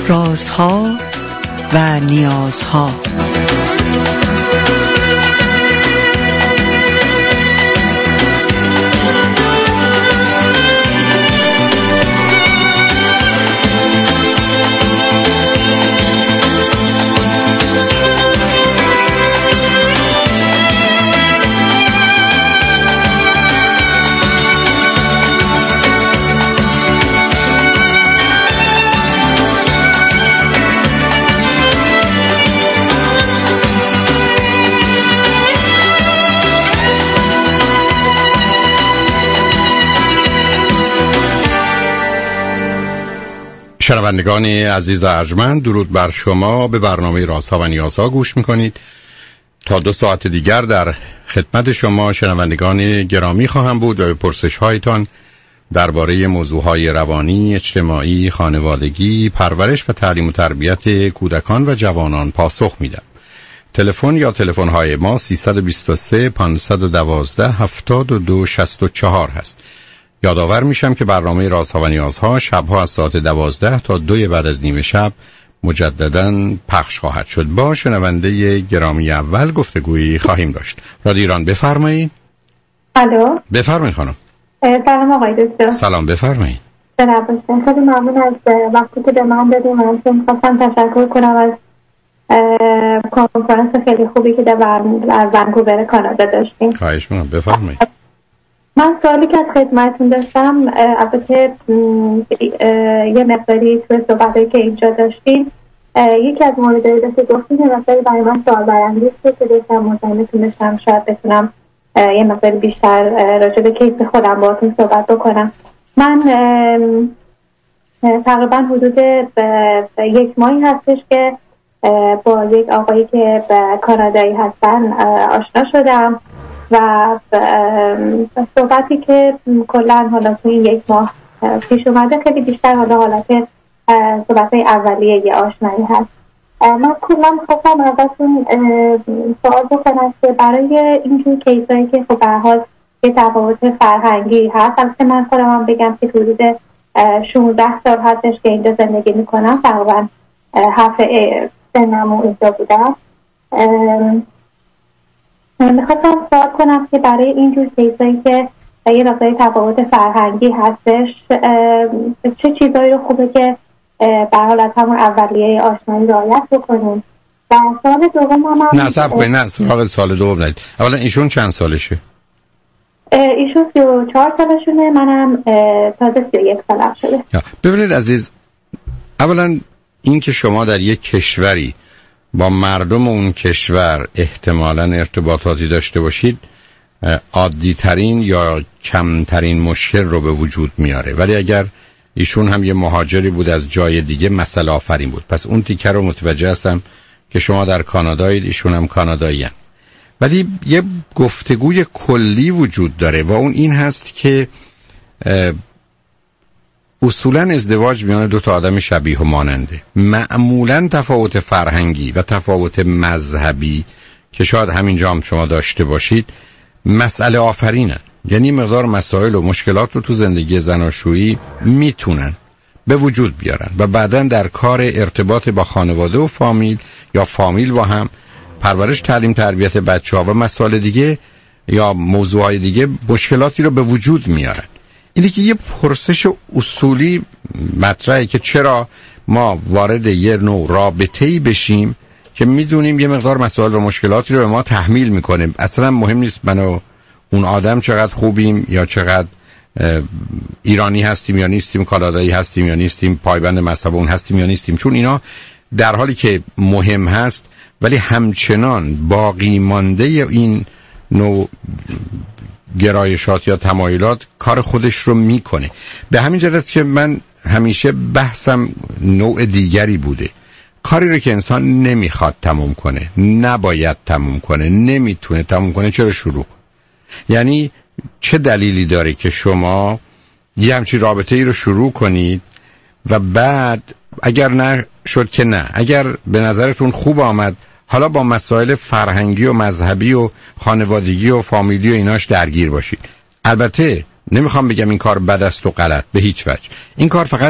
رازها و نیازها. شنوندگان عزیز ارجمند، درود بر شما. به برنامه رازها و نیازها گوش میکنید. تا 2 ساعت دیگر در خدمت شما شنوندگان گرامی خواهم بود و به پرسش هایتان درباره موضوعهای روانی، اجتماعی، خانوادگی، پرورش و تعلیم و تربیت کودکان و جوانان پاسخ میدم. تلفن یا تلفن های ما 323 512 72 64 هست. یادآور میشم که برنامه رازها و نیازها شبها از ساعت 12 تا 2 بعد از نیم شب مجدداً پخش خواهد شد. با شنونده گرامی اول گفتگویی خواهیم داشت. رادیو ایران، بفرمایید. الو، بفرمایید خانم. سلام آقای دکتر. سلام، بفرمایید. خیلی ممنون از وقتی که به من دادیم. من خواستم تشکر کنم از کنفرانس خیلی خوبی که در ونکوور کانادا داشتیم. خواهش می‌کنم، بفرمایید. من سوالی که از خدمتتون داشتم، البته یه مقداری توی صحبتایی که اینجا داشتیم، یکی از موردایی که گفتیم یه مقداری برای من سوال برانگیز بود که داشتم مطمئن داشتم شاید بتونم یه مقداری بیشتر راجع به کیس خودم باهاتون صحبت بکنم. من تقریبا حدود 1 ماهی هستش که با یک آقایی که کانادایی هستن آشنا شدم و صحبتی که کلا حالا تو این 1 ماه پیش اومده خیلی بیشتر حالت صحبت اولیه یه آشنایی هست. من کلا خواستم ازتون سوال بکنم که برای اینجور کیسایی که خب به هر حال یه تفاوت فرهنگی هست، البته من خودم هم بگم که حدود 16 سال هستش که اینجا زندگی میکنم، تقریبا 7 سنم اینجا بودم. میخواستم سوال کنم که برای اینجور کیسایی که یه مقداری تفاوت فرهنگی هستش، چه چیزایی رو خوبه که به حال از همون اولیه آشنایی رعایت بکنیم؟ و سوال دوم هم نه صبر کنید، نه سراغ سوال دوم نید. اولا ایشون چند سالشه؟ ایشون 34 سالشونه، منم تازه 31 سالم شده. ببینید عزیز، اولا این که شما در یک کشوری با مردم اون کشور احتمالاً ارتباطاتی داشته باشید عادی ترین یا کمترین مشکل رو به وجود میاره، ولی اگر ایشون هم یه مهاجری بود از جای دیگه مسئله آفرین بود. پس اون تیکه رو متوجه هستم که شما در کانادایید، ایشون هم کانادایی‌ان. ولی یه گفتگوی کلی وجود داره و اون این هست که اصولاً ازدواج میان 2 تا آدم شبیه و ماننده. معمولاً تفاوت فرهنگی و تفاوت مذهبی که شاید همینجا هم شما داشته باشید مسئله آفرینن. یعنی مقدار مسائل و مشکلات رو تو زندگی زناشویی میتونن به وجود بیارن و بعداً در کار ارتباط با خانواده و فامیل یا فامیل با هم، پرورش، تعلیم، تربیت بچه‌ها و مسائل دیگه یا موضوعات دیگه مشکلاتی رو به وجود میارن. اینه که یه پرسش اصولی مطرحه که چرا ما وارد یه نوع رابطه‌ای بشیم که میدونیم یه مقدار مسائل و مشکلاتی رو به ما تحمیل میکنه. اصلا مهم نیست من و اون آدم چقدر خوبیم یا چقدر ایرانی هستیم یا نیستیم، کانادایی هستیم یا نیستیم، پایبند مذهب اون هستیم یا نیستیم، چون اینا در حالی که مهم هست ولی همچنان باقی مانده این نوع گرایشات یا تمایلات کار خودش رو میکنه. به همین جهت است که من همیشه بحثم نوع دیگری بوده. کاری رو که انسان نمیخواد تموم کنه، نباید تموم کنه، نمیتونه تموم کنه، چرا شروع؟ یعنی چه دلیلی داره که شما یه همچین رابطه ای رو شروع کنید و بعد اگر نه شد که نه، اگر به نظرتون خوب آمد حالا با مسائل فرهنگی و مذهبی و خانوادگی و فامیلی و ایناش درگیر باشید. البته نمیخوام بگم این کار بد است و غلط، به هیچ وجه. این کار فقط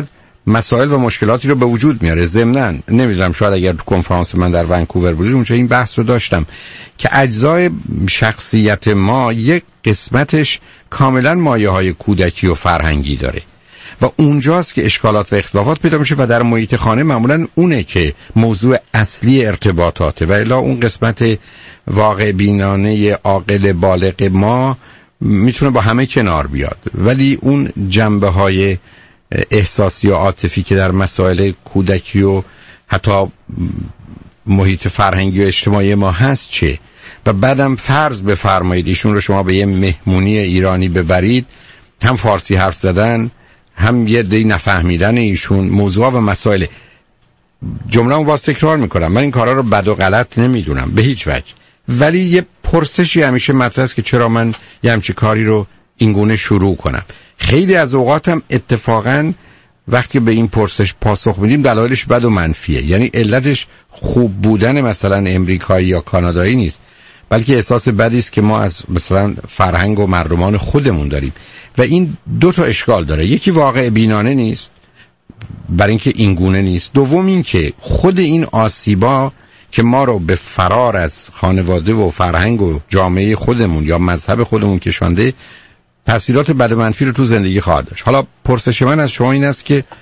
مسائل و مشکلاتی رو به وجود میاره. ضمناً نمیدونم شاید اگر تو کنفرانس من در ونکوور بودید اونجا این بحث رو داشتم که اجزای شخصیت ما یک قسمتش کاملا مایه‌های کودکی و فرهنگی داره و اونجاست که اشکالات و اختلافات پیدا میشه و در محیط خانه معمولا اونه که موضوع اصلی ارتباطاته و الا اون قسمت واقع بینانه عاقل بالغ ما میتونه با همه کنار بیاد، ولی اون جنبه‌های احساسی و عاطفی که در مسائل کودکی و حتی محیط فرهنگی و اجتماعی ما هست چه؟ و بعدم فرض بفرمایید ایشون رو شما به یه مهمونی ایرانی ببرید، هم فارسی حرف زدن هم یه دی نفهمیدن ایشون موضوع و مسائل. جمله رو باز تکرار میکنم، من این کارا رو بد و غلط نمیدونم به هیچ وجه، ولی یه پرسشی همیشه مطرح است که چرا من یه همچین کاری رو اینگونه شروع کنم. خیلی از اوقاتم اتفاقاً وقتی به این پرسش پاسخ میدیم دلایلش بد و منفیه، یعنی علتش خوب بودن مثلا امریکایی یا کانادایی نیست، بلکه احساس بدی است که ما از مثلا فرهنگ و مردمان خودمون داریم و این دو تا اشکال داره. یکی واقع بینانه نیست برای اینکه اینگونه نیست، دوم این که خود این آسیبا که ما رو به فرار از خانواده و فرهنگ و جامعه خودمون یا مذهب خودمون کشانده تأثیرات بد و منفی رو تو زندگی خواهد داشت. حالا پرسش من از شما این است که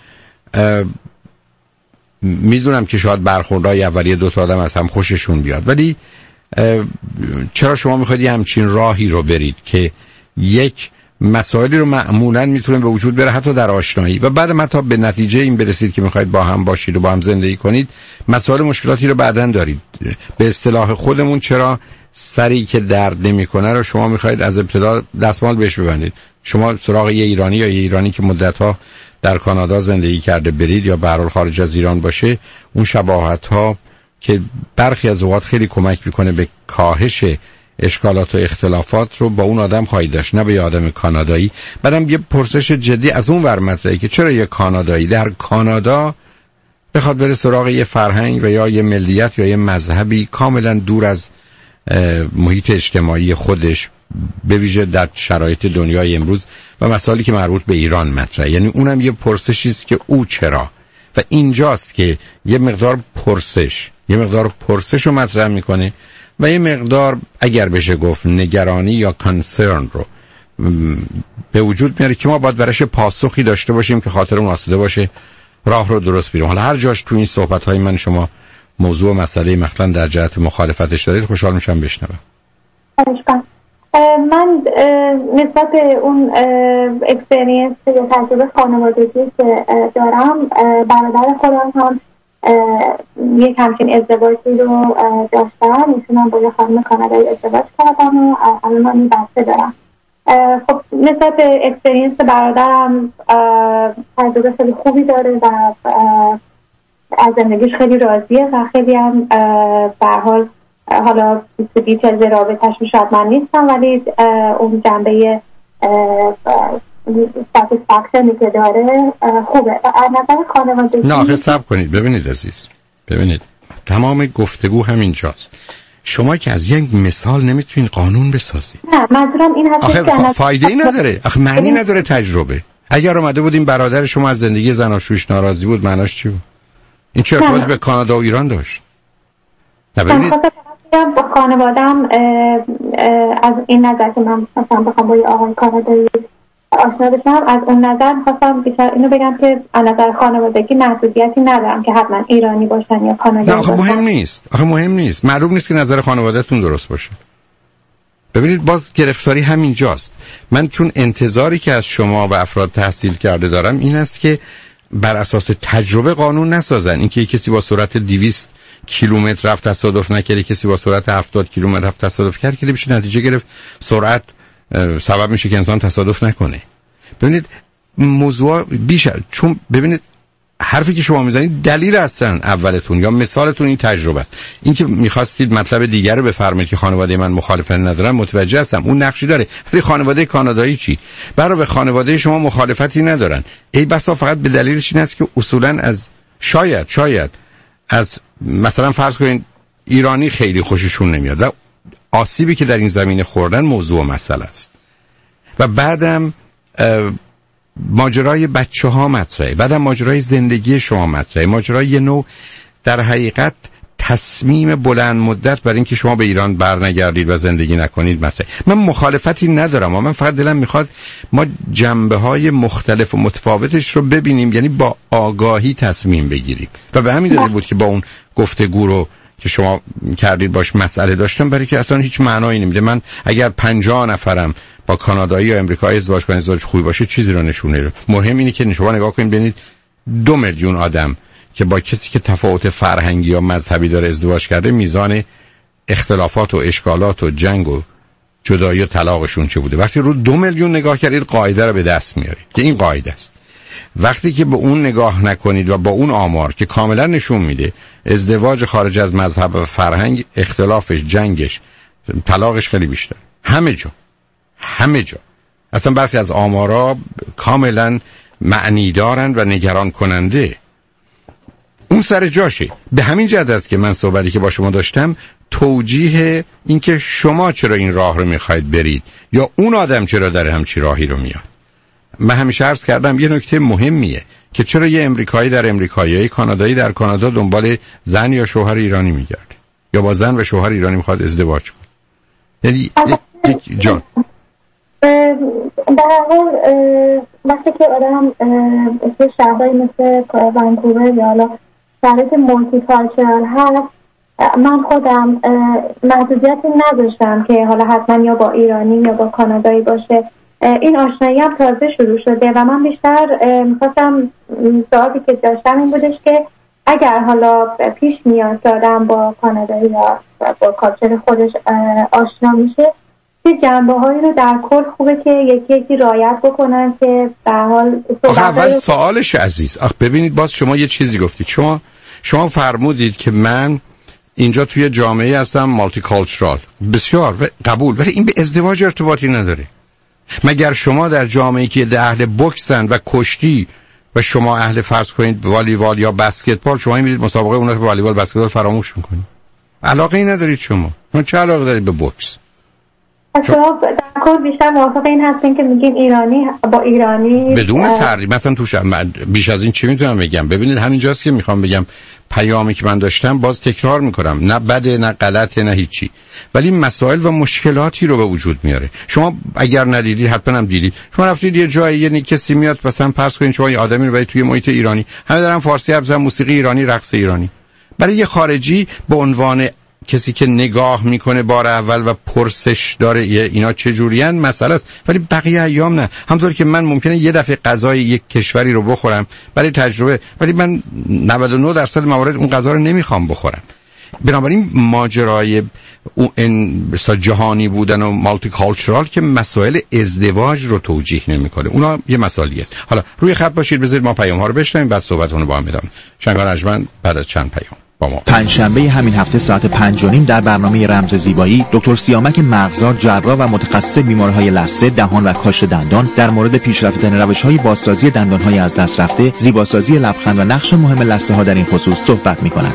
میدونم که شاید برخوردهای اولیه دو تا آدم از هم خوششون بیاد، ولی چرا شما میخواید یه همچین راهی رو برید که یک مسائلی رو معمولاً میتونه به وجود بره حتی در آشنایی و بعد حتی به نتیجه این برسید که میخواید با هم باشید و با هم زندگی کنید مسائل مشکلاتی رو بعداً دارید. به اصطلاح خودمون چرا سری که درد نمیکنه رو شما میخواید از ابتدا دستمال بهش ببندید؟ شما سراغ یه ایرانی یا یه ایرانی که مدت‌ها در کانادا زندگی کرده برید یا به هر حال خارج از ایران باشه، اون شباهت‌ها که برخی از اوقات خیلی کمک میکنه به کاهش اشکالات و اختلافات رو با اون آدم خواهید داشت، نه به یه آدم کانادایی. بعدم یه پرسش جدی از اون ور مطرحه که چرا یه کانادایی در کانادا بخواد بره سراغ یه فرهنگ و یا یه ملیت یا یه مذهبی کاملا دور از محیط اجتماعی خودش، به ویژه در شرایط دنیای امروز و مسائلی که مربوط به ایران مطرحه. یعنی اونم یه پرسشی است که او چرا، و اینجاست که یه مقدار پرسش رو مطرح میکنه و یه مقدار اگر بشه گفت نگرانی یا کانسرن رو به وجود میاره که ما باید براش پاسخی داشته باشیم که خاطرمون آسوده باشه راه رو درست بریم. حالا هر جاش تو این صحبت‌های من شما موضوع و مسئله مثلا در جهت مخالفتش دارید خوشحال میشم بشنوم. من نسبت به اون اکسپریانس یا تجربه خانوادگی که دارم، برادر خودم هم یک همچین ازدواجی رو داشتم. ایشون با یه خانم کانادایی ازدواج کردم و الان من بچه دارم. خب نسبت به اکسپریانس برادرم تجربه خیلی خوبی داره و از زندگیش خیلی راضیه و خیلی هم به هر حال، حالا دیتیلز رابطه‌اش شاید من نیستم، ولی اون جنبه ساتیسفکشنی که داره خوبه. از نظر خانوادگی نه آخه صبر کنید ببینید عزیز، ببینید تمام گفتگو همینجاست. شما که از یک مثال نمیتونین قانون بسازید. نه منظورم این هست که آخه فایده‌ای نداره، آخه معنی نداره تجربه. اگر اومده بودیم برادر شما از زندگی زناشویش ناراضی بود معناش چی بود؟ این چه ارتباطی به کانادا و ایران داشت؟ من با خانوادم از این نظر که من مثلا بخوام با یه آقای کانادایی آشنا بشم، از اون نظر خواستم بیشتر اینو بگم که از نظر خانوادگی محدودیتی ندارم که حتما ایرانی باشن یا کانادایی باشن. نه آخه مهم نیست. معلوم نیست که نظر خانواده‌تون درست باشه. ببینید باز گرفتاری همینجاست. من چون انتظاری که از شما و افراد تحصیل کرده دارم این است که بر اساس تجربه قانون نسازن. اینکه کسی با سرعت 200 کیلومتر رفت تصادف نکرده، کسی با سرعت 70 کیلومتر رفت تصادف کرد که بشه نتیجه گرفت سرعت سبب میشه که انسان تصادف نکنه. ببینید موضوع بیشتر، چون ببینید حرفی که شما میزنید دلیل اصلا اولتون یا مثالتون این تجربه است. اینکه میخواستید مطلب دیگر رو بفرمایید که خانواده من مخالفت ندارن، متوجه هستم اون نقشی داره، ولی خانواده کانادایی چی؟ برای خانواده شما مخالفتی ندارن. ای بسا فقط به دلیلش این است که اصولا از شاید از مثلا فرض کنید ایرانی خیلی خوششون نمیاد و آسیبی که در این زمینه خوردن موضوع و مسئله است. و بعدم ماجرای بچه ها مطرحه، بعدم ماجرای زندگی شما مطرحه، ماجرای یه نوع در حقیقت تصمیم بلند مدت برای اینکه شما به ایران برنگردید و زندگی نکنید مطرحه. من مخالفتی ندارم، من فقط دلم میخواد ما جنبه‌های مختلف و متفاوتش رو ببینیم، یعنی با آگاهی تصمیم بگیریم. و به همین دلیل بود که با اون گفتگو رو که شما کردید باش مسئله داشتم، برای که اصلا هیچ معنایی نمیده. من اگر 50 نفرم با کانادایی یا امریکایی ازدواج کنن، ازدواج خوبی باشه، چیزی رو نشونه. مهم اینه که شما نگاه کنید ببینید 2 میلیون آدم که با کسی که تفاوت فرهنگی یا مذهبی داره ازدواج کرده، میزان اختلافات و اشکالات و جنگ و جدایی و طلاقشون چه بوده. وقتی رو 2 میلیون نگاه کردید قاعده رو به دست میارید که این قاعده است. وقتی که به اون نگاه نکنید و با اون آمار که کاملا نشون میده ازدواج خارج از مذهب و فرهنگ اختلافش، جنگش، طلاقش خیلی بیشتر، همه جا اصلا برخی از آمارا کاملا معنی دارن و نگران کننده. اون سر جاشه. به همین جهت است که من صحبتی که با شما داشتم توجیه این که شما چرا این راه رو میخواید برید یا اون آدم چرا داره همچی راهی رو میاد. من همیشه عرض کردم یه نکته مهمیه که چرا یه امریکایی در امریکا یا یه کانادایی در کانادا دنبال زن یا شوهر ایرانی میگرده یا با زن و شوهر ایرانی میخواد ازدواج کنه. یعنی یک جان در حال وقتی که آدم توی شهرهایی مثل ونکوور یا حالا شهرهای مولتی کالچرال هست، من خودم محدودیتی نداشتم که حالا حتما یا با ایرانی یا با کانادایی باشه. این آشنایی هم تازه شروع شده و من بیشتر میخواستم سوالی که داشتم این بودش که اگر حالا پیش میاد که آدم با کانادایی یا با کالچر خودش آشنا میشه، چه جنبه‌هایی رو در کل خوبه که یکی رعایت بکنن که به هر حال اول سوالش عزیز. ببینید باز شما یه چیزی گفتید. شما فرمودید که من اینجا توی جامعه هستم مالتی کالچرال، بسیار قبول، ولی این به ازدواج ارتباطی نداره. مگر شما در جامعه‌ای که اهل بوکسن و کشتی و شما اهل فرض کنید والیبال یا بسکتبال، شما میرید مسابقه اونها که والیبال بسکتبال فراموش میکنید؟ علاقه ای ندارید شما چه علاقه دارید به بوکس؟ شما در کل بیشتر موافق این هستین که میگین ایرانی با ایرانی بدون تحریم مثلا توش بیش از این چی میتونم بگم؟ ببینید همینجاست که میخوام بگم پیامی که من داشتم باز تکرار میکنم، نه بده نه غلطه نه هیچی، ولی مسائل و مشکلاتی رو به وجود میاره. شما اگر ندیدید حتما هم دیدید. شما رفتید یه جایی یه کسی میاد مثلا فرض کنید شما یه آدمی رو برید توی محیط ایرانی، همه دارن فارسی حرف میزنن، موسیقی ایرانی، رقص ایرانی. برای یه خارجی به عنوان کسی که نگاه میکنه بار اول و پرسش داره اینا چه جورین مسئله است، ولی بقیه ایام نه. همونطور که من ممکنه یه دفعه غذای یک کشوری رو بخورم برای تجربه، ولی من 99% موارد اون غذا رو نمیخوام بخورم. بنابراین ماجرای اون جهانی بودن و مالتی کالچرال که مسائل ازدواج رو توجیه نمیکنه، اونا یه مسائلی است. حالا روی خط باشید، بذارید ما پیام ها رو بشنویم بعد صحبتونو با هم ادامه. شنگان اجمن بعد از چند پیام با ما. پنجشنبه همین هفته ساعت 5:30 در برنامه رمز زیبایی دکتر سیامک مرغزار، جراح و متخصص بیماری‌های لثه، دهان و کاشت دندان، در مورد پیشرفت‌ترین روش‌های بازسازی دندان‌های از دست رفته، زیباسازی لبخند و نقش مهم لثه‌ها در این خصوص صحبت می‌کند.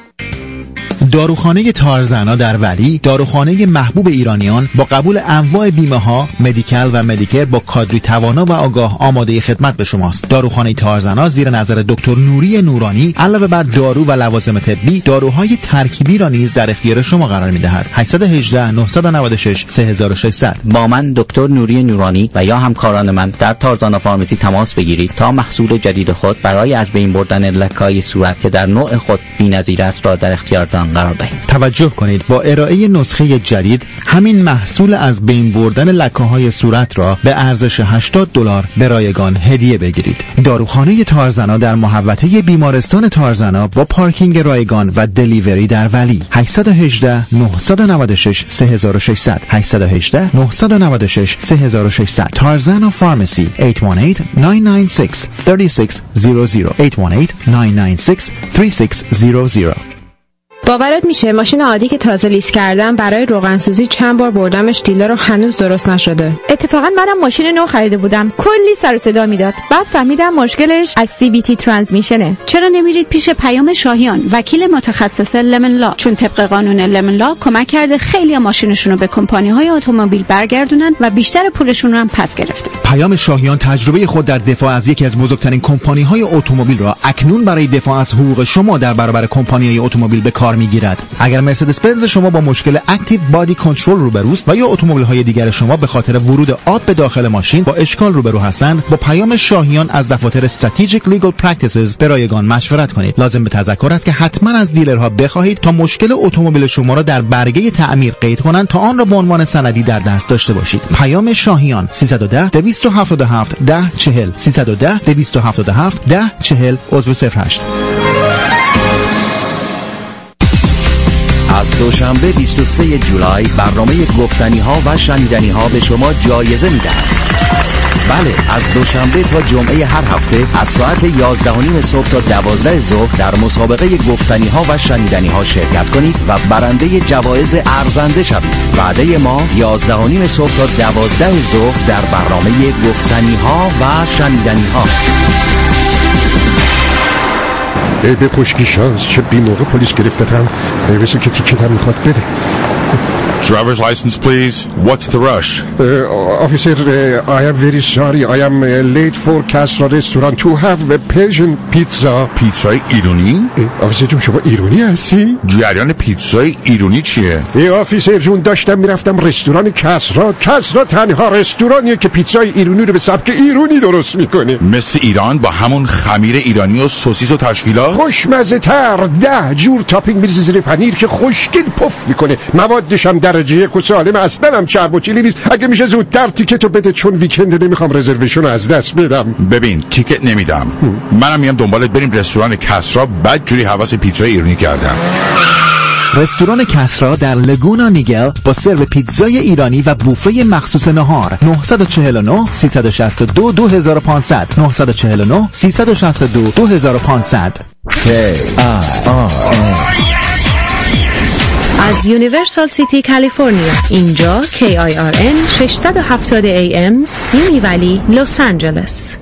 داروخانه تارزنا در ولی، داروخانه محبوب ایرانیان با قبول انواع بیمه ها، مدیکال و مدیکر، با کادری توانا و آگاه آماده خدمت به شماست. داروخانه تارزنا زیر نظر دکتر نوری نورانی علاوه بر دارو و لوازم طبی، داروهای ترکیبی را نیز در اختیار شما قرار می‌دهد. 818 996 3600. با من دکتر نوری نورانی و یا همکاران من در تارزانا فارمسی تماس بگیرید تا محصول جدید خود برای از بین بردن لکه‌های صورت که در نوع خود بی‌نظیر است را در اختیارتان قرار دهید. توجه کنید، با ارائه نسخه جدید همین محصول از بین بردن لکه‌های صورت را به ارزش $80 به رایگان هدیه بگیرید. داروخانه تارزنا در محوطه بیمارستان تارزنا با پارکینگ رایگان و دلیوری در ولی. 818 996 3600. 818 996 3600. تارزنا فارمسی. 818 996 3600. 818 996 3600. باورت میشه ماشین عادی که تازه لیز کردم برای روغنسوزی چند بار بردمش دیلر و هنوز درست نشده. اتفاقا منم ماشین نو خریده بودم، کلی سر و صدا میداد. بعد فهمیدم مشکلش از CVT ترانسمیشنه. چرا نمیرید پیش پیام شاهیان، وکیل متخصص لمن لا؟ چون طبق قانون لمن لا کمک کرده خیلی ماشینشون رو به کمپانی‌های اتومبیل برگردونن و بیشتر پولشون رو هم پس گرفته. پیام شاهیان تجربه خود در دفاع از یکی از بزرگترین کمپانی‌های اتومبیل را اکنون برای دفاع از حقوق شما در برابر کمپانی‌های اتومبیل به کار می‌گیرد. اگر مرسدس بنز شما با مشکل اکتیو بادی کنترل روبروست و یا اتومبیل‌های دیگر شما به خاطر ورود آب به داخل ماشین با اشکال روبرو هستند، با پیام شاهیان از دفاتر استراتژیک لیگل پرکتیسز به رایگان مشورت کنید. لازم به تذکر است که حتما از دیلرها بخواهید تا مشکل اتومبیل شما را در برگه تعمیر قید کنند تا آن را به عنوان سندی در دست داشته باشید. پیام شاهیان 310 277 1040 310 277 1040 عضو 08. از دوشنبه 23 جولای برنامه گفتنی‌ها و شنیدنی‌ها به شما جایزه می‌دهد. بله، از دوشنبه تا جمعه هر هفته از ساعت 11:30 صبح تا 12 ظهر در مسابقه گفتنی‌ها و شنیدنی‌ها شرکت کنید و برنده جوایز ارزنده شوید. وعده ما 11:30 صبح تا 12 ظهر در برنامه گفتنی‌ها و شنیدنی‌ها. به پشکی شانس، چه بی موقع پلیس گرفتتم. مثل که تیکتم میخواد بده. Driver's license, please. What's the rush? Officer, I am very sorry. I am late for Castro restaurant to have a Persian pizza. پیتزای ایرانی؟ آفیسر جون شما ایرانی هستی؟ جریان پیتزای ایرانی چیه؟ آفیسر جون داشتم میرفتم رستوران کسرا تنها رستورانیه که پیتزای ایرانی رو به سبک ایرانی درست میکنه. مثل ایران با همون خمیر ایرانی و سوسیس و تشکیلات؟ خوشمزه تر، 10 جور تاپینگ میریزه زیر پنیر که خوشگل پف میکنه. موادش هم درجه 1 و سالم، اصلا هم چرب و چیلی نیست. اگه میشه زودتر تیکتو بده چون ویکند نمیخوام رزرویشن از دست بدم. ببین تیکت نمیدم. منم میام دنبالت بریم رستوران کسرا. بعد جوری حواس پیتزای ایرانی کردم. رستوران کسرا در لگونا نیگل با سرو پیتزای ایرانی و بوفه مخصوص نهار. 949 362 2500 949 362 2500. از یونیورسال سیتی کالیفرنیا، اینجا KIRN 670 AM سیمی ولی لس آنجلس.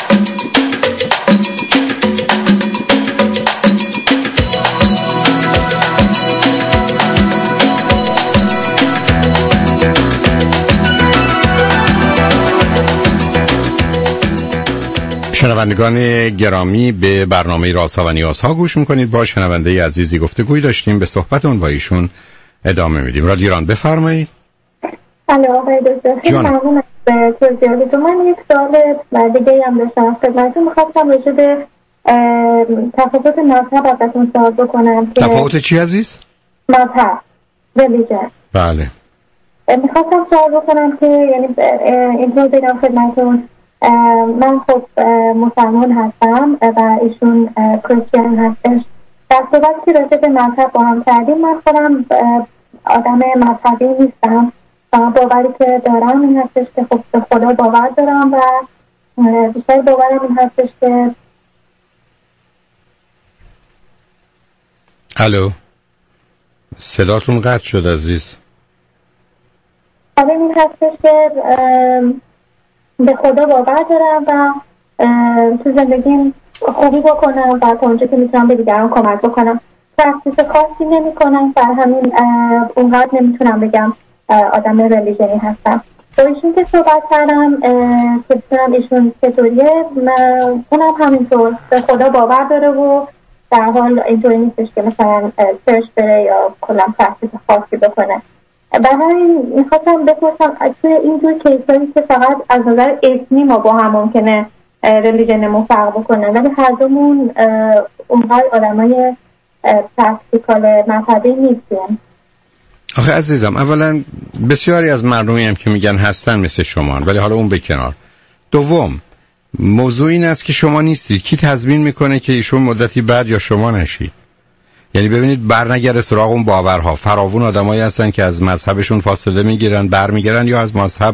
شنوندگان گرامی، به برنامه رازها و نیازها گوش میکنید. با شنونده عزیزی گفتگوی داشتیم، به صحبت اون با ایشون ادامه میدیم. رادیو ایران بفرمایید. الو آقای دکتر، خیلی ممنون از توضیحاتتون. من یک سوال دیگه هم داشتم خدمتتون. میخواستم راجع به تفاوت مذهب ازتون سوال بکنم. تفاوت چی عزیز؟ مذهب، ریلیجن. بله. میخواستم سوال بکنم که یعنی اینطور بگم خدمتتون، من خب مسلمان هستم و ایشون کریستیان هستش. در صحبت که راجع به مذهب با هم کردیم، من خودم آدم مذهبی نیستم. باوری که دارم این هستش که خب به خدا باور دارم و بیشتر باورم این هستش که الو، صداتون قطع شد عزیز. این هستش که به خدا باور دارم و تو زندگیم خوبی بکنم و تا اونجا که میتونم به دیگران کمک بکنم. تخصیص خاصی نمی کنم، بر همین اونقدر نمیتونم بگم آدم ریلیژنی هستم. با ایشون که صحبت کردم که بتونم ایشون چطوریه، اونم همینطور به خدا باور داره و در حال اینطوری نیستش که مثلا سرچ بره یا کلا تخصیص خاصی بکنه. برای میخواستم بپرسم توی اینجور کیسایی که فقط از نظر اسمی ما با هم ممکنه ریلیژنمون فرق بکنه، ولی هر دومون اونقدر آدمای پرکتیکال مذهبی نیستیم. آخه عزیزم، اولا بسیاری از مردمی هم که میگن هستن مثل شما، ولی حالا اون به کنار. دوم، موضوع این است که شما نیستید. کی تضمین میکنه که ایشون مدتی بعد یا شما نشید؟ یعنی ببینید، برنگره سراغ اون باورها. فراوون آدمایی هستن که از مذهبشون فاصله میگیرن، برمیگردن یا از مذهب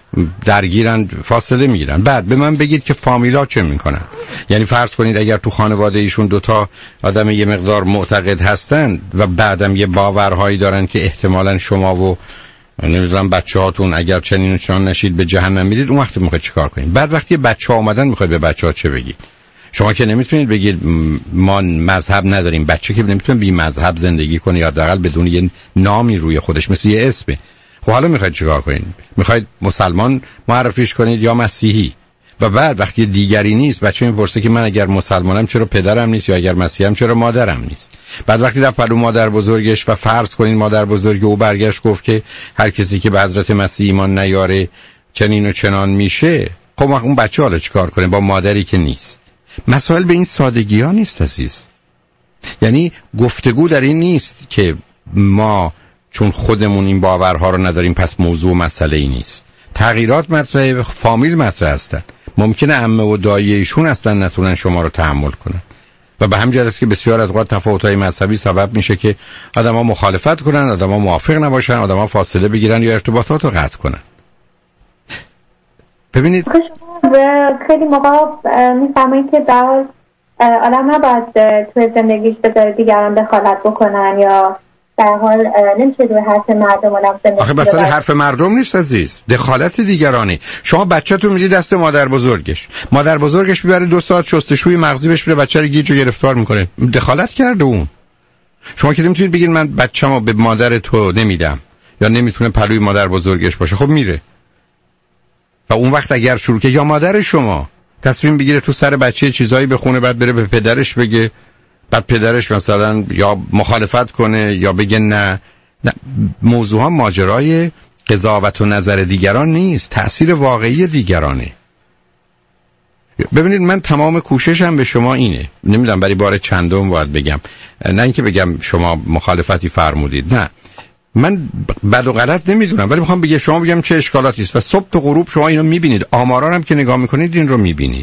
درگیرن، فاصله میگیرن. بعد به من بگید که فامیلا چه میکنن. یعنی فرض کنید اگر تو خانواده ایشون دوتا آدم یه مقدار معتقد هستن و بعدم یه باورهایی دارن که احتمالاً شما و نمیدونم بچه‌هاتون اگر چنین و چنان نشید به جهنم میرید، اون وقت میخواید چیکار کنید؟ بعد وقتی بچه‌ها اومدن میخواید به بچه‌ها چه بگید؟ شما که نمیتونید بگید ما مذهب نداریم. بچه که نمیتونه بی مذهب زندگی کنه یا حداقل بدون یه نامی روی خودش، مثل یه اسمه. خب حالا میخواید چیکار کنید؟ میخواید مسلمان معرفیش کنید یا مسیحی؟ و بعد وقتی دیگری نیست بچه میپرسه که من اگر مسلمانم چرا پدرم نیست، یا اگر مسیحیم چرا مادرم نیست؟ بعد وقتی رفت پلو مادر بزرگش و فرض کنین مادر بزرگ او برگشت گفت که هر کسی که به حضرت مسیح ایمان نیاره چنین و چنان میشه، خب اون بچه حالا چیکار کنه با مادری که نیست؟ مسائل به این سادگی ها نیست عزیز. یعنی گفتگو در این نیست که ما چون خودمون این باورها رو نداریم پس موضوع مسئله ای نیست. تغییرات مطرحه، فامیل مطرح هستن. ممکنه عمه و دایی ایشون اصلا نتونن شما رو تحمل کنن و به همین جهت است که بسیار از اوقات تفاوت‌های مذهبی سبب میشه که آدم‌ها مخالفت کنن، آدم‌ها موافق نباشن، آدم‌ها فاصله بگیرن یا ارتباطات رو قطع کنن. ببینید خیلی موقع میفهمید که در آدم نباید توی زندگیش بذاره دیگران دخالت بکنن یا در حال نمیشه روی حرف مردم آدم زندگی. آخه مسئله حرف مردم نیست عزیز، دخالت دیگرانه. شما بچه‌تون میدید دست مادر بزرگش میبره 2 ساعت شستشوی مغزی بهش میده، بچه رو گیج و گرفتار میکنه، دخالت کرده اون. شما که نمیتونید بگید من بچه‌مو به مادر تو نمیدم یا نمیتونه پلوی مادر بزرگش باشه. خب میره و اون وقت اگر شروع که یا مادر شما تصمیم بگیره تو سر بچه چیزایی بخونه بعد بره به پدرش بگه، بعد پدرش مثلا یا مخالفت کنه یا بگه نه. موضوع ها ماجرای قضاوت و نظر دیگران نیست، تأثیر واقعی دیگرانه. ببینید من تمام کوششم به شما اینه، نمیدونم برای بار چندم باید بگم، نه اینکه بگم شما مخالفتی فرمودید، نه من بد و غلط نمیدونم، ولی میخوام شما بگم چه اشکالاتی است و صبح تا غروب شما اینو میبینید، آمارا هم که نگاه میکنید این رو میبینید.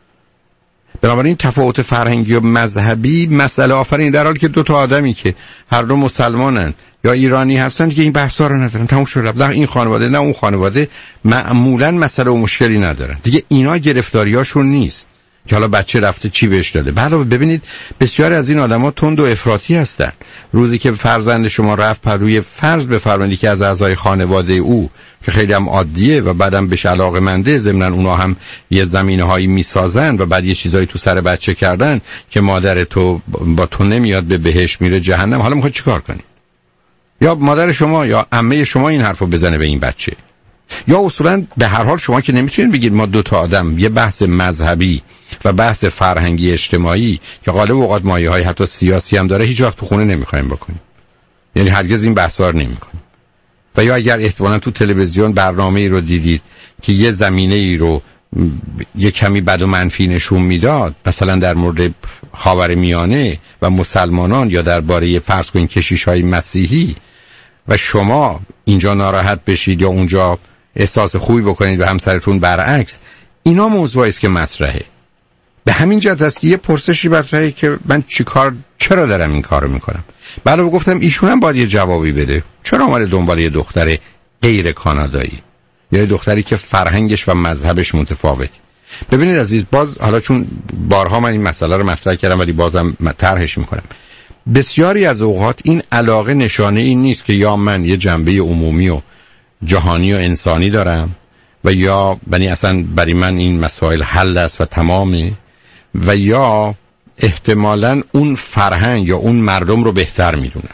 بنابراین تفاوت فرهنگی و مذهبی مسئله آفرین، در حالی که 2 آدمی که هر دو مسلمانن یا ایرانی هستن که این بحثا رو ندارن، تموم شد رفت. نه این خانواده نه اون خانواده معمولا مسئله و مشکلی ندارن دیگه. اینا گرفتاریاشون نیست که حالا بچه رفته چی بهش داده. علاوه ببینید بسیاری از این آدما تند و افراطی هستن. روزی که فرزند شما رفت پروی فرض بفرمایید که از اعضای خانواده او که خیلی هم عادیه و بعدم بهش علاقه‌منده، ضمن اونا هم یه زمینه‌هایی میسازن و بعد یه چیزایی تو سر بچه کردن که مادر تو با تو نمیاد به بهش میره جهنم، حالا میخواد چیکار کنی؟ یا مادر شما یا عمه شما این حرفو بزنه به این بچه، یا اصولا به هر حال شما که نمیتونید بگید ما 2 آدم یه بحث مذهبی و بحث فرهنگی اجتماعی که غالب اوقات مایه‌های حتی سیاسی هم داره هیچ وقت تو خونه نمیخوایم بکنیم، یعنی هرگز این بحثا رو نمیکنیم. و یا اگر احتمالاً تو تلویزیون برنامه‌ای رو دیدید که یه زمینه‌ای رو یه کمی بد و منفی نشون میداد، مثلا در مورد خاورمیانه و مسلمانان یا درباره فرض کنید کشیش‌های مسیحی، و شما اینجا ناراحت بشید یا اونجا احساس خوبی بکنید و همسرتون برعکس، اینا موضوعی است که مطرحه. به همین جهت است که یه پرسشی مطرحه که من چرا دارم این کارو میکنم. بعد گفتم ایشون هم باید یه جوابی بده. چرا اومده دنبال یه دختر غیر کانادایی یا یه دختری که فرهنگش و مذهبش متفاوته؟ ببینید عزیز، باز حالا چون بارها من این مسئله رو مطرح کردم ولی بازم طرحش میکنم، بسیاری از اوقات این علاقه نشانه این نیست که یا من یه جنبه عمومی و جهانی و انسانی دارم و یا بنی اصلا برای من این مسائل حل است و تمامه، و یا احتمالاً اون فرهنگ یا اون مردم رو بهتر میدونم.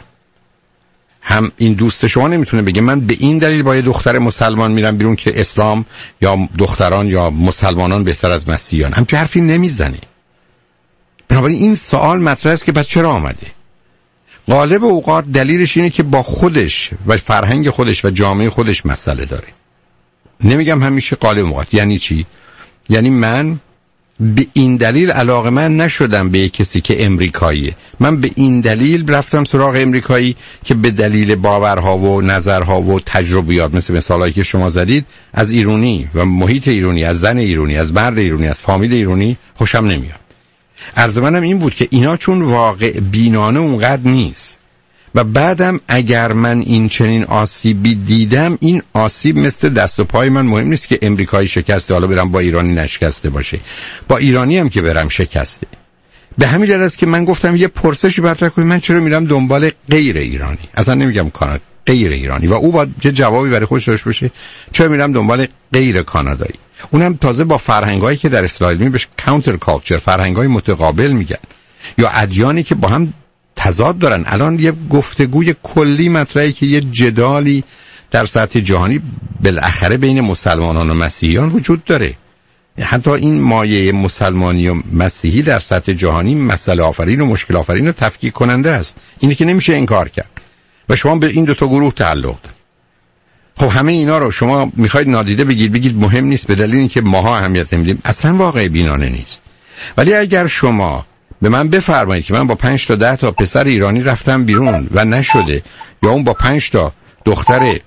هم این دوست شما نمیتونه بگه من به این دلیل با یه دختر مسلمان میرم بیرون که اسلام یا دختران یا مسلمانان بهتر از مسیحیان، همچه حرفی نمیزنه. بنابراین این سوال مطرح است که پس چرا آمده؟ غالب اوقات دلیلش اینه که با خودش و فرهنگ خودش و جامعه خودش مسئله داره. نمیگم همیشه، غالب اوقات. یعنی چی؟ یعنی من به این دلیل علاقه من نشدم به کسی که امریکاییه، من به این دلیل رفتم سراغ امریکایی که به دلیل باورها و نظرها و تجربیات مثل مثالایی که شما زدید از ایرانی و محیط ایرانی، از زن ایرانی، از مرد ایرانی، از فامیل ایرانی خوشم نمیاد. عرض منم این بود که اینا چون واقع بینانه اونقدر نیست، و بعدم اگر من این چنین آسیبی دیدم، این آسیب مثل دست و پای من مهم نیست که امریکایی شکسته حالا برم با ایرانی نشکسته باشه، با ایرانی هم که برم شکسته. به همین جهت است که من گفتم یه پرسشی مطرح کنید من چرا میرم دنبال غیر ایرانی، اصلا نمیگم کانادا، غیر ایرانی، و او باید یه جوابی برای خودش داشته باشه چرا میرم دنبال غیر کانادایی. اونم تازه با فرهنگایی که در اصطلاح علمی بهش کانتر کالچر، فرهنگای متقابل میگن، یا ادیانی که با هم تضاد دارن. الان یه گفتگوی کلی مطرحی که یه جدالی در سطح جهانی بالاخره بین مسلمانان و مسیحیان وجود داره. حتی این مایه مسلمانی و مسیحی در سطح جهانی مسئله آفرین و مشکل آفرین و تفکیک کننده است. اینی که نمیشه انکار کرد. و شما به این دو تا گروه تعلق دارید. خب همه اینا رو شما میخواید نادیده بگید مهم نیست به دلیل اینکه ماها اهمیت نمیدیم، اصلا واقع بینانه نیست. ولی اگر شما به من بفرمایید که من با 5 تا 10 تا پسر ایرانی رفتم بیرون و نشده، یا اون با 5 تا دختر،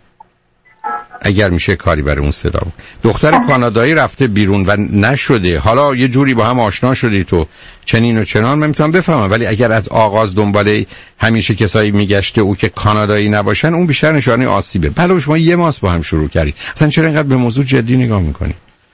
اگر میشه کاری برای اون صدا بود، دختر کانادایی رفته بیرون و نشده، حالا یه جوری با هم آشنا شدی تو چنین و چنان، من میتونم بفهمم. ولی اگر از آغاز دنباله همیشه کسایی میگشته او که کانادایی نباشن، اون بیشتر نشانه آسیبه. بله شما یه ماست با هم شروع کردید، اصلا چرا اینقدر به موضوع جدی نگاه میکنید؟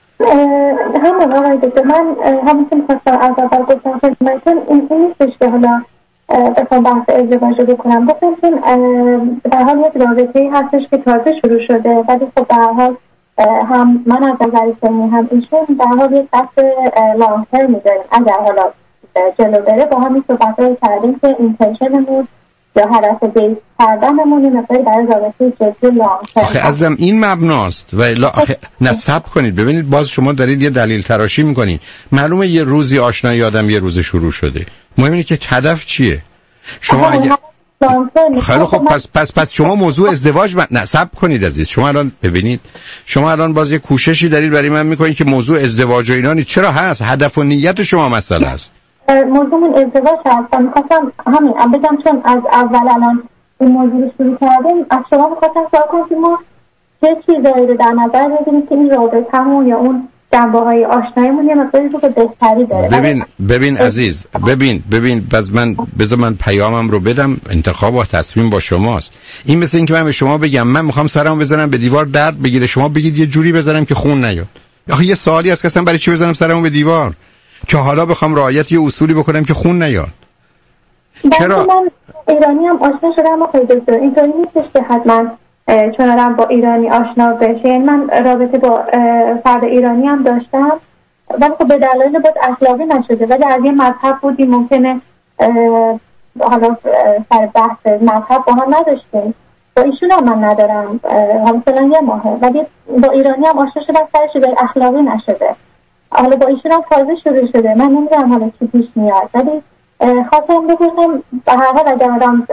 همون آقای دکتر، من همون که میخواستم از اول گفتم خدمتتون این نیستش که حالا بخوام بحث ازدواج رو بکنم. گفتم که در حال یک رابطه‌ای هستش که تازه شروع شده، ولی خب در حال هم من از نظر سنی هم ایشون در حال یک بحث لانگ ترمی داریم. اگر حالا جلو بره با همین صحبت‌های کردیم که اینتنشنمون یا هدف بیس کردنمون این مقداری برای رابطه جدی لانگ ترم. آخه عزیزم این مبناست و الا نصب کنید. ببینید باز شما دارید یه دلیل تراشی میکنید. معلومه یه روزی آشنایی آدم یه روز شروع شده، مهم اینه که هدف چیه. شما اگه خیلی خب پس شما موضوع ازدواج نصب کنید عزیز. شما الان ببینید، شما الان باز یه کوششی دارید برای من میکنید که موضوع ازدواج و اینا نیست. چرا هست؟ هدف و نیت شما مسئله است. موضوع ازدواج هست. میخواستم همین بگم چون از اول الان این موضوع رو شروع کردیم، از شما میخواستم سوال کنم که ما چه چیزایی رو در نظر بگیریم که این رابطه‌مون یا اون جنبه‌های آشناییمون یه مقداری رو بهتری داره. ببین عزیز، ببین بذار من پیامم رو بدم. انتخاب و تصمیم با شماست. این مثل این که من به شما بگم من میخوام سرمو بزنم به دیوار درد بگیره، شما بگید یه جوری بزنم که خون نیاد. آخه یه سوالی هست که اصلا برای چی بزنم سرمو به دیوار که حالا بخوام رعایت یه اصولی بکنم که خون نیاد؟ چرا من ایرانی هم آشنا شدم و خیلی دکتر اینطوری نیستش که حتما چون آدم با ایرانی آشنا بشه. یعنی من رابطه با فرد ایرانی هم داشتم ولی خب به دلایل بود اخلاقی نشده، ولی از یه مذهب بودی ممکنه حالا سر بحث مذهب با هم نداشتیم. با ایشون هم من ندارم مثلا یه ماهه، ولی با ایرانی هم آشنا شدم سرش به اخلاقی نشده. حالا با ایشون هم تازه شروع شده، من نمیدونم حالا چی پیش میاد، ولی خواستم بگم به هر حال اگر آدم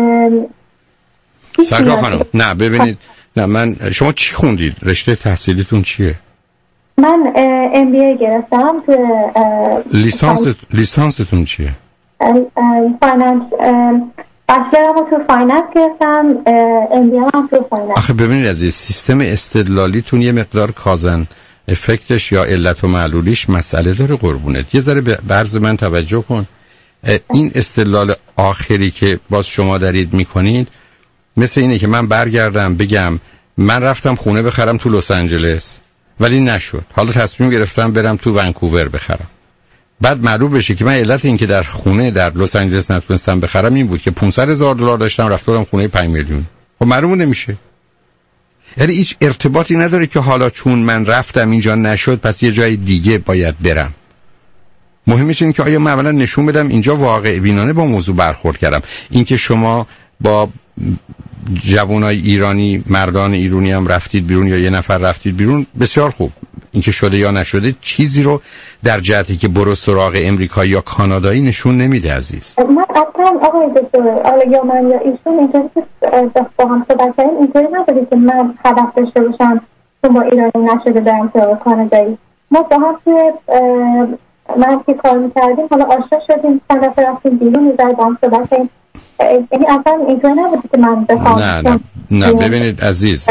سرکار خانم نه ببینید نه شما چی خوندید؟ رشته تحصیلیتون چیه؟ من MBA گرفتم. تو لیسانستون چیه؟ فایننس. بچلرمو تو فایننس گرفتم، MBA هم تو فایننس. آخه ببینید عزیز، سیستم استدلالیتون یه مقدار کازن افکتش یا علت و معلولیش مسئله داره قربونت. یه ذره به عرض من توجه کن. این استدلال آخری که باز شما دارید میکنید مثل اینه که من برگردم بگم من رفتم خونه بخرم تو لس آنجلس ولی نشد، حالا تصمیم گرفتم برم تو ونکوور بخرم. بعد معلوم بشه که من علت این که در خونه در لس آنجلس نتونستم بخرم این بود که $500,000 داشتم رفتم خونه 5 میلیون. خب معلوم نمیشه. یعنی هیچ ارتباطی نداره که حالا چون من رفتم اینجا نشد پس یه جای دیگه باید برم. مهمش این که آیا من اولا نشون بدم اینجا واقع بینانه با موضوع برخورد کردم. این که شما با جوانای ایرانی، مردان ایرانی هم رفتید بیرون یا یه نفر رفتید بیرون بسیار خوب. این که شده یا نشده چیزی رو در جهتی که برو سراغ امریکایی یا کانادایی نشون نمیده عزیز. من اصلا آقای دکتر یا من یا ایشون اینطوری که با هم صحبت کردیم اینطوری نبوده که من هدف داشته باشم چون با ایرانی نشده برم سراغ کانادایی. ما با هم که من که کار میکردیم حالا آشنا شدیم، چند دفعه رفتیم بیرون میزای با هم صحبت کردیم. یعنی اصلا اینطوری نبوده که من بخوام. نه ببینید عزیز،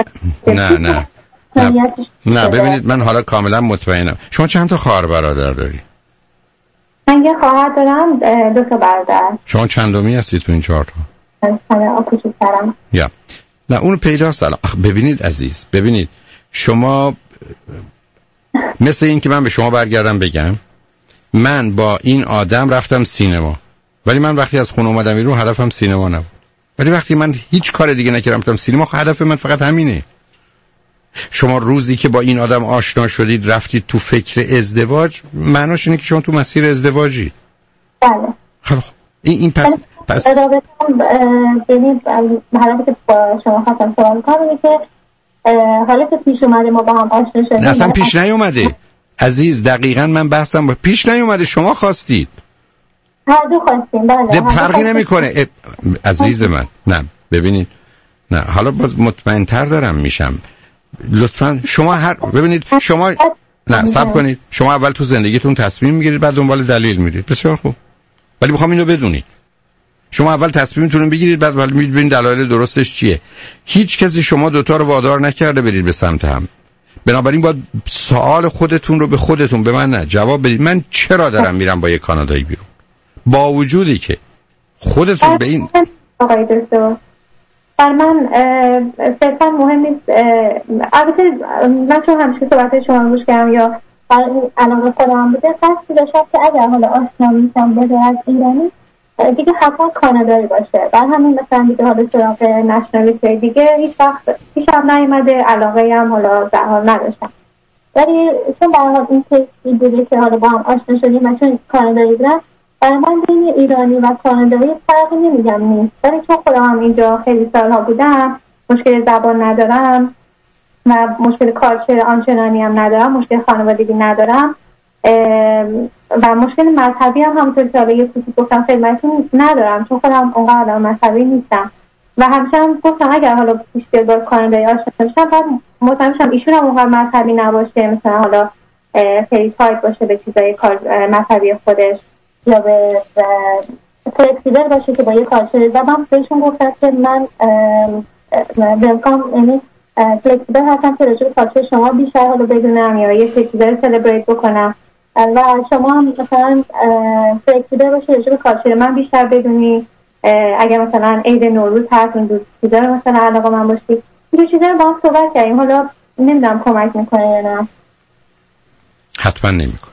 نه ببینید من حالا کاملا مطمئنم. شما چند تا خواهر برادر داری؟ من یه خواهر دارم، 2 تا برادر. شما چندمی هستی تو این 4 تا؟ آپوشی سرم. یا نه اون پیداست الان. ببینید عزیز، ببینید شما مثل این که من به شما برگردم بگم من با این آدم رفتم سینما، ولی من وقتی از خونه اومدم بیرون هدفم سینما نبود. ولی وقتی من هیچ کار دیگه نکردم رفتم سینما، هدف من فقط همینه. شما روزی که با این آدم آشنا شدید رفتید تو فکر ازدواج، معناش اینه که شما تو مسیر ازدواجی. بله. خب این پس ببینید حالا که با شما خواستم سوال کنم که حالا که پیش اومده ما با هم آشنا شدیم. نه اصلا پیش نیومده عزیز، دقیقاً من بحثم با پیش نیومده، شما خواستید. هر دو خواستیم. بله. فرقی نمیکنه عزیز من. نه ببینید، نه حالا باز مطمئن‌تر دارم میشم. لطفاً شما ببینید شما نه صبر کنید، شما اول تو زندگیتون تصمیم میگیرید بعد دنبال دلیل میرید. بسیار خوب، ولی میخوام اینو بدونید شما اول تصمیمتون رو بگیرید بعد ولی میبینید دلایل درستش چیه. هیچ کسی شما دوتا رو وادار نکرده برید به سمت هم. بنابراین باید سوال خودتون رو به خودتون، به من نه، جواب بدید. من چرا دارم میرم با یک کانادایی بیرون با وجودی که خودتون به این آقای دکتر بر من صرفا مهم نیست. البته من چون همیشه صحبت شما رو گوش کردم یا علاقه خودم بوده، قصدی داشتم که اگر حالا آشنا میشم بده از ایرانی دیگه حتما کانادایی باشه. بعد همین مثلا دیگه حالا سراغ نشنالیتی دیگه هیچ وقت پیشم نیومده، علاقه هم حالا در حال نداشتم. ولی چون در حال این کیسی بوده که حالا با هم آشنا شدیم و چون کانادایی بودن، برای من بین ایرانی و کانادایی فرقی نمیگم نیست. ولی چون خودم هم اینجا خیلی سالها بودم، مشکل زبان ندارم و مشکل کالچر آنچنانی هم ندارم، مشکل خانوادگی ندارم و مشکل مذهبی هم همونطور که یه چیزی گفتم خدمتتون ندارم، چون خودم اونقدر مذهبی نیستم و همیشه هم گفتم اگر حالا بیشتر با کانادایی آشنا بشم بعد مطمئن شم ایشون هم اونقدر مذهبی نباشه، مثلا حالا خیلی تایپ باشه به چیزای مذهبی خودش یا به فلکسیبل باشه که با یه کالچر. و من بهشون گفتم که من ویلکام، یعنی فلکسیبل هستم که راجع به کالچر شما بیشتر حالا بدونم یا یه چیزی سلبریت بکنم و شما هم مثلا فلکسیبل باشه راجع به کالچر من بیشتر بدونی. اگر مثلا عید نوروز هست اون دوست چیزا رو مثلا علاقه من باشید، این چیزا رو با هم صحبت کردیم. حالا نمیدونم کمک میکنه یا نه. حتما نمیکنه.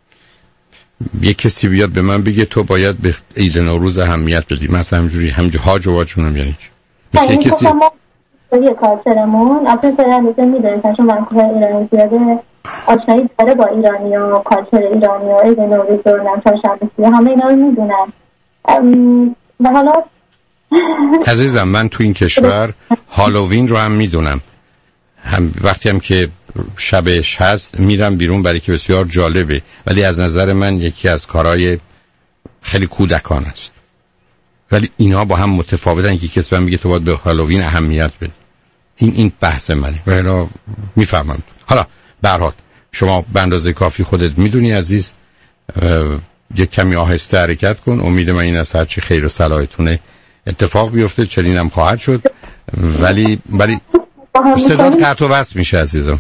یه کسی بیاد به من بگه تو باید به عید نوروز اهمیت بدی، مثلا همینجوری هاج و واجونم یعنی مثل کسی یه کالچرمون اصلا سرانده میدونید چون من که ایرانی زیاده آشنایی داره با ایرانی و کالچر ایرانی و عید نوروز و چهارشنبه همه اینا رو میدونم. و حالا عزیزم من تو این کشور هالووین رو هم میدونم، هم وقتی هم که شبش هست میرم بیرون برای که بسیار جالبه، ولی از نظر من یکی از کارهای خیلی کودکان است. ولی اینا با هم متفاوتن که کسی میگه تو باید به هالووین اهمیت بدی. این بحث منه و اینا میفهمم. حالا به هر حال شما به اندازه کافی خودت میدونی عزیز، یک کمی آهسته حرکت کن. امید من این است هرچی خیر و صلاحتونه اتفاق بیفته، چنینم خواهد شد. ولی صدات قطع و وصل میشه عزیزم.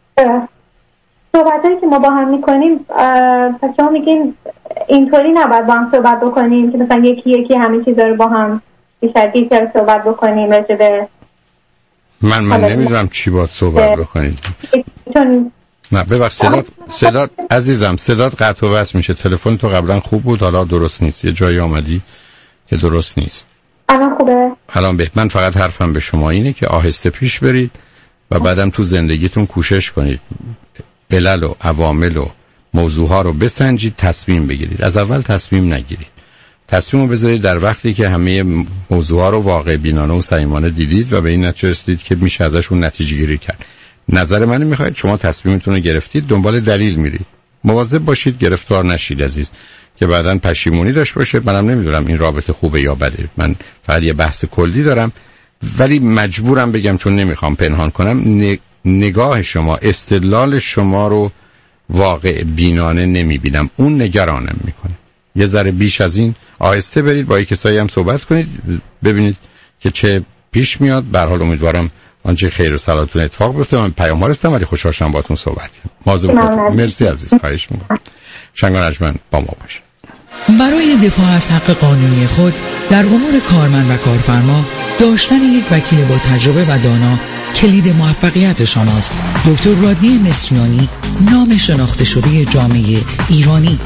صحبتایی که ما با هم میکنیم پس شما میگین اینطوری نباید با هم صحبت بکنیم که مثلا یکی همه چیزا رو با هم بیشتر دیتیل صحبت بکنیم راجع به من نمیدونم چی باید صحبت بکنید. چون نه ببخش صدات عزیزم صدات قطع و وصل میشه. تلفن تو قبلا خوب بود حالا درست نیست، یه جایی آمدی که درست نیست. الان خوبه؟ الان من فقط حرفم به شما اینه که آهسته پیش برید و بعدم تو زندگیتون کوشش کنید علل و عوامل و موضوعها رو بسنجید، تصمیم بگیرید. از اول تصمیم نگیرید، تصمیم رو بذارید در وقتی که همه موضوعها رو واقع بینانه و صمیمانه دیدید و به این نتیجه رسیدید که میشه ازشون نتیجه گیری کرد. نظر من میخواید شما تصمیمتون رو گرفتید دنبال دلیل میرید. مواظب باشید گرفتار نشید عزیز که بعداً پشیمونی داشت باشه. منم نمیدونم این رابطه خوبه یا بده، من فقط یه بحث کلی دارم ولی مجبورم بگم چون نمیخوام پنهان کنم. نگاه شما، استدلال شما رو واقع بینانه نمیبینم، اون نگرانم میکنه. یه ذره بیش از این آهسته برید، با کسایی هم صحبت کنید ببینید که چه پیش میاد. به هر حال امیدوارم آنچه خیر و صلاحتون اتفاق بیفته. من پیام‌ها هستم ولی خوشحال شدم باهاتون صحبت کردم. مواظب خودتون. مرسی عزیز، خواهش می‌کنم. شنگ و نجمن با ما باشید. برای دفاع از حق قانونی خود در امور کارمند و کارفرما داشتن یک وکیل با تجربه و دانا کلید موفقیت شماست. دکتر رادنی مصریانی، نام شناخته شده جامعه ایرانی.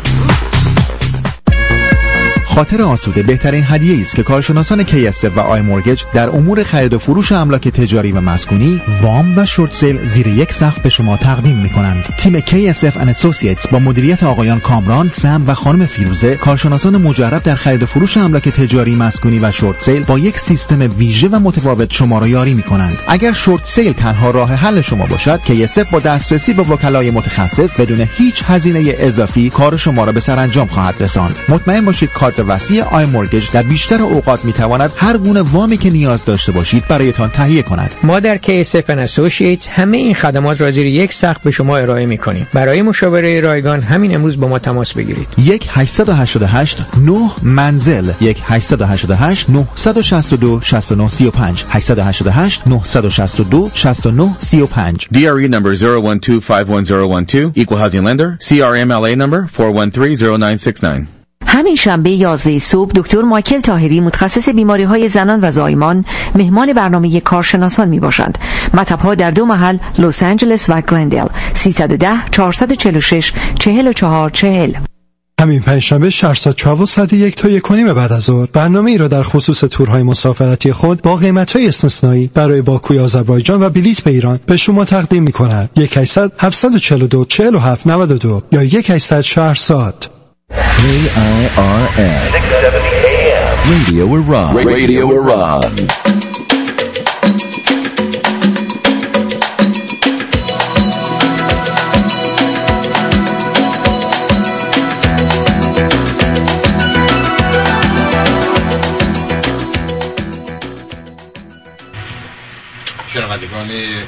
خاطر آسوده بهترین هدیه است که کارشناسان KSF و آی مورگیج در امور خرید و فروش املاک تجاری و مسکونی، وام و شورت سیل زیر یک سقف به شما تقدیم می‌کنند. تیم KSF and Associates با مدیریت آقایان کامران، سم و خانم فیروزه، کارشناسان مجرب در خرید و فروش املاک تجاری، مسکونی و شورت سیل، با یک سیستم ویژه و متفاوت شما را یاری می‌کنند. اگر شورت سیل تنها راه حل شما باشد، KSF با دسترسی به وکلای متخصص بدون هیچ هزینه اضافی کار شما را به سرانجام خواهد رساند. مطمئن باشید کارت وسیع آی مورگیج در بیشتر اوقات میتواند هر گونه وامی که نیاز داشته باشید برایتان تهیه کند. ما در KSF and Associates همه این خدمات را زیر یک سقف به شما ارائه میکنیم. برای مشاوره رایگان همین امروز با ما تماس بگیرید. 1-888-9 منزل 1-888-962-6935 888-962-6935. DRE number 012511012, equal housing lender, CRMLA number 4130969. همین شنبه 11 صبح دکتر مایکل طاهری، متخصص بیماری‌های زنان و زایمان، مهمان برنامه کارشناسان میباشند. مطب‌ها در دو محل، لس آنجلس و گلندل. 310-446-4440. همین پنجشنبه شهر ساعت 4 و ساعت 1 تا 1:30 بعد از ظهر برنامه ای را در خصوص تورهای مسافرتی خود با قیمت‌های استثنایی برای باکوی آذربایجان و بلیط به ایران به شما تقدیم می‌کند. 1-800-742-4792 یا 1-800 شهرزاد. KIRN Radio Iran. Radio Iran. شنوندگان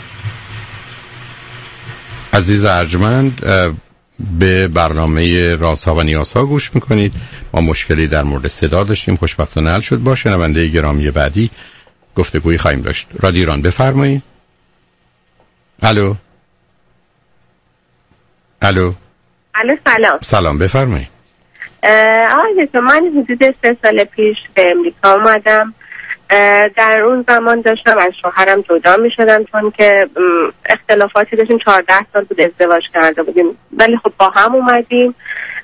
عزیز ارجمند، به برنامه رازها و نیازها گوش میکنید. ما مشکلی در مورد صدا داشتیم، خوشبختانه حل شد. با شنونده گرامی بعدی گفتگویی خواهیم داشت. رادیو ایران، بفرمایید. الو سلام. سلام، بفرمایید. آقای دکتر، من حدود 3 سال پیش به امریکا اومدم. در اون زمان داشتم از شوهرم جدا می شدم، چون که اختلافاتی داشتیم. 14 سال بود ازدواج کرده بودیم، ولی خب با هم اومدیم.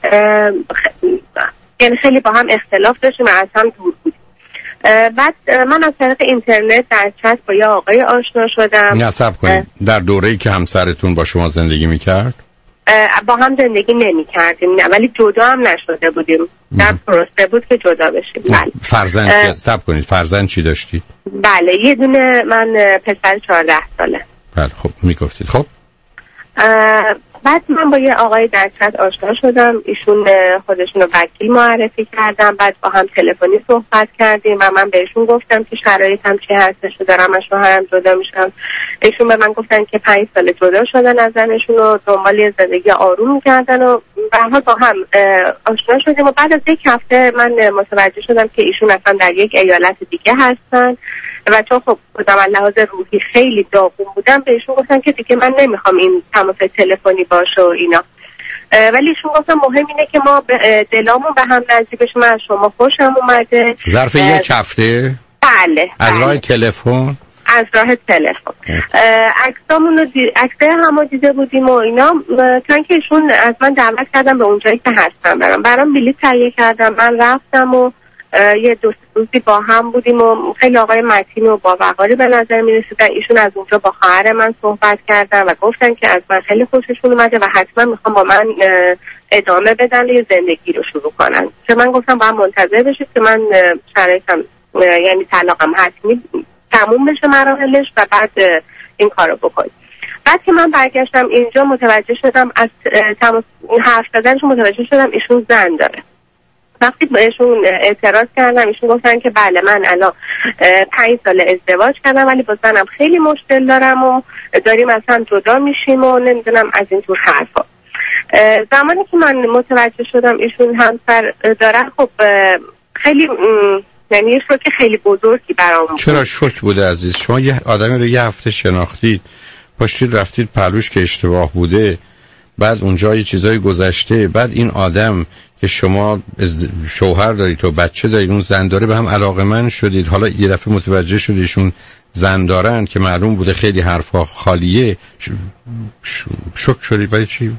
یعنی خیلی با هم اختلاف داشتیم و از هم دور بودیم. بعد من از طریق اینترنت در چت با یه آقای آشنا شدم. نه صبر کنید، در دوره‌ای که همسرتون با شما زندگی میکرد؟ با هم زندگی نمی کردیم، نه، ولی جدا هم نشده بودیم. در پروسه بود که جدا بشیم. بله. فرزند صبر کنید، فرزند چی داشتی؟ بله، یه دونه من پسر 14 ساله. بله، خب میگفتید. خب بعد من با یه آقای در چت آشنا شدم. ایشون خودشون رو وکیل معرفی کردم. بعد با هم تلفنی صحبت کردیم و من بهشون گفتم که شرایطم چی هستش و دارم از شوهرم جدا میشم. ایشون به من گفتن که 5 سال جدا شدن از زنشون و دنبال یه زندگی آروم می‌کردن و به هر حال با هم آشنا شدیم. و بعد از 1 هفته من متوجه شدم که ایشون اصلا در یک ایالت دیگه هستن و چون خب خودم از لحاظ روحی خیلی داغون بودم، بهشون گفتم که دیگه من نمیخوام این تماس تلفنی باشه و اینا. ولی ایشون گفتم مهم اینه که ما دلامون به هم نزدیک بشه. من از شما خوشم اومده. ظرف 1 هفته؟ بله. از راه تلفن؟ از راه تلفن. عکسامون رو عکسای همو دیده بودیم و اینا. چون که ایشون از من دعوت کردم به اونجایی که هستم برام بلیط تهیه کردم. من رفتم و یه 2 روزی با هم بودیم و خیلی آقای متین و با وقاری به نظر می رسیدن. ایشون از اونجا با خواهر من صحبت کردن و گفتن که از من خیلی خوششون اومده و حتما میخوام با من ادامه بدن و یه زندگی رو شروع کنن. که من گفتم با هم منتظر بشید که من شرایطم یعنی طلاقم حتمی تموم بشه مراحلش و بعد این کارو بکنید. بعد که من برگشتم اینجا متوجه شدم از حرف زدنشون متوجه شدم ایشون زن داره. وقتی بهشون اعتراض کردم ایشون گفتن که بله من الان 5 سال ازدواج کردم ولی با زنم خیلی مشکل دارم و داریم از هم جدا میشیم و نمیدونم از این طور حرفا. زمانی که من متوجه شدم ایشون همسر دارن، خب خیلی یعنی یه شوک خیلی بزرگی برام بود. چرا شوک بوده عزیز؟ شما یه آدمی رو 1 هفته شناختید، پاشتید رفتید پلوش که اشتباه بوده، بعد اونجا یه چیزای گذشته، بعد این آدم که شما شوهر دارید تو بچه دارید، اون زن داره، به هم علاقه‌مند شدید، حالا یه دفعه متوجه شدیشون زن دارن که معلوم بوده خیلی حرفا خالیه، شوک شدید. برای چی؟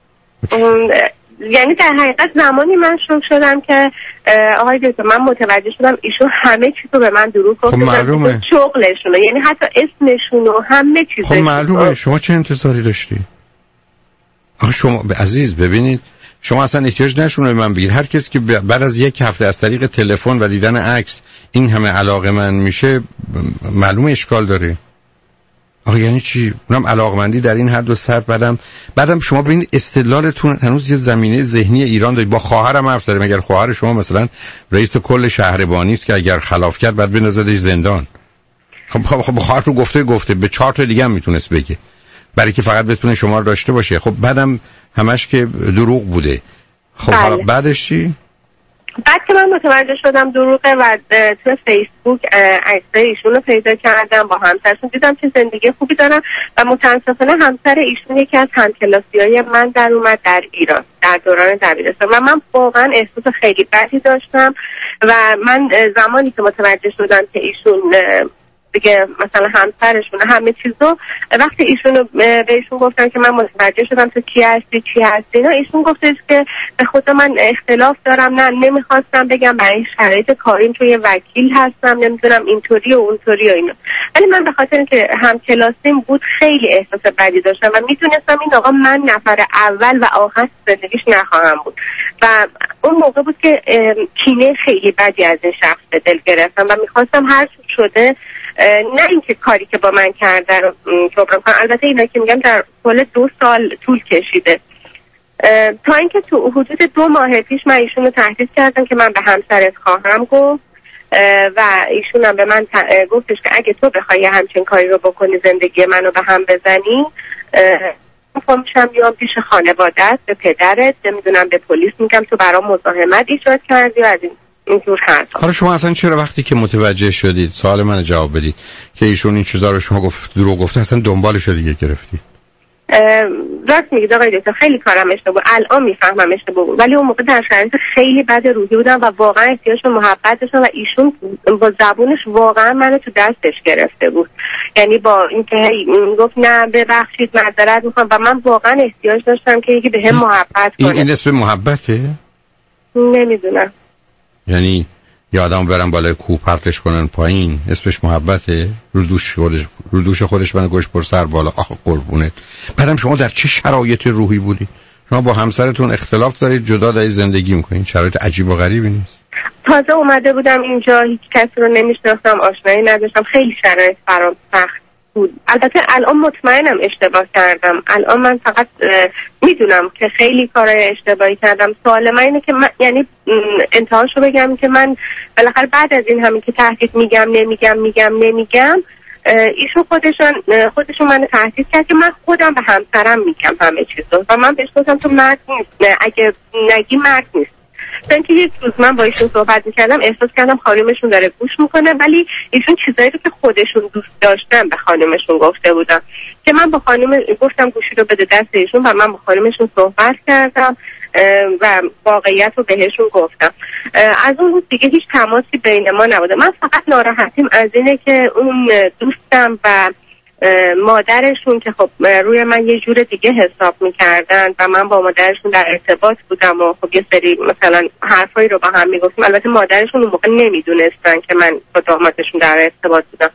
یعنی در حقیقت زمانی من شوک شدم که آقای دکتر من متوجه شدم ایشون همه چیز رو به من دروغ گفتن. خب معلومه شغلشونه، یعنی حتی اسمشون و همه چیز. خب معلومه. شما چه انتظاری داشتی؟ آخه شما عزیز ببینید، شما اصلا احتیاج نشونه به من بگید. هر کسی که بعد از یک هفته از طریق تلفن و دیدن عکس این همه علاقه‌مند میشه، معلومه اشکال داره. آخه یعنی چی؟ اونم علاقمندی در این حد و سطح. بعدم شما ببینید استدلالتون هنوز یه زمینه ذهنی ایران دارید. با خواهرم حرف زدم، اگر خواهر شما مثلا رئیس کل شهربانی است که اگر خلاف کرد بعد بندازدش زندان. خب خواهر رو گفته به 4 تا دیگه هم میتونست بگه، برای که فقط بتونه شما رو داشته باشه. خب بعدم همش که دروغ بوده. خب حالا بعدش چی؟ بعد که من متوجه شدم دروغه و تو فیسبوک عکسای ایشون رو پیدا کردم، با همسرشون دیدم که زندگی خوبی دارن و متاسفانه همسر ایشون یکی از همکلاسی‌های من در اومد در ایران در دوران دبیرستان و من واقعا احساس خیلی بدی داشتم و من زمانی که متوجه شدم که ایشون دیگه مثلا همسرشون همه چیزو، وقتی ایشونو بهشون گفتن که من متوجه شدم تو کی هستی اینا، ایشون گفتش که به خدا من اختلاف دارم، نمیخواستم بگم برای شرایط کاریم تو یه وکیل هستم، نمیدونم اینطوری و اونطوری و اینا. ولی من به خاطر اینکه هم کلاسیم بود خیلی احساس بدی داشتم و میدونستم این آقا من نفر اول و آخر زندگیش نخواهم بود و اون موقع بود که کینه خیلی بدی از این شخص به دل گرفتم و میخواستم هر چی شده نه اینکه کاری که با من کرده رو جبران کنم. البته اینا که میگم در طول 2 سال طول کشیده تا اینکه تو حدود 2 ماه پیش من ایشون رو تهدید کردم که من به همسرت خواهم گفت و ایشون هم به من گفتش که اگه تو بخوای همچین کاری رو بکنی زندگی منو به هم بزنی میشم بیام پیش خانوادت به پدرت، نمیدونم به پلیس میگم تو برام مزاحمت ایجاد کردی و از اینجور حرفا. حالا شما اصلا چرا وقتی که متوجه شدید، سوال من جواب بدید، که ایشون این چیزا رو شما دروغ گفته اصلا دنبالش رو دیگه گرفتید؟ راست میگید آقای دکتر، خیلی کارم اشتباه، الان میفهمم اشتباه بود، ولی اون موقع در شرایط خیلی بد روحی بودم و واقعا احتیاج به محبت داشتم و ایشون با زبونش واقعا منو تو دستش گرفته بود. یعنی با اینکه گفت نه ببخشید معذرت میخوام و من واقعا احتیاج داشتم که یکی بهم محبت کنه. این اسم محبته؟ نمیدونم. یعنی یه آدم برن بالای کوه پرتش کنن پایین اسمش محبته؟ رو دوش خودش من گوش پر سر بالا. آخه قربونت. بعدم شما در چه شرایط روحی بودی؟ شما با همسرتون اختلاف دارید، جدا دارید زندگی میکنید، شرایط عجیب و غریبی نیست؟ تازه اومده بودم اینجا، هیچ کسی رو نمیشناختم، آشنایی نداشتم، خیلی شرایط برام سخت بود. البته الان مطمئنم اشتباه کردم، الان من فقط میدونم که خیلی کارهای اشتباهی کردم. سوال من اینه که من یعنی انتهاشو بگم که من بالاخره بعد از این همین که تهدید میگم نمیگم ایشون خودشون منو تهدید کرد که من خودم به همسرم میگم همه چیزو و من بهش گفتم تو مرد نیست، اگه نگی مرد نیست. تا اینکه یک روز من با ایشون صحبت میکردم احساس کردم خانومشون داره گوش میکنه، ولی ایشون چیزایی رو که خودشون دوست داشتن به خانومشون گفته بودن که من با خانوم گفتم گوشی رو بده دست ایشون و من با خانومشون صحبت کردم و واقعیت رو بهشون گفتم. از اون روز دیگه هیچ تماسی بین ما نبوده. من فقط ناراحتیم از اینه که اون دوستم و مادرشون که خب روی من یه جور دیگه حساب میکردن و من با مادرشون در ارتباط بودم و خب یه سری مثلا حرفایی رو با هم میگفتیم. البته مادرشون اون موقع نمیدونستن که من با دامادشون در ارتباط بودم.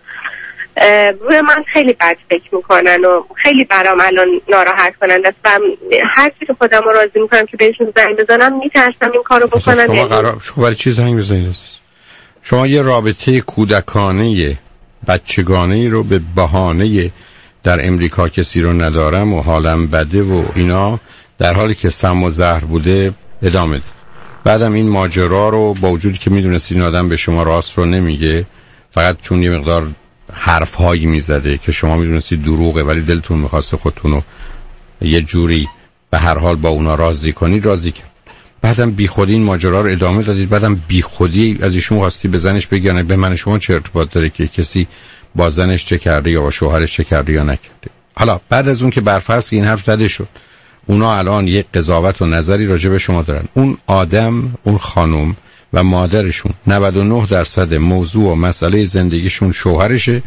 روی من خیلی بد فکر میکنن و خیلی برام الان ناراحت کنند و هر چی که خودم رو راضی میکنم که بهشون زنگ بزنم میترسم این کارو بکنن. شما برای چی زنگ بزنید؟ شما یه رابطه کودکانه بچگانه‌ای رو به بهانه در امریکا کسی رو ندارم و حالم بده و اینا، در حالی که سم و زهر بوده ادامه دید. بعدم این ماجرا رو با وجودی که میدونستی این آدم به شما راست رو نمیگه، فقط چون یه مقدار حرفهایی میزده که شما میدونستی دروغه ولی دلتون میخواسته خودتون رو یه جوری به هر حال با اونا راضی کنید، راضی کرد. بعدم بی خودی این ماجرا رو ادامه دادید. بعدم بی خودی از ایشون خواستی به زنش بگن به من شما چه ارتباط داره که کسی با زنش چه کرده یا با شوهرش چه کرده یا نکرده. حالا بعد از اون که برفرض این حرف زده شد، اونا الان یک قضاوت و نظری راجع به شما دارن. اون آدم، اون خانم و مادرشون 99% موضوع و مسئله زندگیشون شوهرشه،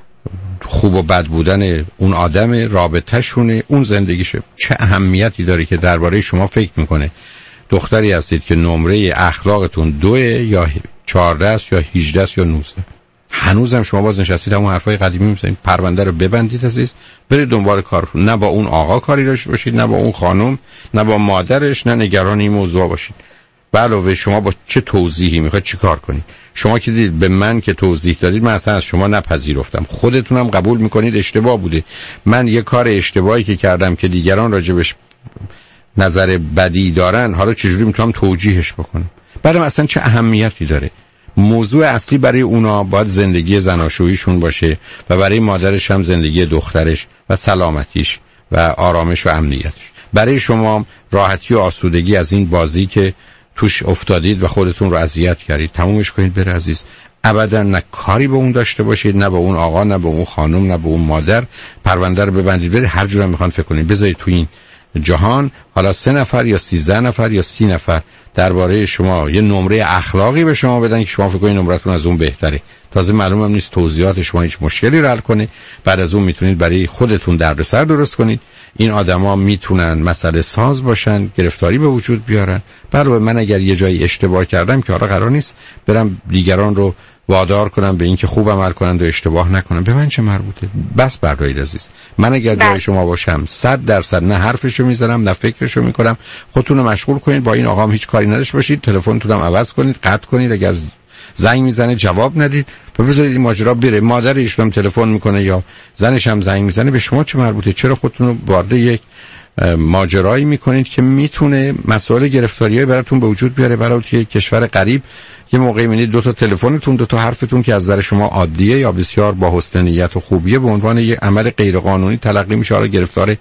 خوب و بد بودن اون آدم، رابطه‌شونه، اون زندگیشه. چه اهمیتی داره که درباره شما فکر میکنه دختری هستید که نمره اخلاقتون 2 یا 14 است یا 18 است یا 19؟ هنوزم شما باز نشستید همون حرفای قدیمی میزنید. پرونده رو ببندید عزیز، برید دنبال کارتون. نه با اون آقا کاری داشته باشید، نه با اون خانم، نه با مادرش، نه نگران این موضوع باشید. به علاوه شما با چه توضیحی میخواید چیکار کنید؟ شما که دید به من که توضیح دادید، من اصلا از شما نپذیرفتم. خودتونم قبول میکنید اشتباه بوده. من یه کار اشتباهی که کردم که دیگران راجبش نظر بدی دارن، حالا چجوری میتونم توجیهش بکنم؟ برام اصلا چه اهمیتی داره؟ موضوع اصلی برای اونا باید زندگی زناشوییشون باشه و برای مادرش هم زندگی دخترش و سلامتیش و آرامش و امنیتش. برای شما راحتی و آسودگی از این بازی که توش افتادید و خودتون رو اذیت کردید تمومش کنید بره عزیز. ابدا نه کاری به اون داشته باشید، نه به اون آقا، نه به اون خانم، نه به اون مادر. پرونده رو ببندید برید هر جور میخوان فکر کنید. بذارید تو این جهان حالا 3 نفر یا 13 نفر یا 30 نفر درباره شما یه نمره اخلاقی به شما بدن که شما فکر کنید نمرتون از اون بهتره. تازه معلوم هم نیست توضیحات شما هیچ مشکلی رو حل کنه. بعد از اون میتونید برای خودتون دردسر درست کنید. این آدما میتونن مسئله ساز باشن، گرفتاری به وجود بیارن. علاوه من اگر یه جایی اشتباه کردم که حالا قرار نیست برم دیگران رو وادار کنم به اینکه خوب عمل کنند و اشتباه نکنن. به من چه مربوطه؟ بس بردارید عزیز. من اگر جای شما باشم 100% نه حرفشو میزنم نه فکرشو میکنم. خودتون رو مشغول کنید، با این آقام هیچ کاری نداشته باشید. تلفنتون هم عوض کنید، قطع کنید. اگر زنگ میزنه جواب ندید و بذارید این ماجرا بره. مادرش هم تلفن میکنه یا زنش هم زنگ میزنه، به شما چه مربوطه؟ چرا خودتون رو وارد یک ماجرایی میکنید که میتونه مسائل گرفتاریای براتون به وجود بیاره؟ برای یک کشور غریب یه موقعی میبینید 2 تا تلفنتون، 2 تا حرفتون که از نظر شما عادیه یا بسیار با حسن نیت و خوبیه، به عنوان یک عمل غیر قانونی تلقی میشه. حالا گرفتار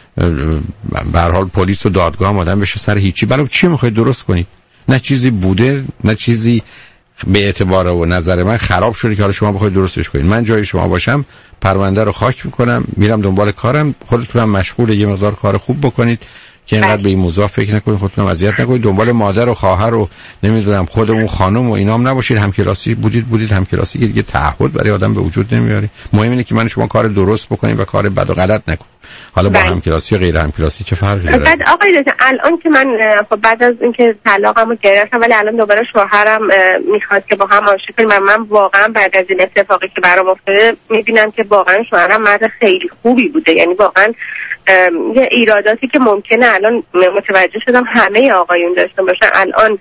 به هر حال پلیس و دادگاه هم آدم بشه سر هیچی. برای چی میخواید درست کنید؟ نه چیزی بوده، نه چیزی به اعتبار و نظر من خراب شده که حالا شما بخواید درستش کنید. من جای شما باشم پرونده رو خاک میکنم، میرم دنبال کارم. خودتونم مشغول یه مقدار کار خوب بکنید که اینقدر به این موضوع فکر نکنید، خودتونم اذیت نکنید. دنبال مادر و خواهر و نمیدونم خود اون خانم و اینام نباشید. همکلاسی بودید همکلاسی که دیگه تعهد برای آدم به وجود نمیاره. مهم اینه که من شما کار درست بکنید و کار بد و غلط نکنید. حالا با همکلاسی و غیر همکلاسی چه فرقی داره؟ بعد آقای دکتر الان که من بعد از اینکه طلاقمو گرفتم ولی الان دوباره شوهرم میخواد که با هم عاشق کنیم، من واقعا بعد از این اتفاقی که برام افتاده میبینم که واقعا شوهرم مرد خیلی خوبی بوده. یعنی واقعا یه ایراداتی که ممکنه الان متوجه شدم همه آقایون داشته باشن، الان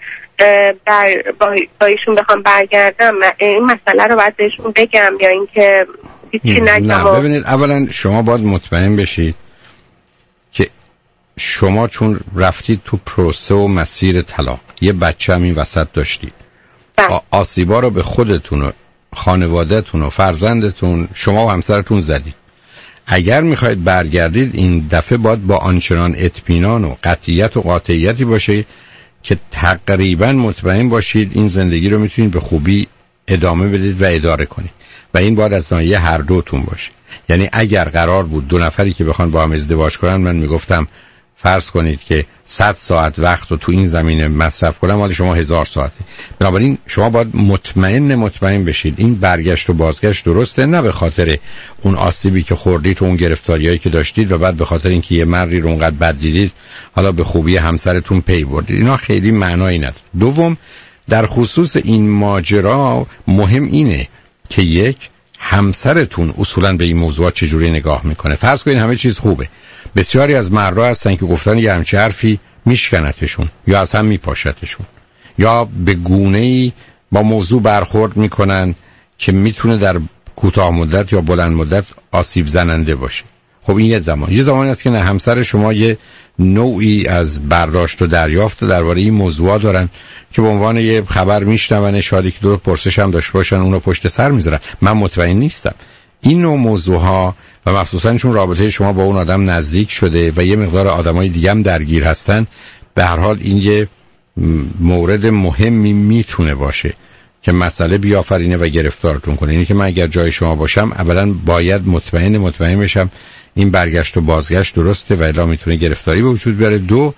با ایشون بخوام برگردم این مسئله رو باید بهشون بگم یا اینکه هیچی نگم؟ نه ببینید، اولا شما باید مطمئن بشید که شما چون رفتید تو پروسه و مسیر طلاق، یه بچه هم این وسط داشتید، آسیبا رو به خودتون و خانوادهتون و فرزندتون شما و همسرتون زدید. اگر میخواید برگردید این دفعه باید با آنچنان اطمینان و قطعیت و قاطعیتی باشه که تقریبا مطمئن باشید این زندگی رو میتونید به خوبی ادامه بدید و اداره کنید و این باید از ناحیه هر دوتون باشه. یعنی اگر قرار بود 2 نفری که بخوان با هم ازدواج کنن، من میگفتم فرض کنید که 100 ساعت وقت رو تو این زمینه مصرف کنم، حالا شما 1000 ساعته. بنابراین شما باید مطمئن بشید این برگشت و بازگشت درسته، نه به خاطر اون آسیبی که خوردید و اون گرفتاریایی که داشتید و بعد به خاطر اینکه یه مردی رو اونقدر بد دیدید حالا به خوبی همسرتون پی بردید. اینا خیلی معنایی نداره. دوم، در خصوص این ماجرا مهم اینه که یک، همسرتون اصولا به این موضوع چجوری نگاه میکنه. فرض کنید همه چیز خوبه، بسیاری از مردها هستن که گفتن یه همچه حرفی میشکنتشون یا از هم میپاشتشون یا به گونه‌ای با موضوع برخورد میکنن که میتونه در کوتاه مدت یا بلند مدت آسیب زننده باشه. خب این یه زمانی است که نه همسر شما یه نوعی از برداشت و دریافت درباره این موضوع دارن که به عنوان یه خبر میشنون، شاید که 2 پرسش هم داشته باشن اون رو پشت سر میذارن. من مطمئن نیستم این نوع موضوعها و مخصوصا چون رابطه شما با اون آدم نزدیک شده و یه مقدار آدمای دیگه هم درگیر هستن، به هر حال این یه مورد مهمی میتونه باشه که مسئله بیافرینه و گرفتارتون کنه. اینه که من اگر جای شما باشم اولا باید مطمئن بشم این برگشت و بازگشت درسته و الا میتونه گرفتاری به وجود بیاره. دو،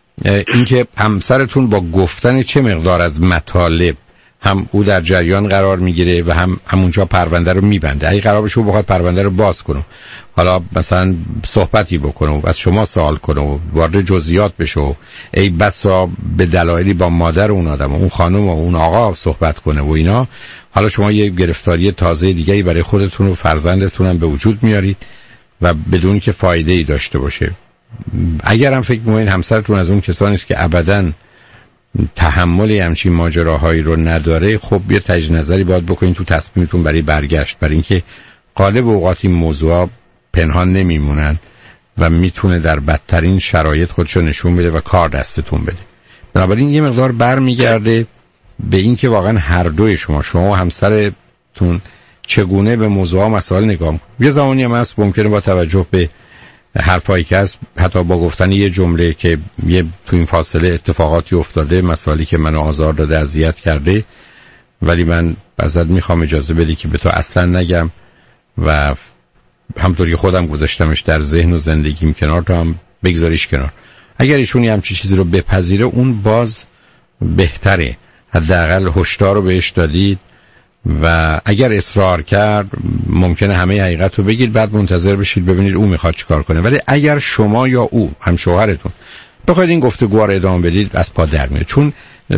اینکه همسرتون با گفتن چه مقدار از مطالب هم او در جریان قرار میگیره و هم همونجا پرونده رو میبنده. اگه قرار بشه بخواد پرونده رو باز کنه، حالا مثلا صحبتی بکنه و از شما سوال کنه و وارد جزئیات بشه و ای بسا به دلایلی با مادر اون آدم و اون خانم و اون آقا صحبت کنه و اینا، حالا شما یه گرفتاری تازه دیگه‌ای برای خودتون و فرزندتون هم به وجود میارید و بدون که فایده‌ای داشته باشه. اگر هم فکر می‌کنید همسرتون از اون کسانی است که ابداً تحمل همچین ماجراهایی رو نداره، خب یه تجدید نظری باید بکنید تو تصمیمتون برای برگشت، برای اینکه غالب اوقات این موضوعا پنهان نمیمونن و میتونه در بدترین شرایط خودشو نشون بده و کار دستتون بده. بنابراین یه مقدار برمیگرده به اینکه واقعا هر دوی شما و همسرتون چگونه به موضوعا مسائل نگاه می‌کنید. یه زمانی هم هست ممکنه با توجه به حرفایی که هست، حتی با گفتن یه جمله که یه تو این فاصله اتفاقاتی افتاده، مسائلی که منو آزار داده، اذیت کرده، ولی من ازت میخوام اجازه بدی که به تو اصلا نگم و همطوری خودم گذاشتمش در ذهن و زندگیم کنار، تو هم بگذاریش کنار. اگر ایشون یه همچین چیزی رو بپذیره، اون باز بهتره، حداقل هشدار رو بهش دادید و اگر اصرار کرد ممکنه همه حقیقت رو بگید، بعد منتظر بشید ببینید او میخواد چیکار کنه. ولی اگر شما یا او، هم شوهرتون، بخواید این گفتگو رو ادامه بدید، از پا در میاد، چون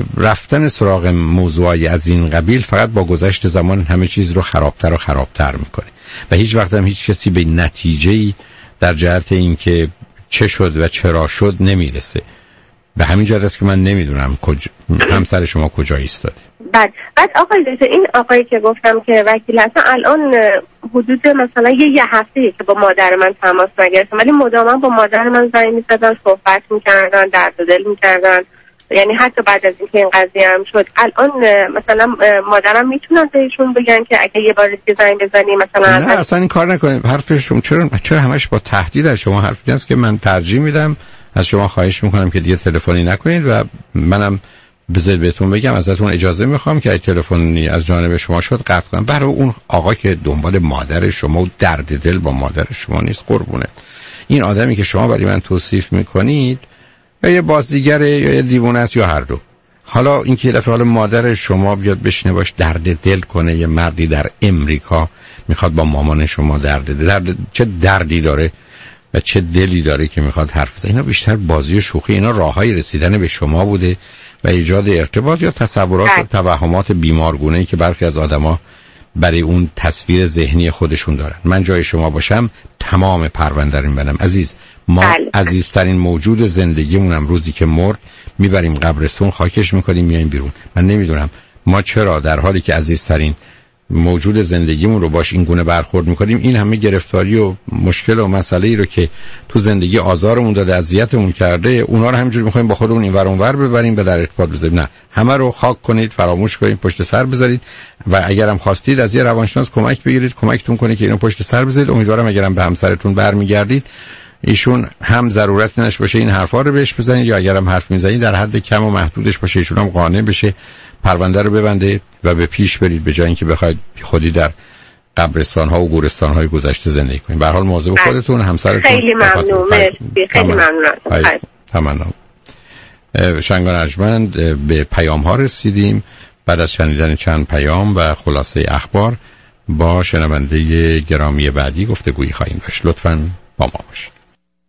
رفتن سراغ موضوعی از این قبیل فقط با گذشت زمان همه چیز رو خرابتر و خرابتر میکنه و هیچ وقت هم هیچ کسی به نتیجه‌ای در جهت اینکه چه شد و چرا شد نمیرسه. به همین جهت است که من نمیدونم همسر شما کجا ایستاده. بعد آقای دکتر، این آقایی که گفتم که وکیل هستن، الان حدود مثلا یه هفته‌ای که با مادر من تماس نگرفتم، ولی مداما با مادر من زنگ می‌زدن، صحبت می‌کردن، درد و دل می‌کردن. یعنی حتی بعد از اینکه این قضیه هم شد، الان مثلا مادرم میتونن بهشون بگن که اگه یه بار دیگه زنگ بزنی مثلا نه اصلا این کار نکنید. حرفشون چرا همش با تهدید از شما حرف میزنن که من ترجیح میدم از شما خواهش میکنم که دیگه تلفنی نکنید و منم بذارید بهتون بگم ازتون اجازه میخوام که اگه تلفنی از جانب شما شد قطع کنم. برای اون آقا که دنبال مادر شما و درد دل با مادر شما نیست قربونه. این آدمی که شما برای من توصیف میکنید یا یه بازیگره یا یه دیوونه است یا هر دو. حالا این که دفعه حال مادر شما بیاد بشینه باش درد دل کنه، یه مردی در امریکا میخواد با مامان شما درد چه دردی داره و چه دلی داره که میخواد حرف بزنه، اینا بیشتر بازی و شوخی، اینا راههای رسیدن به شما بوده و ایجاد ارتباط یا تصورات و توهمات بیمارگونه‌ای که برخی از آدما برای اون تصویر ذهنی خودشون دارن. من جای شما باشم تمام پرونده رو میبرم. عزیز، ما عزیزترین موجود زندگیمونم روزی که مرد میبریم قبرستون، خاکش میکنیم، میایم بیرون. من نمیدونم ما چرا در حالی که عزیزترین موجود زندگیمون رو باش این گونه برخورد میکنیم، این همه گرفتاری و مشکل و مسئله‌ای رو که تو زندگی آزارمون داده، اذیتمون کرده، اونا رو همینجوری میخوایم با خودمون اینور اونور ببریم و در ارتباط بذاریم. نه، همه رو خاک کنید، فراموش کنید، پشت سر بذارید و اگرم خواستید از یه روانشناس کمک بگیرید، کمکتون کنه که اینو پشت سر بذارید. امیدوارم اگرم به همسرتون برمیگردید ایشون هم ضرورت نش باشه این حرفا رو بهش بزنید، یا اگرم حرف میزنید در حد کم و محدودش باشه، ایشون هم قانع بشه، پرونده رو ببنده و به پیش برید، به جای اینکه بخواید خودی در قبرستان ها و گورستان های گذشته زندگی کنید. به هر حال مواظب خودتون، همسرتون. خیلی ممنون. خیلی ممنون. تمام. شنگان ارجمند، به پیام ها رسیدیم. بعد از شنیدن چند پیام و خلاصه اخبار با شنونده گرامی بعدی گفتگویی خواهیم داشت. لطفاً با ما باشید.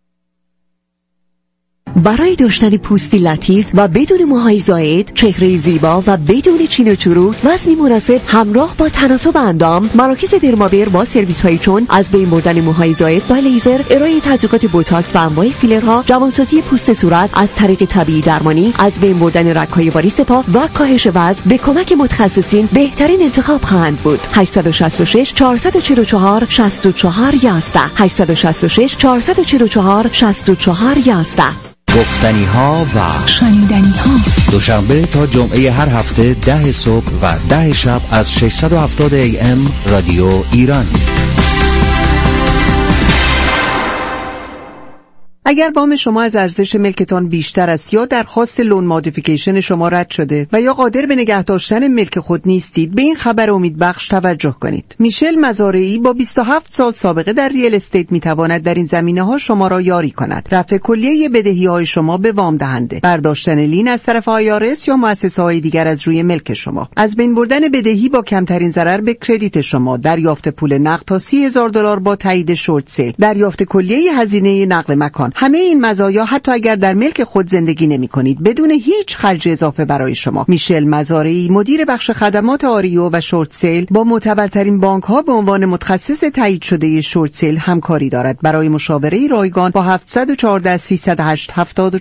برای داشتن پوستی لطیف و بدون موهای زائد، چهره زیبا و بدون چین و چروک، وزنی مناسب همراه با تناسب اندام، مراکز درمابر با سرویس هایی چون از بین بردن موهای زائد با لیزر، ارائه تزریقات بوتاکس و انواع فیلرها، جوانسازی پوست صورت از طریق طبیعی درمانی، از بین بردن رگ‌های واریس پا و کاهش وزن به کمک متخصصین بهترین انتخاب خواهند بود. 866 444 64 11 866 444 64 11. گفتنی ها و شنیدنی ها، دوشنبه تا جمعه هر هفته 10 صبح و 10 شب از 670 AM رادیو ایران. اگر وام شما از ارزش ملکتان بیشتر است یا درخواست لون مودیفیکیشن شما رد شده و یا قادر به نگه داشتن ملک خود نیستید، به این خبر امیدبخش توجه کنید. میشل مزارعی با 27 سال سابقه در ریل استیت میتواند در این زمینه‌ها شما را یاری کند. رفع کلیه بدهی‌های شما به وام دهنده، برداشتن لین از طرف IRS یا مؤسسه‌های دیگر از روی ملک شما، از بین بردن بدهی با کمترین ضرر به کردیت شما، دریافت پول نقد تا $30,000 با تایید شورت سیل، دریافت کلیه هزینه نقل مکان. همه این مزایا حتی اگر در ملک خود زندگی نمی کنید بدون هیچ خرج اضافه برای شما. میشل مزارعی، مدیر بخش خدمات آریو و شورت سیل، با معتبرترین بانک ها به عنوان متخصص تایید شده شورت سیل همکاری دارد. برای مشاوره رایگان با 714 308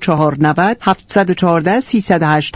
7490 714 308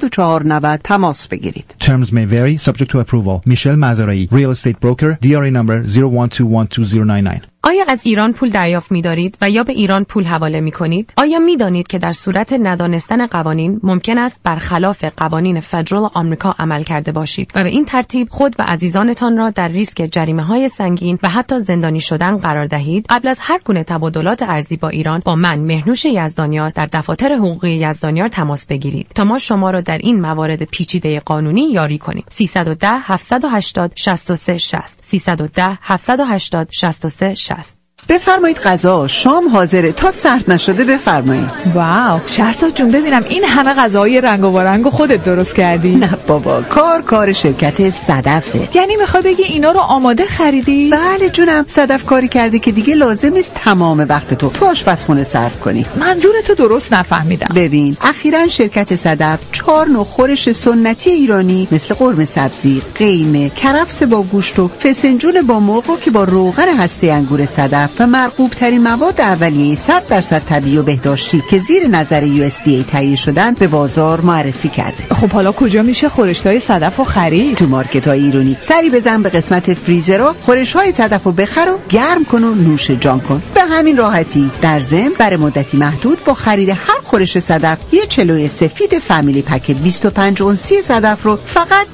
7490 تماس بگیرید. Terms may vary, subject to approval. میشل مزارعی، Real Estate Broker, DRA number 01212099. آیا از ایران پول دریافت می‌دارید و یا به ایران پول حواله می‌کنید؟ آیا می‌دانید که در صورت ندانستن قوانین ممکن است برخلاف قوانین فدرال آمریکا عمل کرده باشید و به این ترتیب خود و عزیزانتان را در ریسک جریمه‌های سنگین و حتی زندانی شدن قرار دهید؟ قبل از هر گونه تبادلات ارزی با ایران با من مهنوش یزدانیار در دفاتر حقوقی یزدانیار تماس بگیرید تا ما شما را در این موارد پیچیده قانونی یاری کنیم. 310 780 63 60 310 780 63 60. بفرمایید غذا، شام حاضره، تا سرد نشده بفرمایید. واو، شهرزاد جون ببینم این همه غذاهای رنگ و رنگ خودت درست کردی؟ نه بابا، کار شرکت صدفه. یعنی میخوای بگی اینا رو آماده خریدی؟ بله جونم، صدف کاری کرده که دیگه لازم نیست تمام وقت تو آشپزخونه صرف کنی. منظورتو درست نفهمیدم. ببین، اخیراً شرکت صدف 4 نوع خورش سنتی ایرانی مثل قرمه سبزی، قیمه، کرفس با گوشت و فسنجون با مرغ که با روغن هسته انگور صدف و مرغوب ترین مواد اولیه 100% طبیعی و بهداشتی که زیر نظر USDA تهیه شدن به بازار معرفی کرده. خب حالا کجا میشه خورش‌های صدفو خرید؟ تو مارکت‌های ایرانی. سری بزن به قسمت فریزرها، خورش‌های صدفو بخر و گرم کن و نوش جان کن. به همین راحتی. در ضمن برای مدتی محدود با خرید هر خورش صدف یه چلوی سفید فامیلی پک 25 اونسی صدف رو فقط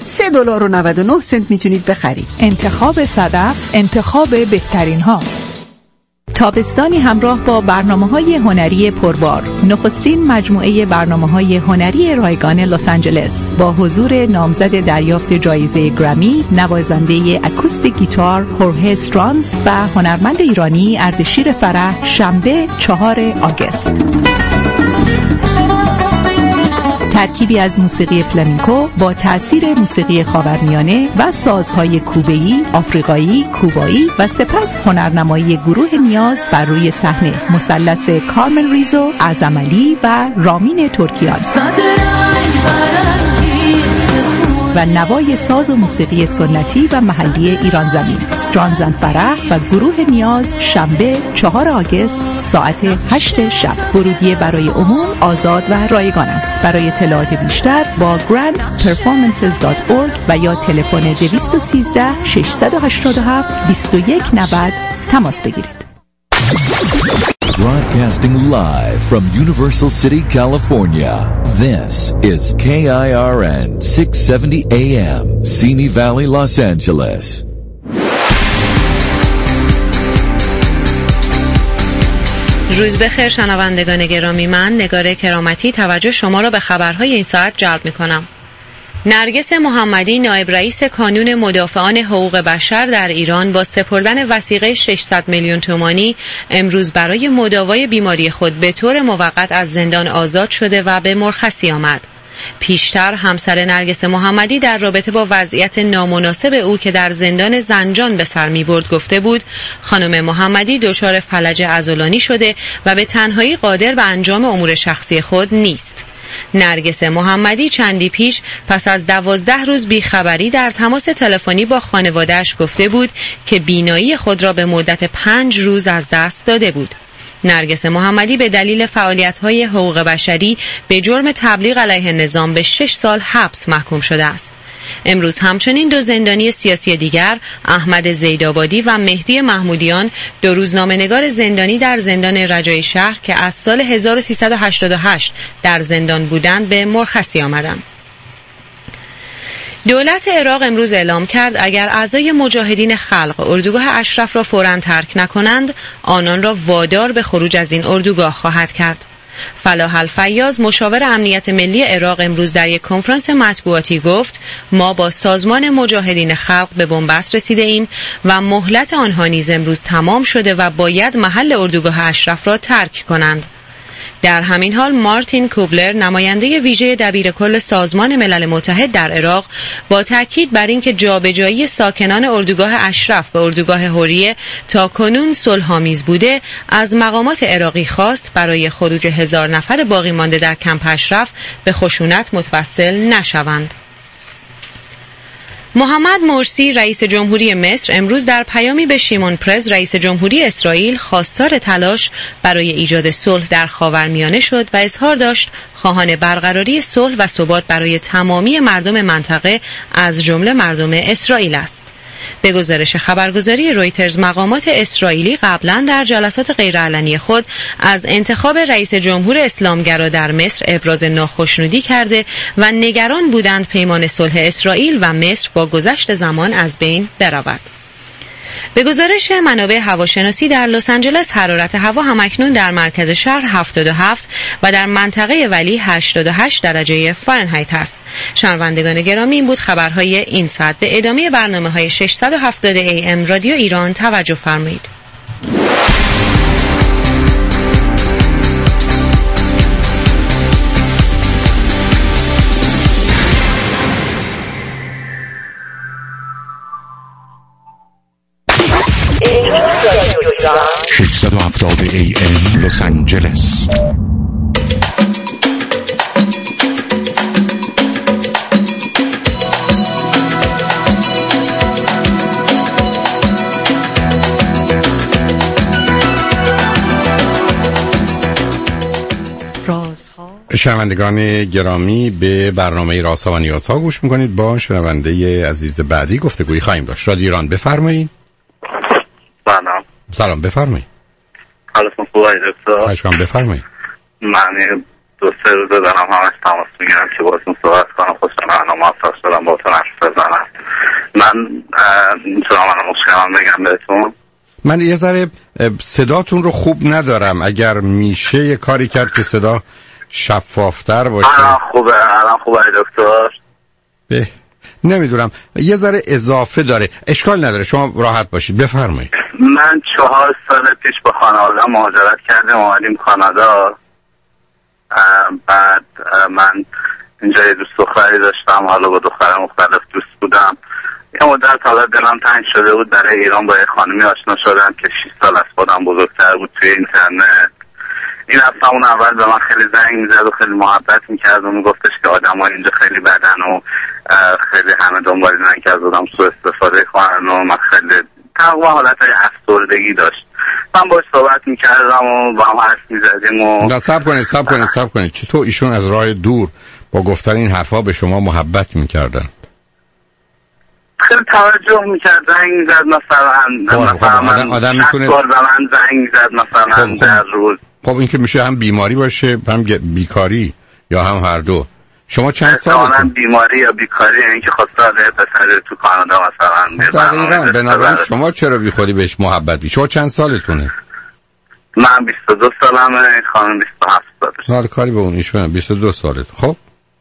$3.99 میتونید بخرید. انتخاب صدف انتخاب بهترین ها. تابستانی همراه با برنامه‌های هنری پربار، نخستین مجموعه برنامه‌های هنری رایگان لس آنجلس با حضور نامزد دریافت جایزه گرمی، نوازنده اکوستیک گیتار هورهه استرانز و هنرمند ایرانی اردشیر فرح، شنبه 4 آگوست. ترکیبی از موسیقی فلامنکو با تأثیر موسیقی خاورمیانه و سازهای کوبه‌ای، آفریقایی، کوبایی و سپس هنرنمایی گروه نیاز بر روی صحنه، مثلث کارمن ریزو، اعظم علی و رامین ترکیان و نوای ساز و موسیقی سنتی و محلی ایران زمین. استرانزن فرح و گروه نیاز شنبه 4 آگوست ساعت 8 شب. ورودی برای عموم آزاد و رایگان است. برای اطلاعات بیشتر با grandperformances.org و یا تلفن 213 687 2190 تماس بگیرید. Broadcasting live from Universal City, California. This is KIRN 670 AM, Simi Valley, Los Angeles. روز بخیر شنوندگان گرامی، من نگار کرامتی توجه شما را به خبرهای این ساعت جلب می‌کنم. نرگس محمدی، نایب رئیس کانون مدافعان حقوق بشر در ایران، با سپردن وثیقه 600 میلیون تومانی امروز برای مداوای بیماری خود به طور موقت از زندان آزاد شده و به مرخصی آمد. پیشتر همسر نرگس محمدی در رابطه با وضعیت نامناسب او که در زندان زنجان به سر می‌برد گفته بود خانم محمدی دچار فلج عضلانی شده و به تنهایی قادر به انجام امور شخصی خود نیست. نرگس محمدی چندی پیش پس از 12 روز بیخبری در تماس تلفنی با خانواده‌اش گفته بود که بینایی خود را به مدت 5 روز از دست داده بود. نرگس محمدی به دلیل فعالیت‌های حقوق بشری به جرم تبلیغ علیه نظام به 6 سال حبس محکوم شده است. امروز همچنین دو زندانی سیاسی دیگر، احمد زیدآبادی و مهدی محمودیان، دو روزنامه‌نگار زندانی در زندان رجایی شهر که از سال 1388 در زندان بودند، به مرخصی آمدند. دولت عراق امروز اعلام کرد اگر اعضای مجاهدین خلق اردوگاه اشرف را فوراً ترک نکنند، آنان را وادار به خروج از این اردوگاه خواهد کرد. فلاح الفیاض مشاور امنیت ملی عراق امروز در یک کنفرانس مطبوعاتی گفت ما با سازمان مجاهدین خلق به بنبست رسیده ایم و مهلت آنها نیز امروز تمام شده و باید محل اردوگاه اشرف را ترک کنند. در همین حال مارتین کوبلر نماینده ویژه دبیرکل سازمان ملل متحد در عراق با تاکید بر اینکه جابجایی ساکنان اردوگاه اشرف به اردوگاه حریه تا کنون صلح‌آمیز بوده، از مقامات عراقی خواست برای خروج 1000 نفر باقی مانده در کمپ اشرف به خشونت متوسل نشوند. محمد مرسی رئیس جمهوری مصر امروز در پیامی به شیمون پرز رئیس جمهوری اسرائیل خواستار تلاش برای ایجاد صلح در خاورمیانه شد و اظهار داشت خواهان برقراری صلح و ثبات برای تمامی مردم منطقه از جمله مردم اسرائیل است. به گزارش خبرگزاری رویترز مقامات اسرائیلی قبلا در جلسات غیرعلنی خود از انتخاب رئیس جمهور اسلامگرا در مصر ابراز ناخشنودی کرده و نگران بودند پیمان صلح اسرائیل و مصر با گذشت زمان از بین برود. به گزارش منابع هواشناسی در لس آنجلس حرارت هوا همکنون در مرکز شهر 77 و در منطقه ولی 88 درجه فارنهایت است. شنوندگان گرامی، این بود خبرهای این ساعت. به ادامه برنامه‌های 670 AM رادیو ایران توجه فرمایید. AM لس آنجلس. شنوندگان گرامی، به برنامه رازها و نیازها گوش میکنید. با شنونده عزیز بعدی گفتگویی خواهیم داشت. رادیو ایران، بفرمایید. سلام، بفرمایید. حالتون خوبه دکتر؟ خوشم، بفرمایید. من 2-3 روز دارم همش تماس میگیرم که باهاتون صحبت کنم. خوشحالم موفق شدم باهاتون حرف بزنم. من میتونم مشکلم بگم بهتون؟ من یه ذره صداتون رو خوب ندارم. اگر میشه یه کاری کرد که صدا شفافتر باشه. الان خوبه دکتر؟ نمیدونم، یه ذره اضافه داره. اشکال نداره، شما راحت باشید، بفرمایید. من 4 سال پیش با خانواده مهاجرت کردیم، اومدیم کانادا. بعد من اینجا یه دوست دختری داشتم، حالا با دختر مختلف دوست بودم. یه مدت حالا دلم تنگ شده بود برای ایران، با یه خانمی آشنا شدم که 6 سال از خودم بزرگتر بود توی اینترنت. این از همون اول به من خیلی زنگ میزد و خیلی محبت میکرد و میگفتش که آدم ها اینجا خیلی بدن و خیلی همه دنبال اینن که از آدم سوء استفاده کنن و من خیلی تقریبا حالت های افسردگی داشت. من باش صحبت میکردم و با هم حرف میزدیم و نه صبر کنید. چطور ایشون از راه دور با گفتن این حرفا به شما محبت میکردن؟ خیلی توجه میکرد، زنگ میزد مثلا آدم میتونه به من زنگ میزد مثلا در روز. خب این که میشه هم بیماری باشه هم بیکاری یا هم هر دو. شما چند سالتون؟ بیماری یا بیکاری، این که خواسته یه پسر تو کانادا مثلا. دقیقاً. بنابراین شما چرا بی خودی بهش محبت بی؟ شما چند سالتونه؟ من 22 سالمه، خانم 27 سالشه. حال کاری به اون ایشون 22 سالت. خب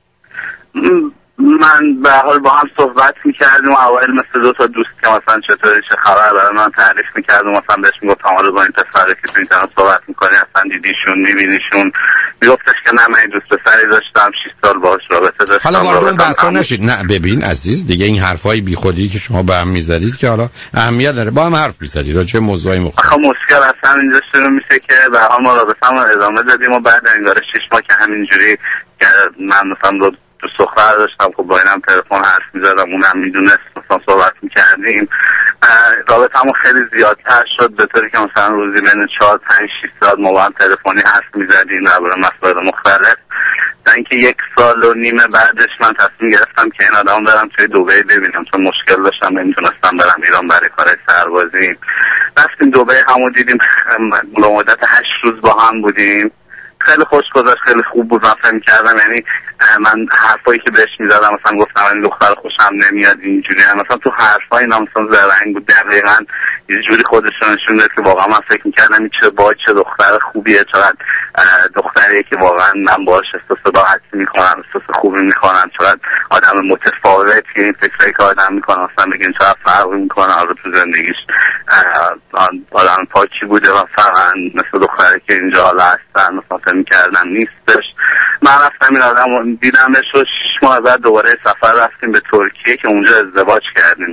من به حال با هم صحبت میکردیم و اول مثل 2 تا دوست که مثلا چطوری چه خبر برای من تعریف میکردم، مثلا بهش میگفتم حالا با این پسره که تو اینترنت صحبت میکنی اصلا دیدیشون میبینیشون؟ میگفتش که نه من دوست پسری داشتم 6 سال باهاش رابطه داشتم. حالا وارد اون بحثا نشید. نه ببین عزیز، دیگه این حرفای بیخودی که شما به هم میزدید که حالا اهمیت داره. با هم حرف میزدید راجع به موضوعی مختلف. آخه مشکل اصلا اینجا شروع میشه که به حال ما رابطه‌مون ادامه دادیم و بعد انگار 6 ماه که همینجوری که من مثلا دوست دختر داشتم، خب با اینم تلفن حرف میزدم، اونم میدونست، مثلا صحبت میکردیم. رابطه‌مون خیلی زیادتر شد به طوری که مثلا روزی بین 4-5-6 ساعت ما با هم تلفنی حرف میزدیم درباره مسائل مختلف. تا اینکه 1.5 سال بعدش من تصمیم گرفتم که این آدم برم توی دبی ببینم، چون مشکل داشتم نمیتونستم برم ایران برای کار سربازی. رفتیم دبی، همو دیدیم، به مدت 8 روز با هم بودیم. خیلی خوش گذشت، خیلی خوب بود. من فهم کردم یعنی من حرفایی که بهش میزدم مثلا گفتم این دختر خوشم نمیاد اینجوری، مثلا تو حرفای اینا مثلا زرنگ بود، دقیقاً یه جوری خودشون نشون داد که واقعا من فکر میکردم این چه دختر خوبیه، چقدر دختریه که واقعا من باهاش احساس راحتی میکنم، احساس خوبی میکنم، چقدر آدم متفاوتی، این فکرایی که آدم میکنه مثلا بگیم چقدر فرقی میکنه حالا تو زندگیش آدم پاکی بوده و فقط مثل دختری که اینجا حالا هستن مثلا فکر میکردم نیستش. من رفتم این آدم دیدمش و 6 ماه بعد دوباره سفر رفتیم به ترکیه که اونجا ازدواج کردیم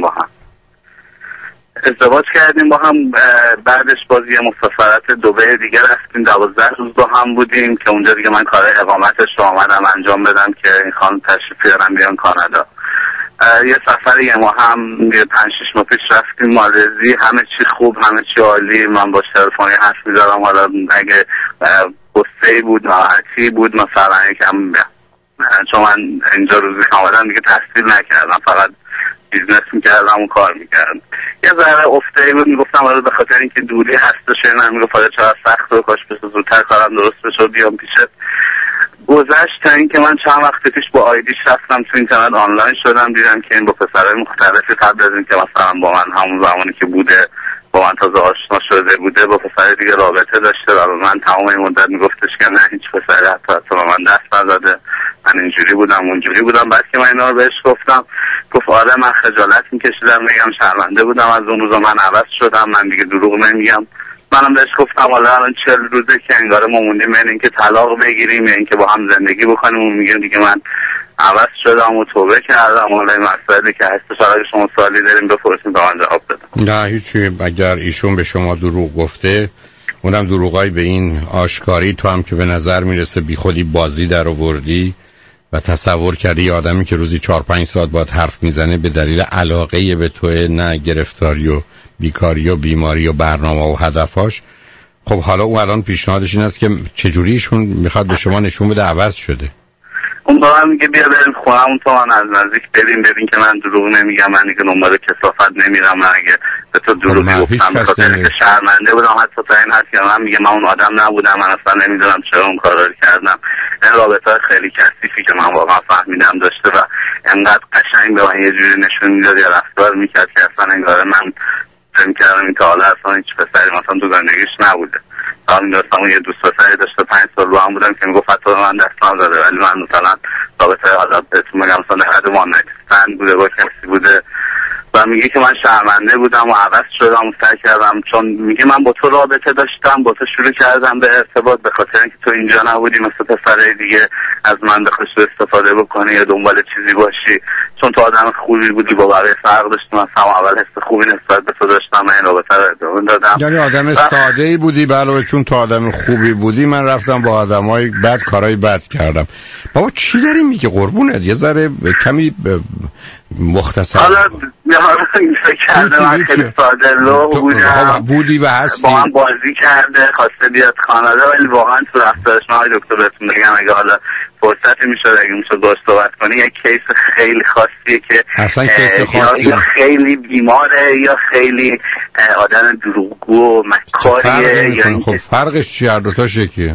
با هم. بعدش باز یه مسافرت دبی دیگه رفتیم، 12 روز با هم بودیم که اونجا دیگه من کار اقامتش رو آمدم انجام بدم که این خانم تشریف بیارم بیان کانادا. یه سفر یه ماه هم 5-6 ماه پیش رفتیم مالزی، همه چی خوب، همه چی عالی. من با تلفنی حرف می‌زدم، حالا اگه قصه‌ای بود ناراحتی بود مثلا یکم، چون من اینجا روزی آمدم دیگه تحصیل نکردم، فقط بیزنس میکردم و کار میکردم. یه ذره افتایی بود، میگفتم حالا به خاطر اینکه دوری هستش من میگفت حالا چقدر سخت و کاش بشه زودتر کارم درست بشه و بیام پیشت. گذشت تا اینکه من چند وقت پیش با آیدیش رفتم تو اینترنت آنلاین شدم، دیدم که این با پسرهای مختلفی قبل از اینکه مثلا با من همون زمانی که بوده با من تازه آشنا شده بوده با پسر دیگه رابطه داشته و من تمام این مدت میگفتش که نه هیچ پسری حتی به من دست نزده، من اینجوری بودم اونجوری بودم. بعد که من اینا رو بهش گفتم گفت آره من خجالت میکشیدم، میگم شرمنده بودم از اون روزا، من عوض شدم، من دیگه دروغ نمیگم. منم بهش گفتم حالا الان 40 روزه که انگار ما موندیم بین اینکه طلاق بگیریم یا اینکه با هم زندگی بکنیم و میگم دیگه من عوض شدم و توبه کردم. حالا این مسئله که هستش اگه شما سوالی داریم بپرسید تا من جواب بدم. نه هیچی، اگر ایشون به شما دروغ گفته اونم دروغای به این آشکاری، تو هم که به نظر میرسه بی خودی بازی در آوردی و تصور کردی یه آدمی که روزی 4-5 ساعت باهات حرف میزنه به دلیل علاقه به توه، نه گرفتاری و بیکاری و بیماری و برنامه و هدفاش. خب حالا اون الان پیشنهادش این است که چجوریشون میخواد به شما نشون بده عوض شده. اون با من میگه بیا بریم خونمون تا من از نزدیک ببین که من دروغ نمیگم، من دیگه دنبال کثافت نمیرم، من اگه به تو دروغی گفتم به خاطر اینکه شرمنده بودم حتی تا این حد که من میگه من اون آدم نبودم، من اصلا نمیدونم چرا اون کارا رو کردم. این رابطه خیلی کثیفی که من واقعا فهمیدم داشته و انقدر قشنگ به من یه جوری نشون میداد یا رفتار میکرد که اصلا انگار من فکر میکردم این تا حالا اصلا هیچ پسری مثلا تو زندگیش نبوده. همین داستان یه دوست پسری داشته 5 سال رو هم بودم که میگفت حتی من دست نزده، ولی من مثلا رابطه حالا بهتون میگم مثلا در حد وان نایت استند بوده با کسی بوده و میگه که من شرمنده بودم و عوض شدم و سعی کردم، چون میگه من با تو رابطه داشتم، با تو شروع کردم به ارتباط به خاطر اینکه تو اینجا نبودی مثل پسرای دیگه از من بخوای استفاده بکنی یا دنبال چیزی باشی، چون تو آدم خوبی بودی با بقیه فرق داشتیم، من هم اول حس خوبی نسبت به تو داشتم، من این رابطه رو ادامه دادم. یعنی آدم ساده‌ای بودی، علاوه چون تو آدم خوبی بودی من رفتم با آدمای بد کارهای بد کردم. بابا چی داری میگی قربونت؟ یه ذره کمی مختصر. حالا فکر کرده من خیلی ساده لو بودی و هستی، با هم بازی کرده، خواسته بیاد کانادا، ولی واقعا تو رفتارش من دکتر بهتون بگم اگه حالا فرصتی میشد اگه میشد باش صحبت کنی، یک کیس خیلی خاصیه که اصلا کیس خاصی یا خیلی بیماره یا خیلی آدم دروغگو و مکاریه یا خب فرقش چیه؟ هر دوتا شکیه.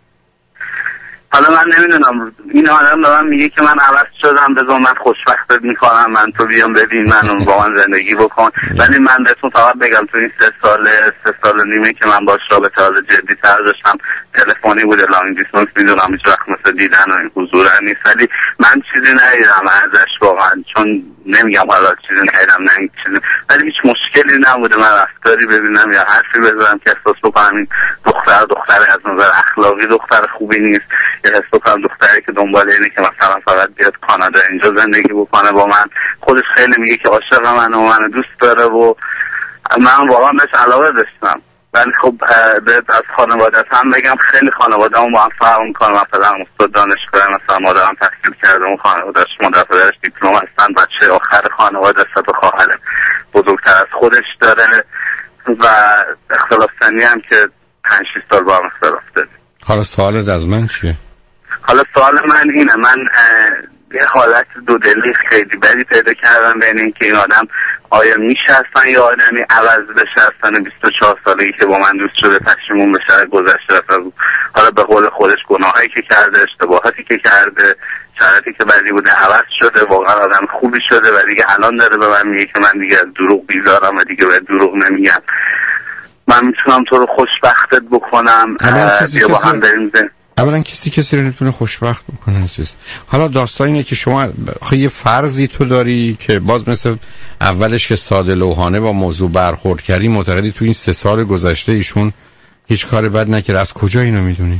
حالا من نمیدونم، این آدم به من میگه که من عوض شدم، بذار من خوشبختت میکنم، من تو بیام ببین من با من زندگی بکن. ولی من بهتون فقط بگم تو این 3 سال و نیمه که من باش رابطه حالا جدی تر داشتم، تلفنی بوده، لانگ دیستانس، میدونم هیچ وقت مثل دیدن و این حضور نیست، ولی من چیزی ندیدم ازش واقعا، چون نمیگم حالا چیزی ندیدم نه چیزی، ولی هیچ مشکلی نبوده من رفتاری ببینم یا حرفی بزنم که احساس بکنم این دختر از نظر اخلاقی دختر خوبی نیست، یا حس بکنم دختری که دنبال اینه که مثلا فقط بیاد کانادا اینجا زندگی بکنه با من. خودش خیلی میگه که عاشق منه و منو دوست داره و من واقعا بهش علاقه داشتم. ولی خب از خانوادت هم بگم خیلی خانواده هم با هم فرق میکنه. من پدرم استاد دانشگاه، مثلا مادرم تحصیل کرده و خانواده‌اش مادر پدرش دیپلم هستن، بچه آخر خانواده است و خواهر بزرگتر از خودش داره و اختلاف سنی هم که 5-6 سال با هم اختلاف داره. حالا سوالت از من چیه؟ حالا سوال من اینه، من یه حالت دودلی خیلی بدی پیدا کردم بین این که این آدم آیا میشه اصلا یه آدمی عوض بشه اصلا 24 سالگی که با من دوست شده پشیمون بشه گذشته از حالا به قول خودش گناهایی که کرده، اشتباهاتی که کرده، شرایطی که بدی بوده عوض شده، واقعا آدم خوبی شده و دیگه الان داره به من میگه که من دیگه از دروغ بیزارم و دیگه به دروغ نمیگم. من میتونم تو رو خوشبختت بکنم، بیا با هم بریم زن. اولا کسی رو نمیتونه خوشبخت بکنه عزیز. حالا داستان اینه که شما یه فرضی تو داری که باز مثل اولش که ساده لوحانه با موضوع برخورد کردی، معتقدی تو این 3 سال گذشته ایشون هیچ کار بد نکرده. از کجا اینو میدونی؟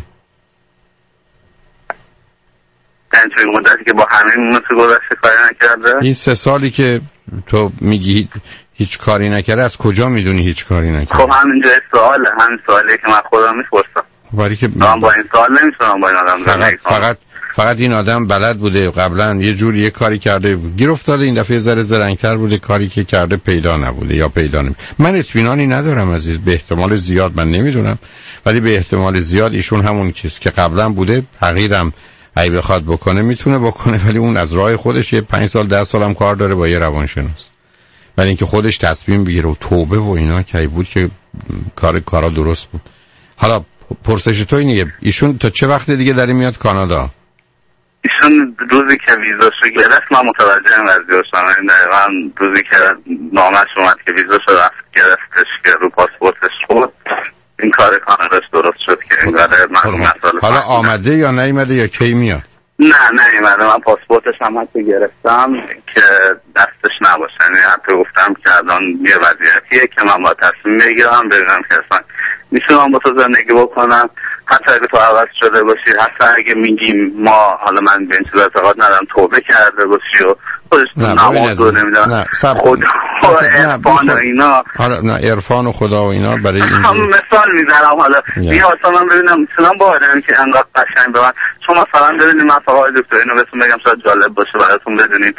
یعنی توی مدتی که با همین مثل گذشته کاری نکرده؟ این 3 سالی که تو میگی هیچ کاری نکرده، از کجا میدونی هیچ کاری نکرده؟ خب همینجا سواله، همین سوالیه که من خودم میپرسم. ولی که من با این سوال نمیتونم با این آدم فقط این آدم بلد بوده قبلا یه جوری یه کاری کرده بود، گیر افتاده، این دفعه ذره زرنگ‌تر بوده، کاری که کرده پیدا نبوده یا پیدا نمی. من اطمینانی ندارم عزیز، به احتمال زیاد، من نمیدونم، ولی به احتمال زیاد ایشون همون چیز که قبلا بوده تغییرم اگه بخواد بکنه میتونه بکنه، ولی اون از راه خودش 5 سال 10 سال هم کار داره با یه روانشناس. ولی اینکه خودش تصمیم بگیره و توبه و اینا که بود که کارا درست بود. حالا پرسش تو اینه ایشون تا چه وقت دیگه داره میاد کانادا؟ ایشون روزی که ویزاشو گرفت من متوجه این قضیه شدم، یعنی دقیقا روزی که نامش اومد که ویزاشو رفت گرفتش که رو پاسپورتش خورد، این کار کاناداش درست شد که این قدر من حالا آمده یا نیومده یا کی میاد؟ نه نیومده، من پاسپورتش هم حتی گرفتم که دستش نباشه، یعنی حتی گفتم که الان یه وضعیتیه که من باید تصمیم بگیرم ببینم که اصلا میتونم با تو زندگی بکنم، حتی اگه تو عوض شده باشی، حتی اگه میگیم ما، حالا من به این چیز اعتقاد ندارم، توبه کرده باشی و خودش نماز رو نمیدونم خدا و عرفان و اینا، حالا نه عرفان و خدا و اینا برای این مثال میزنم، حالا این اصلا من ببینم میتونم با آدمی که انقدر قشنگ به من، چون مثلا ببینید من فقط دکتر اینو بهتون بگم شاید جالب باشه براتون بدونید،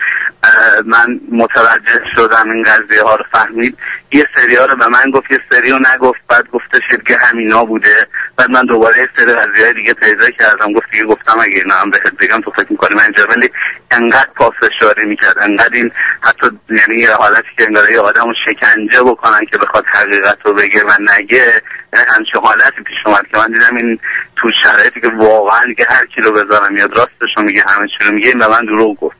من متوجه شدم این قضیه ها رو فهمید، یه سری ها رو به من گفت، یه سری رو نگفت، بعد گفته که همینا بوده، بعد من دوباره یه سری قضیه دیگه پیدا کردم، گفت دیگه گفتم اگه اینا هم بهت بگم تو فکر می‌کنی من اینجا، ولی انقدر پافشاری میکرد، انقدر این حتی یعنی یه حالتی که انگار یه آدمو شکنجه بکنن که بخواد حقیقت رو بگه و نگه، یعنی همچین حالتی پیش اومد که من دیدم این تو شرایطی که واقعا دیگه هر کی رو بذارم میاد راستش رو میگه، همه چی رو میگه، این به من دروغ گفت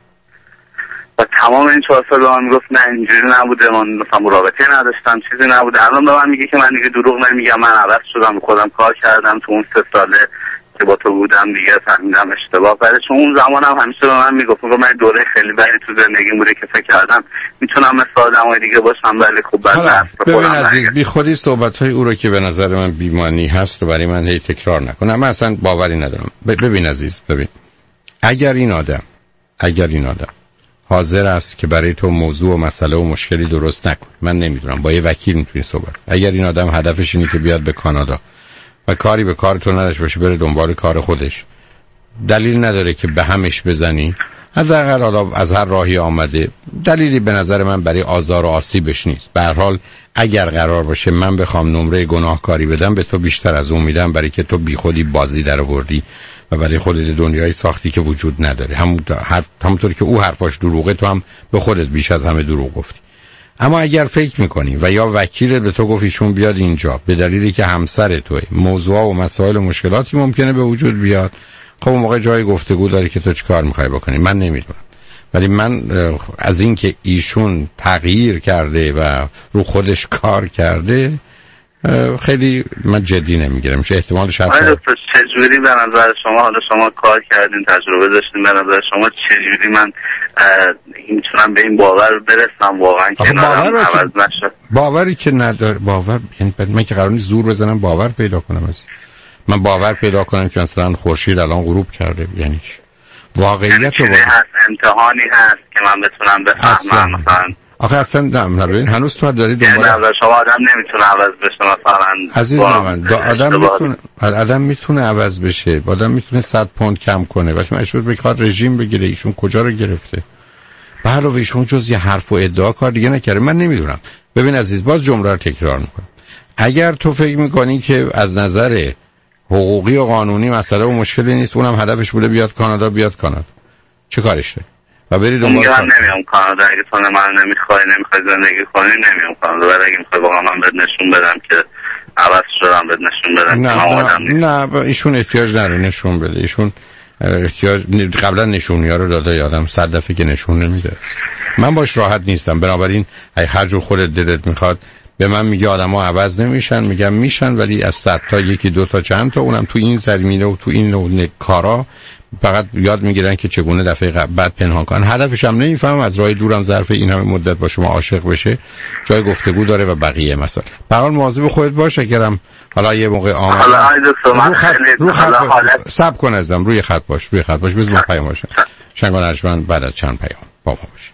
و تمام این 4 سال به من میگفت نه اینجوری نبوده، من مثلا رابطه نداشتم، چیزی نبوده. الان به من میگه که من دیگه دروغ نمیگم، من عوض شدم، خودم کار کردم، تو اون 3 ساله که با تو بودم دیگه فهمیدم اشتباه کردم، چون اون زمانم همیشه به من میگفت من دوره خیلی بدی تو زندگیم بوده که فکر کردم میتونم مثل آدمای دیگه باشم، ولی خب بعد ببین عزیز، بی خودی صحبت‌های او رو که به نظر من بی‌معنی هست و برای من هی تکرار نکنم، من اصلا باوری ندارم. ببین عزیز، ببین اگر این آدم حاضر است که برای تو موضوع و مسئله و مشکلی درست نکنه، من نمیدونم، با یه وکیل میتونی صحبت. اگر این آدم هدفش اینه که بیاد به کانادا و کاری به کار تو نداشته باشه، بره دنبال کار خودش، دلیل نداره که به همش بزنی. حداقل حالا از هر راهی آمده، دلیلی به نظر من برای آزار و آسیبش نیست. به هر حال اگر قرار باشه من بخوام نمره گناهکاری بدم، به تو بیشتر از اون میدم، برای که تو بیخودی بازی در آوردی و برای خودت دنیای ساختی که وجود نداره. همونطوری که او حرفاش دروغه، تو هم به خودت بیش از همه دروغ گفتی. اما اگر فکر میکنی و یا وکیلت به تو گفت ایشون بیاد اینجا به دلیلی که همسر توی، موضوع و مسائل و مشکلاتی ممکنه به وجود بیاد، خب اون موقع جای گفتگو داری که تو چیکار میخوای بکنی. من نمیدونم، ولی من از این که ایشون تغییر کرده و رو خودش کار کرده خیلی من جدی نمیگیرم. چه احتمالش هست؟ دکتر چجوری به نظر شما، حالا شما کار کردین، تجربه داشتین، به نظر شما چجوری من میتونم به این باور برسم واقعا که نادم عوض نشه؟ باوری که نداره، باور یعنی من که قرار نیست زور بزنم باور پیدا کنم. من باور پیدا کنم که مثلا خورشید الان غروب کرده، یعنی واقعیت رو هست، امتحانی هست که من بتونم بفهمم مثلا. آخه اصلا نبین هنوز تو داری دنبال شما آدم نمیتونه عوض بشه مثلا. عزیز من آدم میتونه عوض بشه، آدم میتونه 100 پوند کم کنه، ولی مجبور بخواد رژیم بگیره. ایشون کجا رو گرفته؟ به علاوه ایشون جز یه حرف و ادعا کار دیگه نکرده. من نمیدونم. ببین عزیز، باز جمله رو تکرار میکنم. اگر تو فکر میکنی که از نظر حقوقی و قانونی مسئله و مشکلی نیست، اونم هدفش بوده بیاد کانادا، چه کارش داره؟ و بری دنبال من نمیام کانادا. اگه تو من نمیخوای زندگی کنی، نمیام کانادا. ولی اگه میخوای واقعا من بهت نشون بدم که عوض شدم بهت نشون بدم. نه ایشون احتیاج نداره نشون بده. ایشون احتیاج قبلا نشونی‌ها رو داده یادم 100 دفعه که نشون نمیده. من باش راحت نیستم. بنابراین هر جور خودت دلت میخواد به من میگه آدم‌ها عوض نمیشن، میگم میشن، ولی از 100 تا یکی دو تا چند تا، اونم تو این زمینه و تو این نوع کارا فقط یاد میگیرن که چگونه دفعه بعد پنهان کنن. هدفش هم نمیفهمم، از راه دورم ظرف این همه مدت با شما عاشق بشه، جای گفتگو داره و بقیه مثلا. به هر حال مواظب خودت باش. اگرم حالا یه موقع رو خط صبر کن ازم، روی خط باش بزن ما پیام باشه. شنگان ارجمند بعد از چند پیام با ما باشه.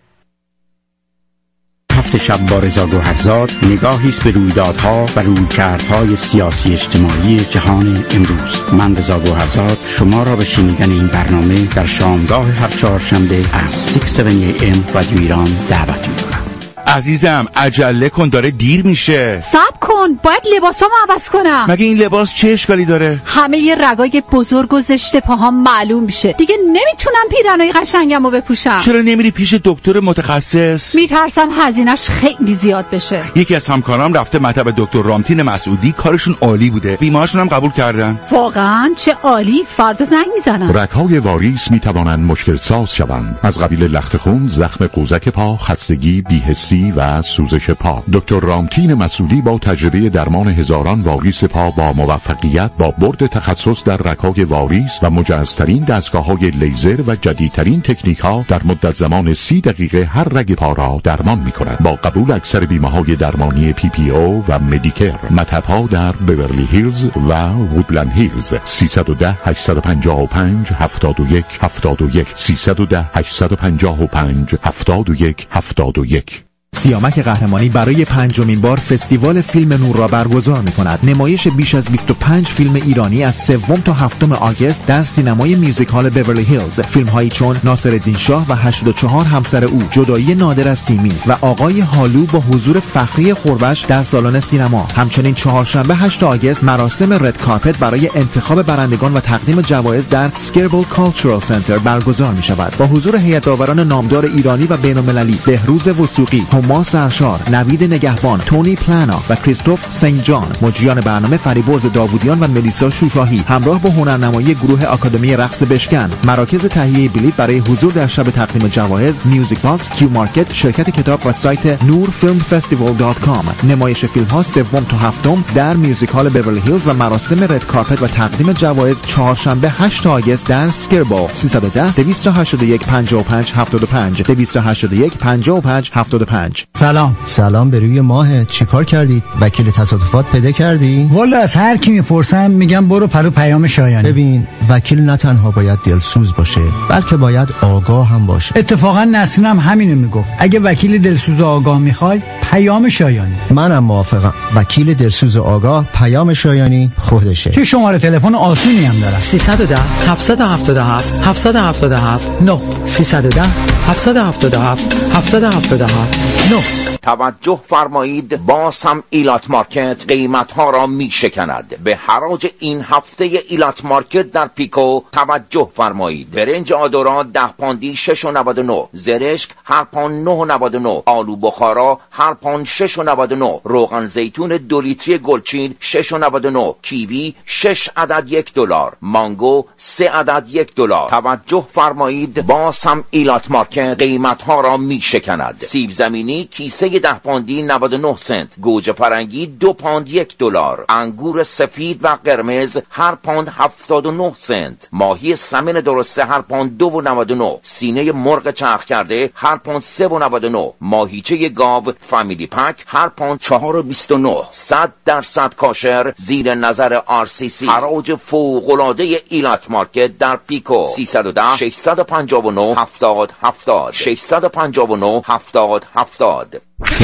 هفت شب با رضا گوهرزاد نگاهی است به رویدادها و رویکردهای سیاسی اجتماعی جهان امروز. من رضا گوهرزاد شما را به شنیدن این برنامه در شامگاه هر چهارشنبه از 6 AM رادیو ایران دعوت می‌کنم. عزیزم عجله کن، داره دیر میشه. صبر کن، باید لباسامو عوض کنم. مگه این لباس چه اشکالی داره؟ همه ی رگای بزرگ و زشت پاهام معلوم میشه. دیگه نمیتونم پیرنای قشنگمو بپوشم. چرا نمیری پیش دکتر متخصص؟ میترسم هزینه‌اش خیلی زیاد بشه. یکی از همکارام رفته مطب دکتر رامتین مسعودی، کارشون عالی بوده. بیمه‌هاشون هم قبول کردن. واقعا چه عالی، فردا زنگ میزنم. رگ‌های واریس میتوانند مشکل ساز شوند. از قبیل لخت خون، زخم قوزک پا، خستگی، بی‌حسی و سوزش پا. دکتر رامتین مسعودی با تجربه درمان هزاران واریس پا با موفقیت با برد تخصص در رگ‌های واریس و مجهزترین دستگاه‌های لیزر و جدیدترین تکنیک‌ها در مدت زمان 30 دقیقه هر رگ پا را درمان می‌کند. با قبول اکثر بیمه‌های درمانی PPO و مدیکر. مطب‌ها در بیورلی هیلز و وودلند هیلز. 310 855 71 71 310 855 71 71. سیامک قهرمانی برای 5مین بار فستیوال فیلم نور را برگزار می‌کند. نمایش بیش از 25 فیلم ایرانی از 3 تا 7 آگوست در سینمای میوزیک هال بیورلی هیلز. فیلم‌هایی چون ناصرالدین شاه و 84 همسر او، جدایی نادر از سیمین و آقای هالو با حضور فخری خوربش در سالن سینما. همچنین چهارشنبه 8 آگوست مراسم رد کارپت برای انتخاب برندگان و تقدیم جوایز در سکربل کالچرال سنتر برگزار می‌شود. با حضور هیئت داوران نامدار ایرانی و بین‌المللی، بهروز وثوقی، هما سرشار، نوید نگهبان، تونی پلانا و کریستوف سنت جان. مجریان برنامه فریبرز داوودیان و ملیسا شوشاهی همراه با هنرنمایی گروه آکادمی رقص بشکن. مراکز تهیه بلیط برای حضور در شب تقدیم جوایز میوزیک باکس، کیو مارکت، شرکت کتاب و سایت nurfilmfestival.com. نمایش فیلم‌ها 3 تا 7 در میوزیک هال بیورلی هیلز و مراسم رد کارپت و تقدیم جوایز چهارشنبه 8 آگوست در سکربل. 310 281 55 75 281 55 75. سلام به روی ماه. چیکار کردید؟ وکیل تصادفات پیدا کردی؟ والا از هر کی میپرسم میگم برو پرو پیام شایانی. ببین وکیل نه تنها باید دلسوز باشه بلکه باید آگاه هم باشه. اتفاقا نسرینم همینو میگفت. اگه وکیل دلسوز و آگاه میخوای پیام شایانی. منم موافقم. وکیل دلسوز و آگاه پیام شایانی خودشه. چه شماره تلفن آسونی هم داره. 310 777 777 9 310 777 777 9. توجه فرمایید، باز هم ایلات مارکت قیمت ها را می شکند. به حراج این هفته ایلات مارکت در پیکو توجه فرمایید. برنج آدورا 10 پوندی 6.99، زرشک هر پوند 9.99، آلو بخارا هر پوند 6.99، روغن زیتون 2 لیتری گلچین 6.99، کیوی 6 عدد $1، مانگو 3 عدد $1. توجه فرمایید، باز هم ایلات مارکت قیمت ها را می شکند. سیب زمینی کیسه 10 پوندی 99 سنت، گوجه فرنگی 2 پوند $1، انگور سفید و قرمز هر پوند 79 سنت، ماهی سمن درسته هر پوند 2.99، سینه مرغ چرخ کرده هر پوند 3.99، ماهیچه گاو فامیلی پک هر پوند 4.29، 100% کاشر زیر نظر RCC. حراج فوق‌العاده ایلات مارکت در پیکو. 310 659 70 70 659 70 70.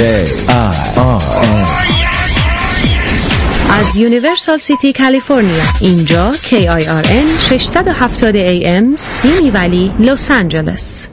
از یونیورسال سیتی کالیفرنیا، اینجا KIRN 670 AM سیمی ولی لس آنجلس.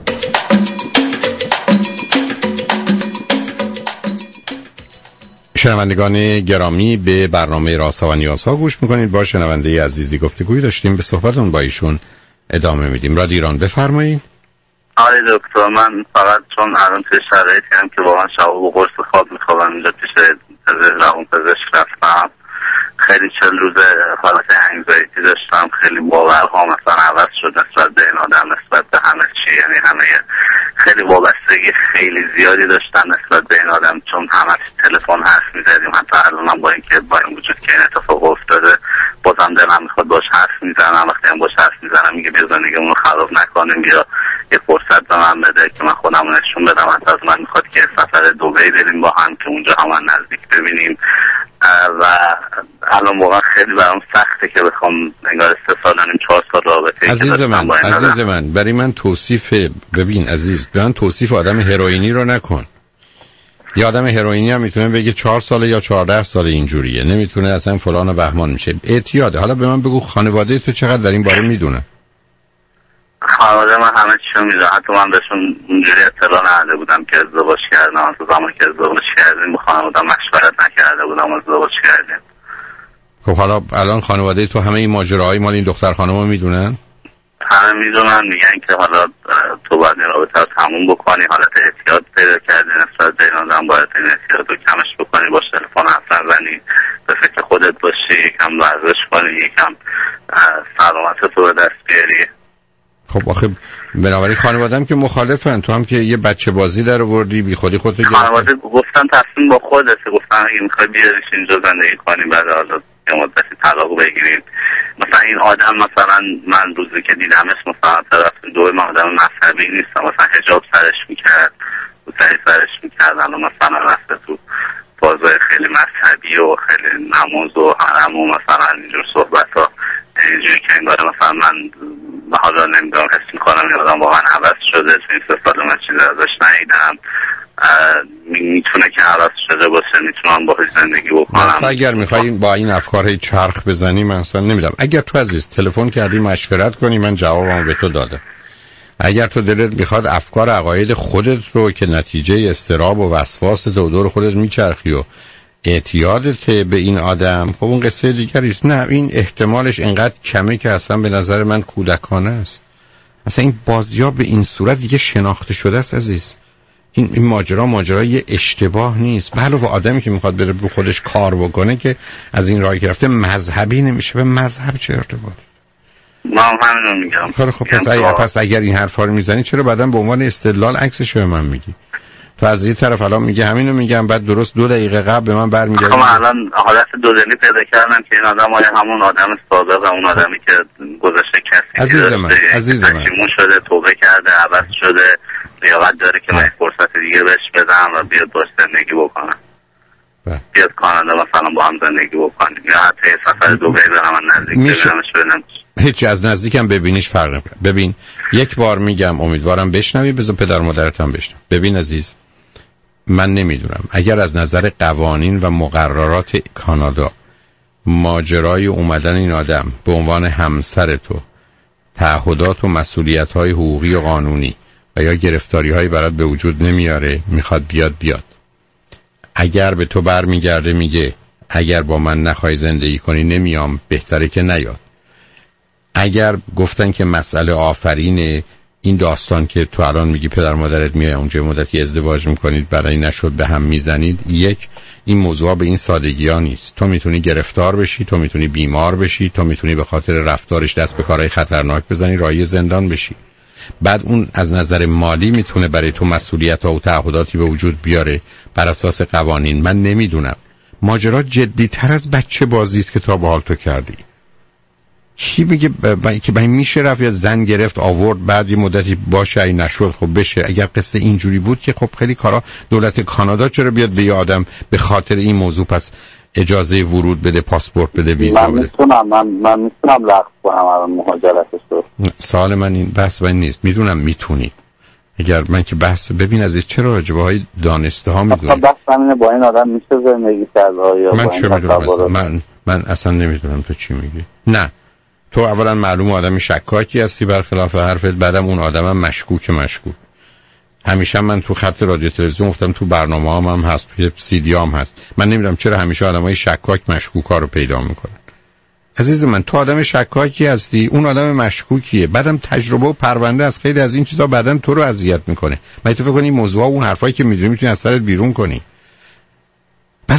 شنوندگان گرامی، به برنامه رازها و نیازها گوش میکنید. با شنونده عزیزی گفتگویی داشتیم، به صحبتون با ایشون ادامه میدیم. رادیو ایران بفرمایید. آقای دکتر، من فقط چون الان توی شرایطی هم که واقعا شب و قرص خواب میخوابم اینجا پیش پزشک رفتم، خیلی 40 روز حالت انگزایتی داشتم، خیلی باورها مثلا عوض شد نسبت به این آدم، نسبت به همه چی، یعنی همه خیلی وابستگی خیلی زیادی داشتم نسبت به این آدم، چون همه تلفن حرف میزدیم، حتی الانم با اینکه با این وجود که این اتفاق افتاده بازم دلم میخواد باش حرف میزنم، وقتی هم باش حرف میزنم میگه بیا زندگیمون رو خراب نکنیم، یا یه فرصت به من بده که من خودم رو نشون بدم، حتی از من میخواد که سفر دبی بریم با هم که اونجا هم نزدیک ببینیم و الان واقعا خیلی برام سخته که بخوام انگار 3 سال 4 سال رابطه عزیز من برای من توصیف ببین عزیز من توصیف آدم هروئینی رو نکن. یه آدم هروئینی هم میتونه بگه 4 ساله یا 14 ساله اینجوریه، نمیتونه اصلا فلان و بهمان میشه. اعتیاده. حالا به من بگو خانواده تو چقدر در این باره میدونه؟ خانواده من همه چیو میدونه، حتی من بهشون اونجوری اطلاع نداده بودم که ازدواج کردم، تو زمانی که ازدواج کردیم با خانواده مشورت نکرده بودم ازدواج کردیم. خب حالا الان خانواده تو همه این ماجراهای مال این دختر خانمو میدونن؟ همه میدونن، میگن که حالا تو باید این رابطه رو تموم بکنی، حالت اعتیاد پیدا کردی نسبت به این آدم، باید این اعتیاد رو کمش بکنی، باش تلفن حرف نزنی، به فکر خودت باشی، یکم ورزش کنی، یکم سلامت تو به دست بیاری. خب آخه بنابراین خانواده‌ام که مخالفن، تو هم که یه بچه بازی در آوردی بی خودی خودتو گرفتی. خانواده گفتن تصمیم با خودته، گفتن اگه میخوای بیاریش اینجا زندگی کنی بعد حالا یه مدتی طلاق بگیرید. مثلا این آدم مثلا من روزی که دیدمش مثلا طرف دو من آدم مذهبی نیستم، مثلا حجاب سرش میکرد، روسری سرش میکردن و مثلا رفته تو فازای خیلی مذهبی و خیلی نماز و حرم و مثلا اینجور صحبت ها، اینجوری که انگار مثلا من حالا نمیدونم حس میکنم این آدم واقعا عوض شده، تو این 3 سال من چیزی ازش ندیدم، میتونه که عوض شده باشه، میتونم باهاش زندگی بکنم. اگر میخوایی با این افکار چرخ بزنی من اصلا نمیدونم. اگر تو عزیز تلفن کردی مشورت کنی من جوابمو به تو دادم. اگر تو دلت میخواد افکار عقاید خودت رو که نتیجه استراب و وسواس تو دور خودت میچرخی و اعتیادت به این آدم، خب اون قصه دیگری است. نه این احتمالش اینقدر کمه که اصلا به نظر من کودکانه است. اصلا این بازی‌ها به این صورت دیگه شناخته شده است عزیز. این ماجرای اشتباه نیست. به علاوه آدمی که میخواد بره رو خودش کار بکنه که از این راهی گرفته مذهبی نمیشه. به مذهب چه ارتباطی؟ ما همین میگم. خب پس اگر این حرفا رو میزنی چرا بعداً به عنوان استدلال عکسش به من میگی؟ تو از این طرف الان میگه همینو میگم، بعد درست 2 دقیقه قبل به من برمیگردی. خب الان حالت دودلی پیدا کردم که این آدم همون آدم سابق، اون آدمی که گذشته کسی عزیز من شده، توبه کرده، عوض شده، لیاقت داره که من فرصت دیگه بهش بدم و بیاد باش زندگی بکنم. بیاد کانادا مثلا با هم زندگی بکنیم، یا حتی سفر دبی برم من نزدیک ببینمش ببینم. هیچی از نزدیکم ببینیش فرق نمیکنه. ببین یک بار میگم امیدوارم بشنوی، بذار پدر مادرت هم بشنو. ببین عزیز من نمیدونم اگر از نظر قوانین و مقررات کانادا ماجرای اومدن این آدم به عنوان همسر تو تعهدات و مسئولیت‌های حقوقی و قانونی و یا گرفتاری‌هایی برات به وجود نمیاره، میخواد بیاد. اگر به تو برمیگرده میگه اگر با من نخوای زندگی کنی نمیام، بهتره که نیاد. اگر گفتن که مسئله آفرین این داستان که تو الان میگی پدر مادرت میای اونجا مدتی ازدواج میکنید برای نشد به هم میزنید، این موضوع به این سادگی ها نیست. تو میتونی گرفتار بشی، تو میتونی بیمار بشی، تو میتونی به خاطر رفتارش دست به کارهای خطرناک بزنی، راهی زندان بشی. بعد اون از نظر مالی میتونه برای تو مسئولیت ها و تعهداتی به وجود بیاره بر اساس قوانین. من نمیدونم، ماجرا جدی تر از بچه بازی است که تا به حال تو کردی. کی میگه که میشه رفت یا زن گرفت آورد بعد یه مدتی باشه ای نشد خب بشه؟ اگر قصه اینجوری بود که خب خیلی کارا دولت کانادا چرا بیاد به یه آدم به خاطر این موضوع پس اجازه ورود بده، پاسپورت بده، ویزا بده؟ من میتونم لغو کنم الان مهاجرتش رو. سوال من این بحث نیست. میدونم میتونی. اگر من که بحث ببین عزیز چرا راجبه های دانسته ها میدونی؟ بحث همینه با این آدم میشه زندگی کرد یا من چه میدونم؟ من اصلا نمیدونم تو چی میگی. نه تو اولا معلوم آدم شکاکی هستی برخلاف حرفت، بعدم اون آدمم مشکوک. همیشه من تو خط رادیو تلویزیون گفتم، تو برنامه‌ام هم هست، توی CD هم هست. من نمیدونم چرا همیشه آدمای شکاک مشکوکا رو پیدا میکنن. عزیز من تو آدم شکاکی هستی، اون آدم مشکوکیه. بعدم تجربه و پرونده از خیلی از این چیزا بعدن تو رو اذیت میکنه. من تو فکر کنی این موضوعا اون حرفایی که میدونی میتونی از سرت بیرون کنی. بعد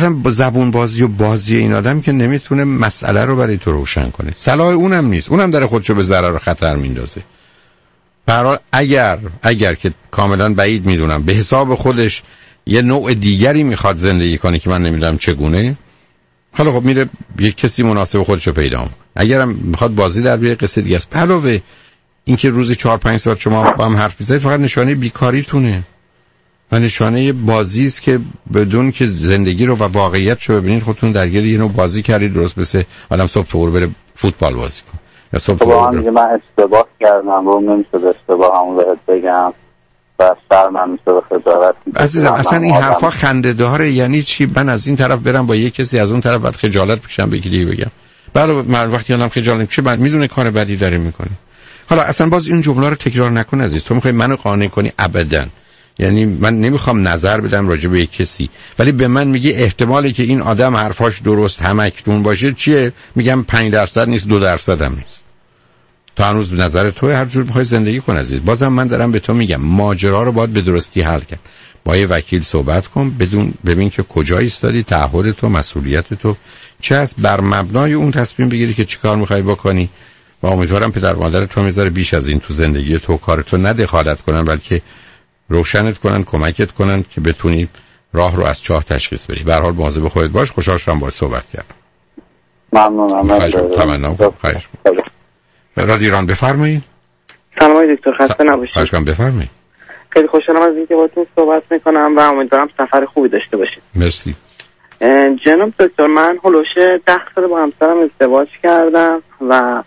اصلا با زبون بازی و بازی این آدم که نمیتونه مسئله رو برای تو روشن کنه. صلاح اونم نیست، اونم در خودشو به ضرر و خطر میندازه. به هر حال اگر که کاملا بعید میدونم به حساب خودش یه نوع دیگری میخواد زندگی کنه که من نمیدونم چگونه، حالا خب میره یک کسی مناسب خودشو پیدا کنه. اگرم میخواد بازی در بیاره قصه دیگه است. علاوه اینکه روزی 4-5 ساعت شما با هم حرف میزنید فقط نشانه بیکاریتونه و نشانه بازی است که بدون که زندگی رو و واقعیت رو ببینید خودتون درگیر یه نوع بازی کردید. درست مثل آدم صبح تو بره فوتبال بازی کنه یا صبح تو بره. من اشتباه کردم رو نمیشه اشتباهمو بهت بگم و شرمم میشه به خجالت. عزیزم اصلا این حرفا خنده داره. یعنی چی من از این طرف برم با یک کسی از اون طرف بعد خجالت بکشم به یکی دیگه بگم؟ بله من وقتی آدم خجالت میشه بعد میدونه کار بدی داره میکنه. حالا اصلا باز این جمله رو تکرار نکن عزیز. تو میخوای منو قانع کنی؟ ابدا. یعنی من نمیخوام نظر بدم راجع به یک کسی، ولی به من میگی احتمالی که این آدم حرفاش درست همکنون باشه چیه؟ میگم 5% نیست 2% هم نیست. تو هنوز نظر تو هر جور میخوای زندگی کن عزیز. بازم من دارم به تو میگم ماجرا رو باید به درستی حل کرد. با یه وکیل صحبت کن، ببین که کجا ایستادی، تعهد تو، مسئولیت تو چه است، بر مبنای اون تصمیم بگیری که چیکار میخوای بکنی. و امیدوارم پدر مادر تو میذاره بیش از این تو زندگی تو کار تو نه دخالت کنن، بلکه روشنت کنن، کمکت کنن که بتونی راه رو از چاه تشخیص بدی. به هر حال مواظب خودت باش. خوشحال شدم باهات صحبت کردم. ممنونم. تمنا خواهش می‌کنم. رادیو ایران بفرمایید. سلام دکتر، خسته نباشید. خواهش می‌کنم بفرمایید. خیلی خوشحالم از اینکه باهاتون صحبت می‌کنم و امیدوارم سفر خوبی داشته باشید. مرسی. جناب دکتر، من هولوش 10 سال با همسرم ازدواج کردم و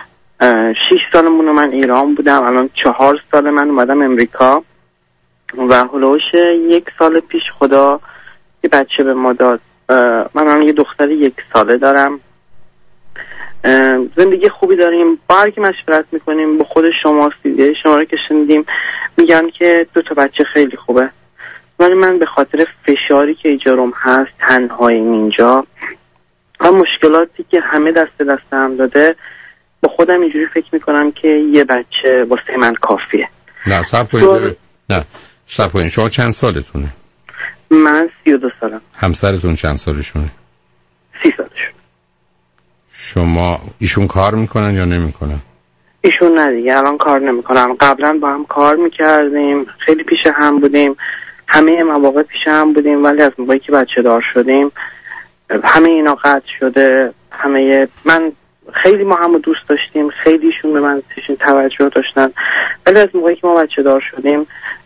6 سالمون من ایران بودم. الان 4 سال من اومدم امریکا و هولوش 1 سال پیش خدا یه بچه به ما داد. من یه دختر 1 ساله دارم. زندگی خوبی داریم. با هر کی مشورت میکنیم با خود شما سیدی شما رو که شنیدیم میگن که 2 تا بچه خیلی خوبه، ولی من به خاطر فشاری که ایجارم هست تنهاییم اینجا و مشکلاتی که همه دست هم داده با خودم اینجوری فکر میکنم که یه بچه واسه من کافیه. نه صبر کنید. شما چند سالتونه؟ من 32 سالم. همسرتون چند سالشونه؟ 30 سالشون. شما ایشون کار میکنن یا نمیکنن؟ ایشون نه دیگه الان کار نمیکنن. قبلا با هم کار میکردیم، خیلی پیش هم بودیم، همه مواقع پیش هم بودیم، ولی از موقعی که بچه دار شدیم همه اینا قطع شده. من خیلی ما همو دوست داشتیم، خیلیشون به من توجه داشتن، ولی از موقعی که ما بچه دار شدیم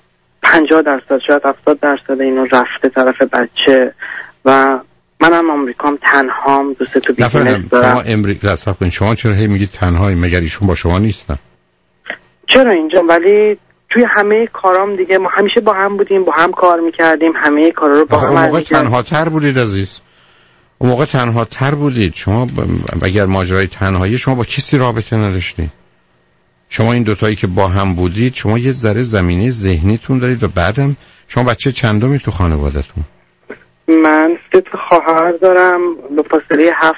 50% شاید 70% اینو رفته طرف بچه و منم آمریکام تنهام دوست تو بیزنس دارم. شما امریکا حساب کنید. شما چرا هی میگید تنهایی؟ مگر ایشون با شما نیستن؟ چرا اینجا؟ ولی توی همه کارام دیگه ما همیشه با هم بودیم، با هم کار میکردیم، همه کارا رو با هم. اون موقع تنها تر بودید عزیز. اون موقع تنها تر بودید. شما اگر ماجرای تنهایی شما با کسی رابطه نداشتید. شما این دوتایی که با هم بودید شما یه ذره زمینه ذهنیتون دارید و بعدم شما بچه چندمی تو خانواده‌تون؟ من 3 خواهر دارم به فاصله 7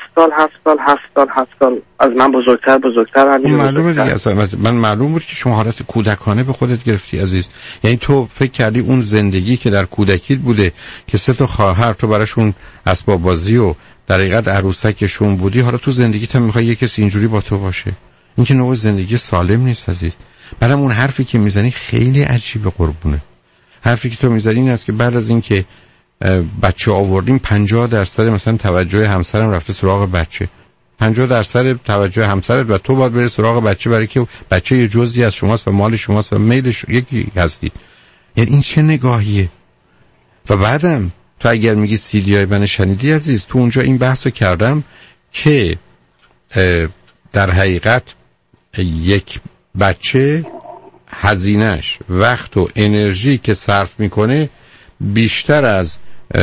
سال از من بزرگتر. معلومه دیگه اصلا من معلوم بود که شما حالت کودکانه به خودت گرفتی عزیز. یعنی تو فکر کردی اون زندگی که در کودکیت بوده که 3 خواهر تو براشون اسباب بازی و در حقیقت عروسکشون بودی، حالا تو زندگیت هم میخوای یه کسی اینجوری با تو باشه. این که نوع زندگی سالم نیست عزیز. برام اون حرفی که میزنی خیلی عجیبه قربونه. حرفی که تو میزنی این است که بعد از این که بچه آوردیم 50% مثلا توجه همسرم رفته سراغ بچه، 50% توجه همسرت و تو باید بری سراغ بچه، برای که بچه یه جزئی از شماست و مال شماست و میلش یکی هستی. یعنی این چه نگاهیه؟ و بعدم تو اگر میگی سیدیای من شنیدی عزیز، تو اونجا این بحثو کردم که در حقیقت یک بچه هزینه‌اش وقت و انرژی که صرف میکنه بیشتر از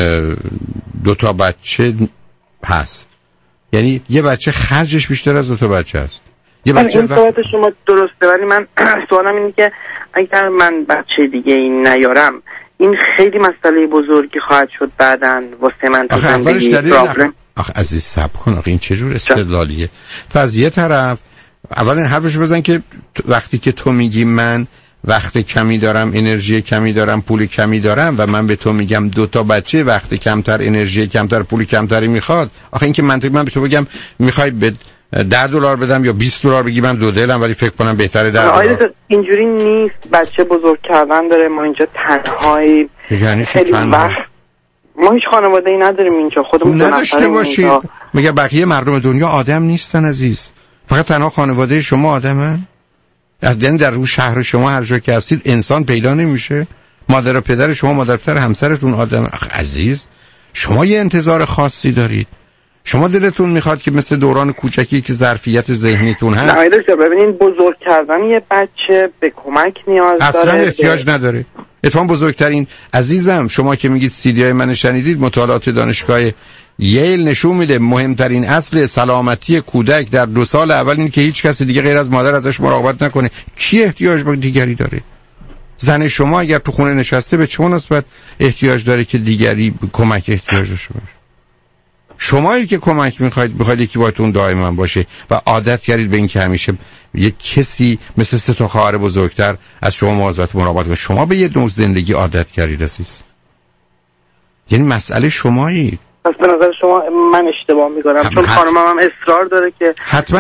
2 تا بچه هست. یعنی یه بچه خرجش بیشتر از 2 تا بچه هست. یه بچه این صحبت شما درسته، ولی من سوالم اینه که اگر من بچه دیگه این نیارم این خیلی مسئله بزرگی خواهد شد بعداً واسه من تو زندگی. آخه عزیز صبر کن. آخه این چجور استدلالیه؟ تو از یه طرف اولا حرفش بزن که وقتی که تو میگی من وقت کمی دارم، انرژی کمی دارم، پول کمی دارم و من به تو میگم 2 تا بچه وقت کمتر، انرژی کمتر، پول کمتری میخواد، آخه این که منطقی من به تو بگم میخوای به $10 بدم یا $20 بگی من دو دلم ولی فکر کنم بهتره $10. اینجوری نیست، بچه بزرگ کردن داره، ما اینجا تنهایی، یعنی خیلی وقت ما هیچ خانواده‌ای نداریم اینجا، خودمون نداشته باشید. میگه بقیه مردم دنیا آدم نیستن عزیز، فقط تنها خانواده شما آدمن. یعنی در روی شهر شما هر جا که هستید انسان پیدا نمیشه؟ مادر و پدر شما، مادر و پدر همسرتون آدم. عزیز شما یه انتظار خاصی دارید، شما دلتون میخواد که مثل دوران کوچکی که ظرفیت ذهنیتون هست. نه دکتر ببینین بزرگ کردن یه بچه به کمک نیاز داره، اصلا احتیاج نداره. اتفاقا بزرگترین عزیزم شما که میگید سیدیای من شنیدید، مطالعات دانشگاه ییل نشون میده مهمترین اصل سلامتی کودک در 2 سال اول اینه که هیچ کسی دیگه غیر از مادر ازش مراقبت نکنه. کی احتیاج به دیگری داره؟ زن شما اگر تو خونه نشسته به چه مناسبت احتیاج داره که دیگری کمک احتیاج داشته باشه؟ شمایی که کمک میخواید یکی باهاتون دائما باشه و عادت کردید به این که همیشه یک کسی مثل 3 تا خواهر بزرگتر از شما مواظبت مراقبت کنه. شما به یه نوع زندگی عادت کردید عزیز. یعنی مسئله شمایی. پس به نظر شما من اشتباه میکنم؟ چون خانمم هم اصرار داره که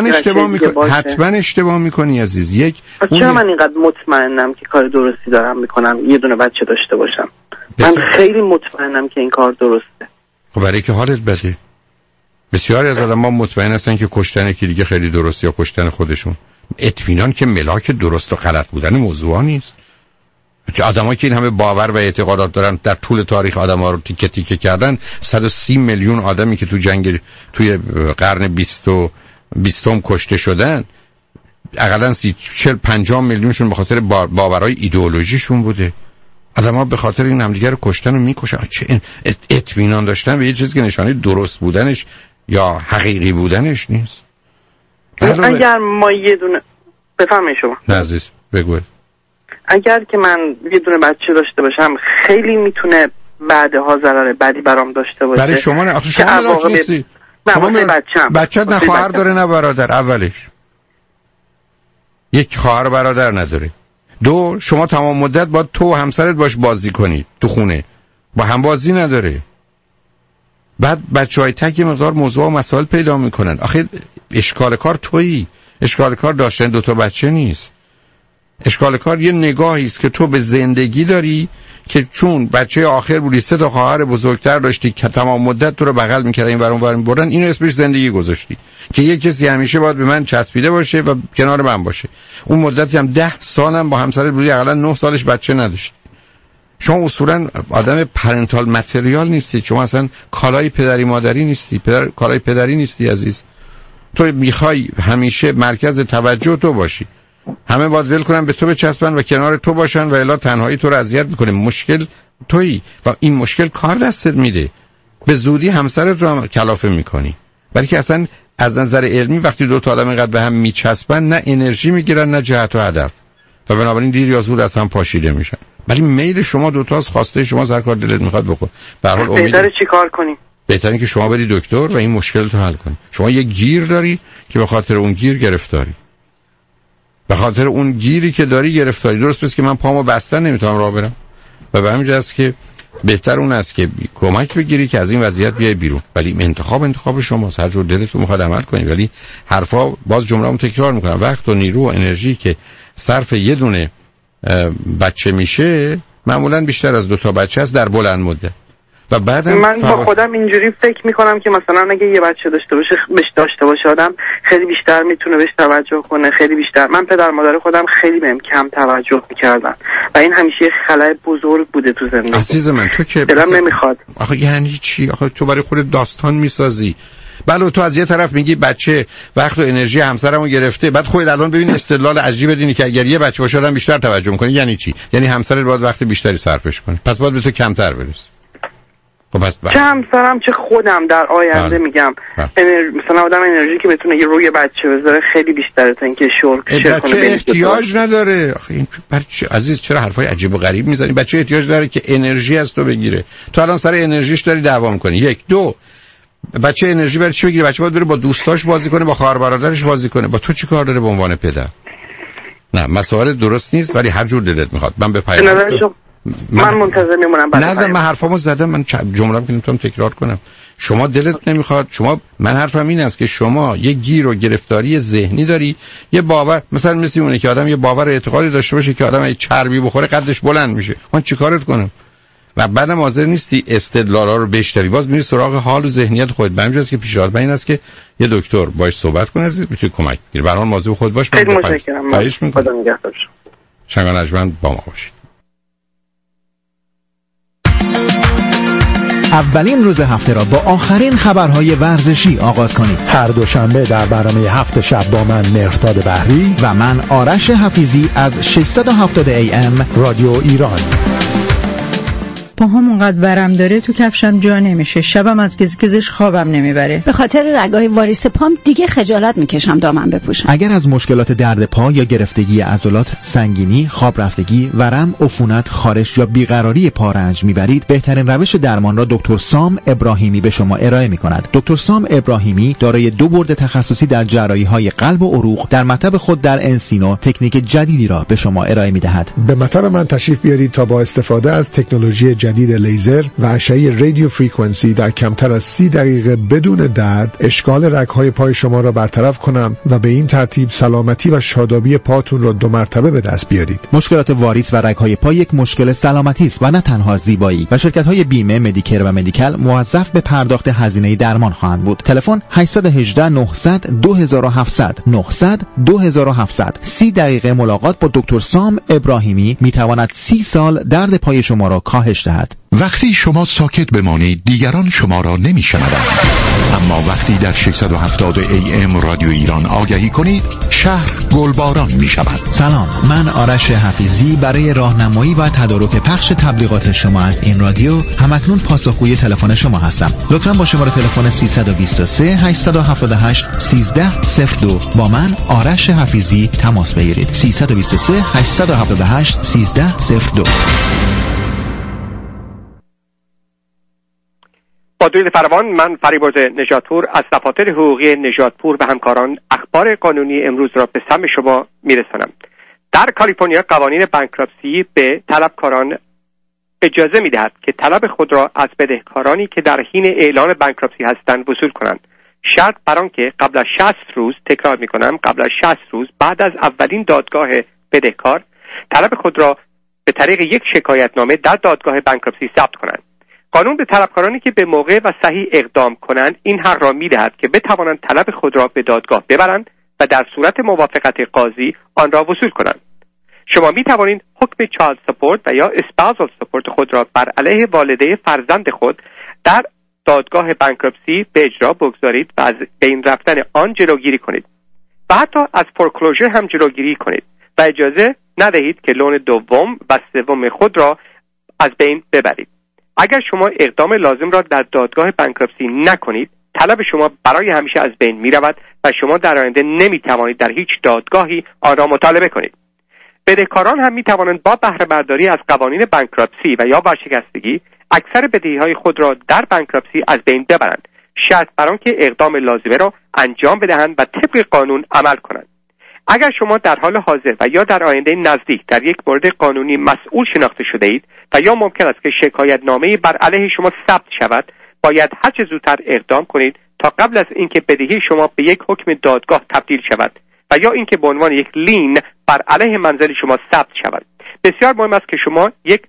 حتما اشتباه میکنی عزیز. پس چرا من اینقدر مطمئنم که کار درستی دارم میکنم یه دونه بچه داشته باشم؟ من خیلی مطمئنم که این کار درسته. خب برای که حالت بده. بسیاری از آدم‌ها مطمئن هستن که کشتن یکی دیگه خیلی درسته یا کشتن خودشون. اطمینان که ملاک درست و غلط بودن موضوع نیست. آدمایی که این همه باور و اعتقادات دارن در طول تاریخ آدم‌ها رو تیکه تیکه کردن. 130 میلیون آدمی که تو جنگ توی قرن 20 کشته شدن، حداقل 40-50 میلیونشون به خاطر باورهای ایدئولوژیشون بوده. آدم‌ها به خاطر این همدیگه رو کشتن و میکشن. چه اطمینان داشتن به یه چیزی که نشانه درست بودنش یا حقیقی بودنش نیست. اگر ما یه دونه بفهمید شما نه عزیز بگو. اگر که من یه دونه بچه داشته باشم خیلی میتونه بعدها ضرر بدی برام داشته باشه. برای شما نه، آخه شما ملاک نیستی. بچه نه خواهر داره نه برادر. اولش یک خواهر برادر نداره. 2 شما تمام مدت باید تو و همسرت باش بازی کنید تو خونه، با هم بازی نداره. بعد بچهای تک مقدار موضوع و مسائل پیدا میکنن. آخه اشکال کار تویی. اشکال کار داشتن 2 تا بچه نیست. اشکال کار یه نگاهی است که تو به زندگی داری که چون بچه آخر بودی 3 تا خواهر بزرگتر داشتی که تمام مدت تو رو بغل میکردن این ور اون ور میبردن، اینو اسمش زندگی گذاشتی که یک کسی همیشه باید به من چسبیده باشه و کنار من باشه. اون مدتی هم 10 سالم با همسرت بودی، حداقل 9 سالش بچه نداشت. شما اصولا آدم پرنتال متریال نیستی. شما اصلا کالای پدری مادری نیستی. کالای پدری نیستی عزیز. تو میخوای همیشه مرکز توجه تو باشی، همه باید ول کنن به تو بچسبن و کنار تو باشن و الا تنهایی تو رو اذیت میکنه. مشکل تویی و این مشکل کار دستت میده. به زودی همسرت رو هم کلافه میکنی. بلکه اصلا از نظر علمی وقتی 2 تا آدم اینقدر به هم میچسبن نه انرژی میگیرن نه جهت و هدف و بنابراین دیر یا زود از هم پاشیده میشن. ولی میل شما 2 تاست، خواسته شما هر کار دلت میخواد بکن. به هر حال بهتره چیکار کنیم؟ بهتره که شما بری دکتر و این مشکل رو حل کنی. شما یه گیر داری که به خاطر اون گیر گرفتاری. به خاطر اون گیری که داری گرفتاری. درست پس که من پامو بستن نمیتونم راه برم و به همین جهت است که بهتر اون است که کمک بگیری که از این وضعیت بیای بیرون. ولی انتخاب شماست، هر جور دلتون میخواد عمل کنی. ولی حرفا باز جمله‌مو تکرار میکنم، وقت و نیرو و انرژی که صرف یه دونه بچه میشه معمولا بیشتر از 2 تا بچه است در بلند مدت. و بعدم من با خودم اینجوری فکر میکنم که مثلا اگه یه بچه داشته باشه آدم خیلی بیشتر میتونه بهش توجه کنه، خیلی بیشتر. من پدر مادر خودم خیلی بهم کم توجه میکردن و این همیشه یه خلأ بزرگ بوده تو زندگی. عزیز من تو که دلم نمیخواد. آخه یعنی چی؟ آخه تو برای خودت داستان میسازی. بله تو از یه طرف میگی بچه وقت و انرژی همسرمو گرفته، بعد خودت الان ببین استدلال عجیب دینی که اگر یه بچه باشه آدم بیشتر توجه میکنه. یعنی چی؟ یعنی همسرت باید وقت بیشتری صرفش کنه، پس باید به تو کمتر برسه. چه همسرم چه خودم در آینده میگم مثلا آدم انرژی که بتونه یه روی بچه بذاره خیلی بیشتره تا اینکه شیر کنه. بچه احتیاج نداره. آخه این بچه عزیز چرا حرفای عجیب و غریب میزنی؟ بچه احتیاج داره که انرژی از تو بگیره. تو الان سر انرژیش داری دعوا میکنی. 1 2 بچه انرژی برای چی بگیره؟ بچه باید بره با دوستاش بازی کنه، با خواهر برادرش بازی کنه. با تو چی کار داره به عنوان پدر؟ نه مسائل درست نیست، ولی هر جور دلت میخواد من به پیام من منتظر میمونم. نه من حرفامو زدم، من جمله‌ام که نمیتونم تکرار کنم. شما دلت نمیخواد، من حرفم این است که شما یه گیر و گرفتاری ذهنی داری، یه باور مثلا مثل اونه که آدم یه باور اعتقادی داشته باشه که آدم اگه چربی بخوره قدش بلند میشه. من چیکارت کنم؟ و بعدم حاضر نیستی استدلالا رو بشنوی، باز میری سراغ حال و ذهنیت خودت. به همین جاست که پیشنهاد من این است که یه دکتر باهاش صحبت کن، عزیز میتونی کمک بگیری. به هر حال مواظب خود باش. خیلی متشکرم. خدا نگهدار. شنگان اجمن با ما باشید. اولین روز هفته را با آخرین خبرهای ورزشی آغاز کنید. هر دوشنبه در برنامه هفت شب با من مهرداد بحری و من آرش حفیظی از 670 AM رادیو ایران. پاهام اونقدر ورم داره تو کفشم جا نمیشه، شبم از گزگزش خوابم نمیبره. به خاطر رگای واریس پام دیگه خجالت میکشم دامن بپوشم. اگر از مشکلات درد پا یا گرفتگی عضلات، سنگینی، خواب رفتگی، ورم، عفونت، خارش یا بیقراری پا رنج میبرید، بهترین روش درمان را دکتر سام ابراهیمی به شما ارائه میکند. دکتر سام ابراهیمی دارای 2 بورد تخصصی در جراحی‌های قلب و عروق در مطب خود در انسینو تکنیک جدیدی را به شما ارائه میدهد. به مطب من تشریف بیارید تا با استفاده از تکنولوژی جدید لیزر و اشعه رادیو فرکانسی در کمتر از 30 دقیقه بدون درد اشکال رگ‌های پای شما را برطرف کنم و به این ترتیب سلامتی و شادابی پاتون را 2 مرتبه به دست بیارید. مشکلات واریس و رگ‌های پا یک مشکل سلامتی است و نه تنها زیبایی و شرکت‌های بیمه، مدیکر و مدیکال موظف به پرداخت هزینه درمان خواهند بود. تلفن 818 900 2700 900 2700. 30 دقیقه ملاقات با دکتر سام ابراهیمی میتواند 30 سال درد پای شما را کاهش دهد. وقتی شما ساکت بمانید دیگران شما را نمیشنوند، اما وقتی در 670 AM رادیو ایران آگهی کنید شهر گلباران می شود. سلام، من آرش حفیظی برای راهنمایی و تدارک پخش تبلیغات شما از این رادیو همکنون پاسخگوی تلفن شما هستم. لطفاً با شماره تلفن 323 878 1302 با من آرش حفیظی تماس بگیرید. 323 878 1302. با درود فراوان، من فریبرز نژادپور از دفاتر حقوقی نژادپور و همکاران اخبار قانونی امروز را به سمع شما میرسانم. در کالیفرنیا قوانین بانکراپسی به طلبکاران اجازه میدهد که طلب خود را از بدهکارانی که در حین اعلان بانکراپسی هستند وصول کنند، شرط بر آنکه قبل از 60 روز، تکرار میکنم قبل از 60 روز بعد از اولین دادگاه بدهکار طلب خود را به طریق یک شکایتنامه در دادگاه بانکراپسی ثبت کنند. قانون به طلبکارانی که به موقع و صحیح اقدام کنند این حق را می‌دهد که بتوانند طلب خود را به دادگاه ببرند و در صورت موافقت قاضی آن را وصول کنند. شما می‌توانید حکم چایلد سپورت و یا اسپاوزال سپورت خود را بر علیه والده فرزند خود در دادگاه بانکراپسی به اجرا بگذارید و از بین رفتن آن جلوگیری کنید و حتی از فورکلوزر هم جلوگیری کنید و اجازه ندهید که لون دوم و سوم خود را از بین ببرید. اگر شما اقدام لازم را در دادگاه بانکراپسی نکنید، طلب شما برای همیشه از بین می رود و شما در آینده نمی توانید در هیچ دادگاهی آن را مطالبه کنید. بدهکاران هم می توانند با بهره برداری از قوانین بانکراپسی و یا ورشکستگی اکثر بدهی‌های خود را در بانکراپسی از بین ببرند، شرط بر آنکه اقدام لازمه را انجام بدهند و طبق قانون عمل کنند. اگر شما در حال حاضر و یا در آینده نزدیک در یک مورد قانونی مسئول شناخته شده اید و یا ممکن است که شکایتنامه‌ای بر علیه شما ثبت شود، باید هر چه زودتر اقدام کنید تا قبل از اینکه بدهی شما به یک حکم دادگاه تبدیل شود و یا اینکه به عنوان یک لین بر علیه منزل شما ثبت شود. بسیار مهم است که شما یک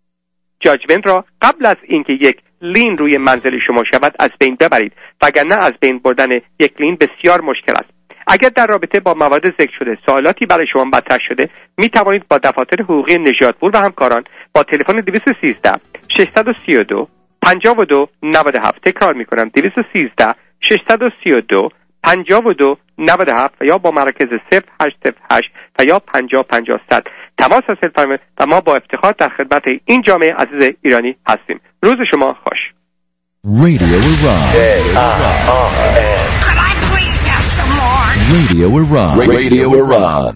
جاجمنت را قبل از اینکه یک لین روی منزل شما شود از بین ببرید، وگرنه از بین بردن یک لین بسیار مشکل است. اگر در رابطه با موارد ذکر شده سوالاتی برای شما مطرح شده، می توانید با دفاتر حقوقی نژادپور و همکاران با تلفن 213 632 52 97 تکرار می کنم 213 632 52 97 و یا با مراکز 0808 و یا 50 تماس حاصل فرمایید و ما با افتخار در خدمت این جامعه عزیز ایرانی هستیم. روز شما خوش. Radio Iran. Radio Iran. Radio Iran.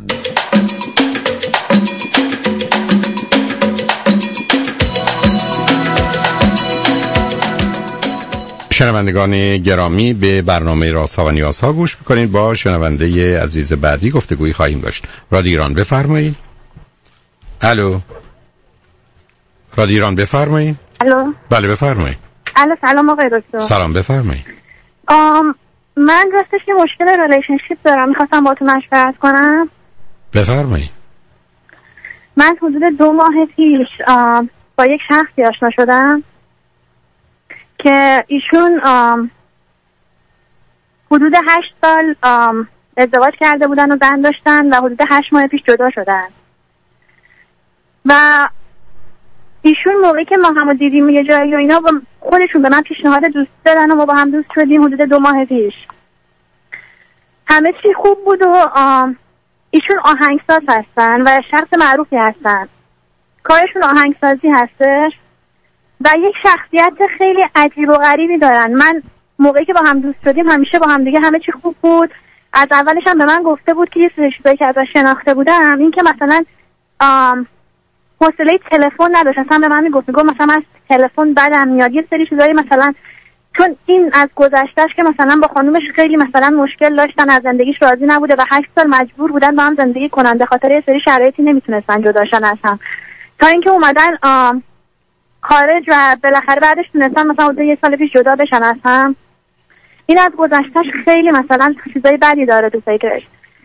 شنوندگان گرامی، به برنامه رازها و نیازها گوش میکنید. با شنونده عزیز بعدی گفتگویی خواهیم داشت. رادیو ایران بفرمایید. الو، رادیو ایران بفرمایید. الو. بله بفرمایید. الو، سلام آقای دکتر. سلام بفرمایید. من راستش یه مشکل ریلیشنشیپ دارم، میخواستم با تو مشورت کنم. بفرمایید. من حدود 2 ماه پیش با یک شخصی آشنا شدم که ایشون حدود 8 سال ازدواج کرده بودن و زن داشتن و حدود 8 ماه پیش جدا شدن و ایشون موقعی که ما همو دیدیم یه جایی و اینا خودشون به من پیشنهاد دوست دادن و ما با هم دوست شدیم حدود 2 ماه پیش. همه چی خوب بود و ایشون آهنگساز هستن و شخص معروفی هستن، کارشون آهنگسازی هستش و یک شخصیت خیلی عجیب و غریبی دارن. من موقعی که با هم دوست شدیم همیشه با هم دیگه همه چی خوب بود. از اولش هم به من گفته بود که یه سری چیزایی که ازش شناخته بودم این که مثلا حوصله تلفن نداشت. اصلا به من میگفت مثلا از تلفن بدم میاد، یه سری چیزایی مثلا چون این از گذشتهش که مثلا با خانومش خیلی مثلا مشکل داشتن، از زندگیش راضی نبوده و 8 سال مجبور بودن با هم زندگی کنن، به خاطر یه سری شرایطی نمیتونستن جداشن از هم، تا اینکه اومدن خارج و بالاخره بعدش تونستن مثلا حدود 1 سال پیش جدا بشن از هم. این از گذشتهش خیلی مثلا چیزای بدی داره تو فکرش.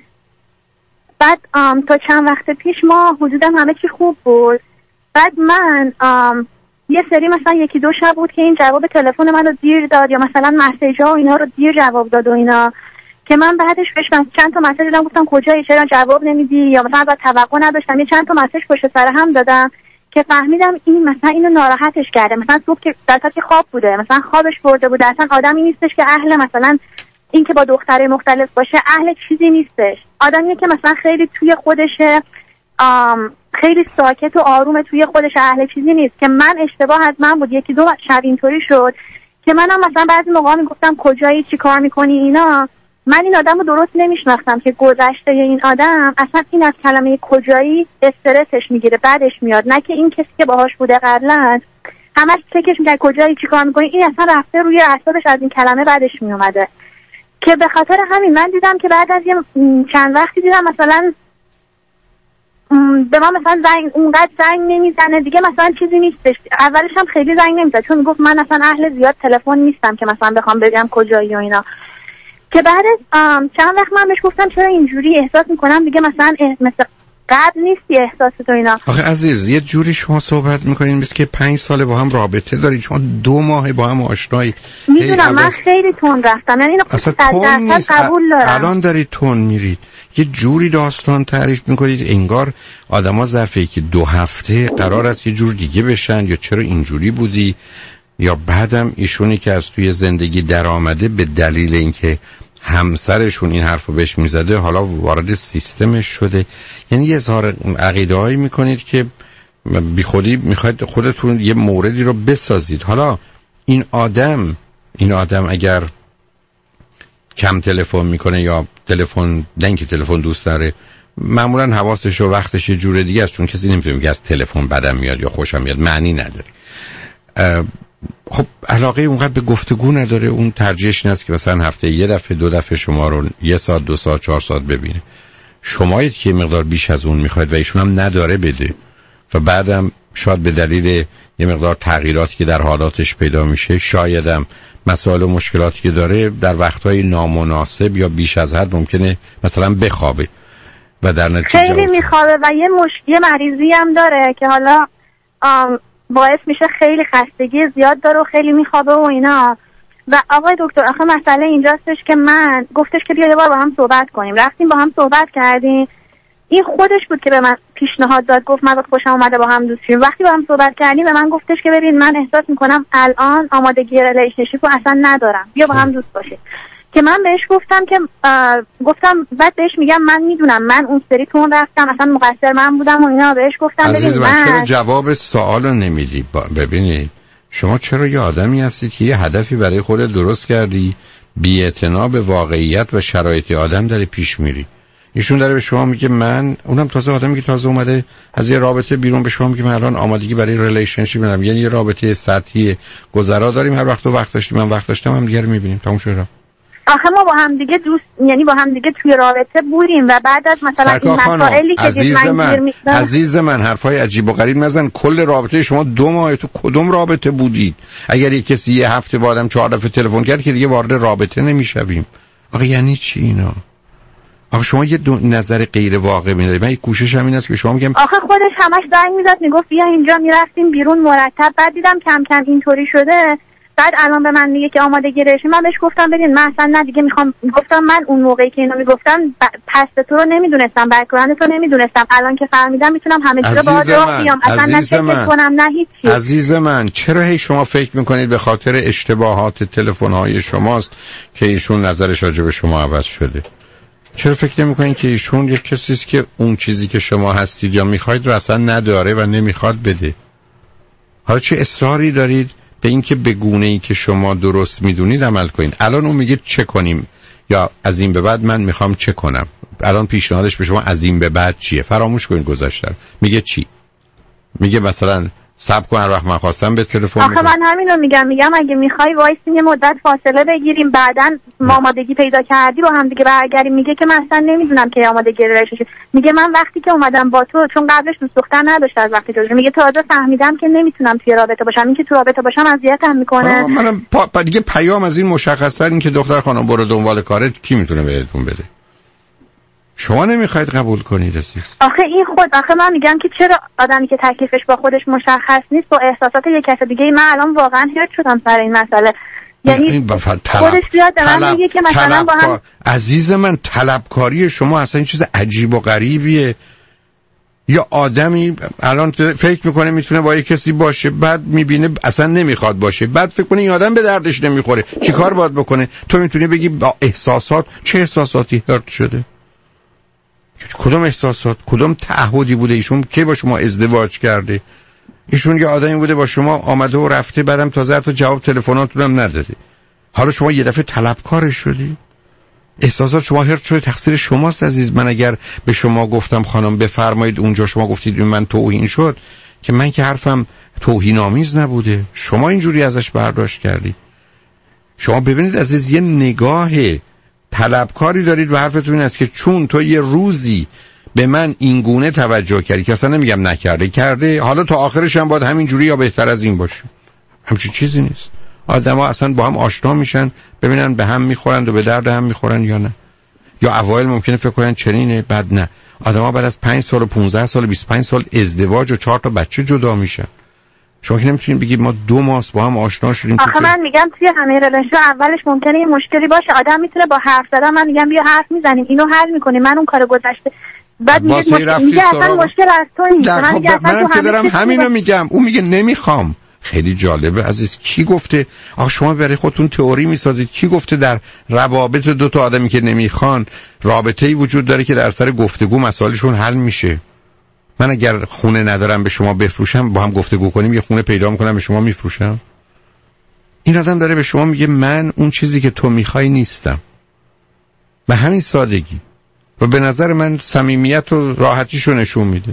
بعد تا چند وقت پیش ما حدوداً همه چی خوب بود. بعد من یه سری مثلا 1-2 شب بود که این جواب تلفن منو دیر داد یا مثلا مسیج‌ها و اینا رو دیر جواب داد و اینا، که من بعدش بهش چند تا مسیج دادم گفتم کجایی، چرا جواب نمیدی، یا مثلا بعد توقع نداشتم یه چند تا مسیج پشت سر هم دادم که فهمیدم این مثلا اینو ناراحتش کرده. مثلا صبح که در حالی خواب بوده، مثلا خوابش برده بوده، اصلا آدمی نیستش که اهل مثلا این که با دختره مختلف باشه، اهل چیزی نیستش. آدمیه که مثلا خیلی توی خودشه، خیلی ساکت و آرومه توی خودش، اهل چیزی نیست. که من اشتباه از من بود، 1-2 شب اینطوری شد که منم مثلا بعضی موقع میگفتم کجایی، چی کار میکنی اینا. من این آدمو درست نمیشناختم که گذشته این آدم اصلا این از کلمه کجایی استرسش میگیره، بعدش میاد، نه که این کسی که باهاش بوده قبلا همش فکرش میکنه کجایی، چی کار میکنی، این اصلا رفته روی اعصابش از این کلمه بعدش میومده. که به خاطر همین من دیدم که بعد از یه چند وقتی دیدم مثلا به ما مثلا اونقدر زنگ نمیزنه دیگه، مثلا چیزی نیستش. اولش هم خیلی زنگ نمیزد چون میگفت من اصلا اهل زیاد تلفن نیستم که مثلا بخوام بگم کجایی و اینا. که بعد چند وقت من بهش گفتم چرا اینجوری احساس میکنم دیگه مثلا مثل قبل نیستی احساست و اینا. آخه عزیز یه جوری شما صحبت میکنین مثل که 5 سال با هم رابطه دارید، شما 2 ماه با هم آشنایی. میدونم من خیلی تون رفتم، یعنی اینو قبول دارم. الان دارید تون میرید، یه جوری داستان تعریف میکنید انگار آدما ظرف که 2 هفته قرار است یه جور دیگه بشن، یا چرا اینجوری بودی، یا بعدم ایشونی که از توی زندگی در آمده به دلیل اینکه همسرشون این حرفو بهش میزده حالا وارد سیستمش شده. یعنی یه اظهار عقیده هایی میکنید که بی خودی میخواید خودتون یه موردی رو بسازید. حالا این آدم اگر کم تلفن میکنه یا تلفن دوست داره، معمولا حواسش و وقتش یه جور دیگه است، چون کسی نمیتونه بگه از تلفن بدم میاد یا خوشم میاد، معنی نداره. خب علاقه اونقدر به گفتگو نداره، اون ترجیحش این است که مثلا هفته 1 دفعه 2 دفعه شما رو 1 ساعت 2 ساعت 4 ساعت ببینه. شمایید که مقدار بیش از اون میخواید و ایشون هم نداره بده، و بعدم شاید به دلیل یه مقدار تغییراتی که در حالاتش پیدا میشه، شایدم مسائل و مشکلاتی که داره در وقتهای نامناسب یا بیش از حد ممکنه مثلا بخوابه و در نتیجه خیلی میخوابه و یه مریضی هم داره که حالا باعث میشه خیلی خستگی زیاد داره و خیلی میخوابه و اینا. و آقای دکتر آخه مسئله اینجاستش که من گفتش که بیا یه بار با هم صحبت کنیم، رفتیم با هم صحبت کردیم. این خودش بود که به من پیشنهاد داد، گفت من خوشم اومده با هم دوست شیم. وقتی با هم صحبت کردیم به من گفتش که ببین من احساس میکنم الان آمادگی ریلیشنشیپ رو اصلا ندارم، بیا با هم دوست باشیم. که من بهش گفتم بعد بهش میگم من میدونم من اون سری تون رفتم، اصلا مقصر من بودم و اینا. بهش گفتم ببین من جواب سوالو نمیدی. ببینید شما چرا یه آدمی هستید که یه هدفی برای خودت درست کردی، بی‌اعتنا به واقعیت و شرایط آدم داری پیش میری. ایشون داره به شما میگه من، اونم تازه آدمی که تازه اومده از یه رابطه بیرون، به شما میگه من الان آمادگی برای ریلیشنشیپ ندارم. یعنی یه رابطه سطحی گذرا داریم، هر وقت تو وقت داشتیم من وقت داشتم هم دیگه رو میبینیم، تموم شد. آخه ما با هم دیگه دوست، یعنی با هم دیگه توی رابطه بودیم و بعد از مثلا این مسائلی که عزیز من حرفای عجیب و غریب نزن. کل رابطه شما 2 ماه تو کدوم رابطه بودید؟ اگر یک کسی یه هفته بعدم 4 دفعه تلفن کرد که دیگه وارد رابطه نمیشویم. آخه یعنی چی اینا؟ آخه شما یه نظر غیر واقع میدید. من یک کوششم این است که شما میگم آخه خودش همش زنگ میزد میگفت بیا اینجا، میرفتیم بیرون مرتب. بعد دیدم کم کم اینطوری شده، بعد الان به من میگه که آمادگی رشته. من بهش گفتم ببین من اصلا نه دیگه میخوام، گفتم من اون موقعی که اینو میگفتم پست تو رو نمیدونستم، بک‌گراند تو نمیدونستم، الان که فهمیدم میتونم همه چیزو باهات راه بیام، اصلا نه فکر کنم نه هیچی. عزیز من چرا هی شما فکر میکنید به خاطر اشتباهات تلفن‌های شماست که ایشون نظرش راجع به شما عوض شده؟ چرا فکر نمیکنید که ایشون یک کسی است که اون چیزی که شما هستید یا میخواید رو اصلا نداره و نمیخواد بده؟ حالا چه اصراری دارید به اینکه به گونه‌ای که شما درست میدونید عمل کنید؟ الان اون میگه چه کنیم یا از این به بعد من میخوام چه کنم. الان پیشنهادش به شما از این به بعد چیه؟ فراموش کنید گذشته. میگه چی؟ میگه مثلا صبر کن هر وقت من خواستم به تلفن آخه من همینو میگم اگه میخوای وایسیم یه مدت فاصله بگیریم، بعداً آمادگی پیدا کردی با هم دیگه برگردیم. میگه که من اصلا نمیدونم که آمادگی رشته. میگه من وقتی که اومدم با تو، چون قبلش دوست دختر نداشت از وقتی تو، میگه تازه فهمیدم که نمیتونم توی رابطه باشم، این که تو رابطه باشم اذیتم میکنه. منم دیگه پیام از این مشخص‌تر این که دختر خانم برو دنبال کارت، کی میتونه بهتون بده؟ شما نمیخواید قبول کنید عزیز. آخه من میگم که چرا آدمی که تکلیفش با خودش مشخص نیست با احساسات یک کس دیگه. من الان واقعا هرت شدم سر این مسئله. یعنی خودش بیاد به من میگه که مثلا با هم. عزیز من طلبکاری شما اصلا این چیز عجیب و غریبیه. یا آدمی الان فکر میکنه میتونه با یک کسی باشه، بعد میبینه اصلا نمیخواد باشه، بعد فکر کنه این آدم به دردش نمیخوره، چیکار باید بکنه؟ تو میتونی بگی با احساسات، چه احساساتی هرت شده؟ کدوم احساسات؟ کدوم تعهدی بوده؟ ایشون کی با شما ازدواج کرده؟ ایشون یه آدمی بوده با شما آمده و رفته، بعدم تازه حتی جواب تلفناتون هم نداده. حالا شما یه دفعه طلبکارش شدی؟ احساسات شما هرت شده، تقصیر شماست عزیز. من اگر به شما گفتم خانم بفرمایید اونجا، شما گفتید من توهین شد، که من که حرفم توهین‌آمیز نبوده، شما اینجوری ازش برداشت کردی. شما ببینید عزیز، یه نگاه طلبکاری دارید و حرفتون این است که چون تو یه روزی به من این گونه توجه کردی، که اصلا نمیگم نکرده، کرده، حالا تا آخرش هم باید همین جوری یا بهتر از این باشه. همچین چیزی نیست. آدم‌ها اصلا با هم آشنا میشن، ببینن به هم میخورند و به درد هم میخورن یا نه. یا اوایل ممکنه فکر کنن چنینه، بعد نه. آدم‌ها بعد از 5 سال و 15 سال 25 سال ازدواج و 4 تا بچه جدا میشن. شما که نمیتونید بگید ما 2 ماه با هم آشنا شدیم. آخه من میگم توی همه ریلیشن اولش ممکنه یه مشکلی باشه، آدم میتونه با حرف زدن، من میگم بیا حرف میزنیم اینو حل میکنیم، من اون کارو گذشته، بعد میگه اصلا مشکل از تو نیست. من که دارم همینو میگم، اون میگه نمیخوام. خیلی جالبه عزیز. کی گفته آخه شما برای خودتون تئوری میسازید؟ کی گفته در روابط 2 تا آدمی که نمیخوان رابطه‌ای وجود داره که در سر گفتگو مسائلشون حل میشه؟ من اگر خونه ندارم به شما بفروشم، با هم گفتگو کنیم یه خونه پیدا میکنم به شما میفروشم؟ این آدم داره به شما میگه من اون چیزی که تو میخوای نیستم، به همین سادگی. و به نظر من صمیمیت و راحتیشو نشون میده.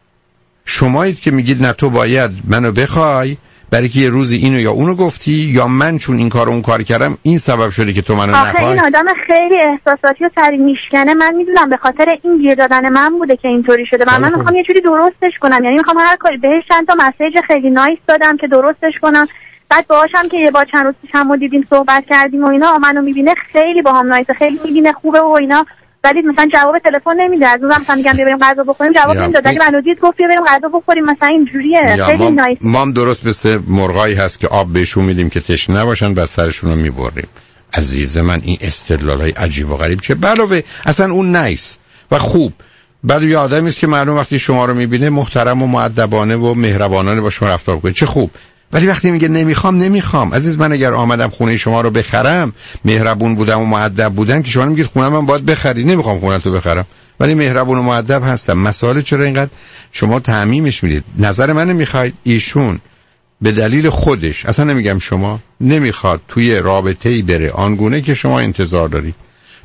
شمایید که میگید نه تو باید منو بخوای برای که یه روزی اینو یا اونو گفتی، یا من چون این کارو اون کار کردم این سبب شده که تو منو نخوای. آخه این آدم خیلی احساساتی و سری میشکنه. من میدونم به خاطر این گیر دادن من بوده که اینطوری شده. من میخوام یه جوری درستش کنم، یعنی میخوام هر کاری بهش چند تا مسیج خیلی نایس دادم که درستش کنم. بعد باهاشم که یه بار چند روز پیش هم دیدیم صحبت کردیم و اینا، منو میبینه خیلی باهام نایسه، خیلی میبینه خوبه و اینا، ولی مثلا جواب تلفن نمیده. از اونم مثلا میگم بیا بریم غذا بخوریم، جواب نمیداد. اگه منو دید گفت بیا بریم غذا بخوریم، مثلا اینجوریه. خیلی نایس. مام درست مثل مرغایی هست که آب بهشون میدیم که تشنه نباشن، بعد سرشون رو میبریم. عزیز من این استدلالای عجیب و غریب که علاوه اصلا اون نایس و خوب، بعد یه آدمی است که معلوم وقتی شما رو میبینه محترم و مؤدبانه و مهربانانه با شما رفتار کنه، چه خوب. ولی وقتی میگه نمیخوام عزیز من، اگر آمدم خونه شما رو بخرم، مهربون بودم و مؤدب بودم، که شما میگید خونه من باید بخری، نمیخوام خونه تو بخرم ولی مهربون و مؤدب هستم. مسائل چرا اینقدر شما تعمیمش میدید؟ نظر من میخواید ایشون به دلیل خودش، اصلا نمیگم شما، نمیخواد توی رابطه‌ای بره آنگونه که شما انتظار دارید.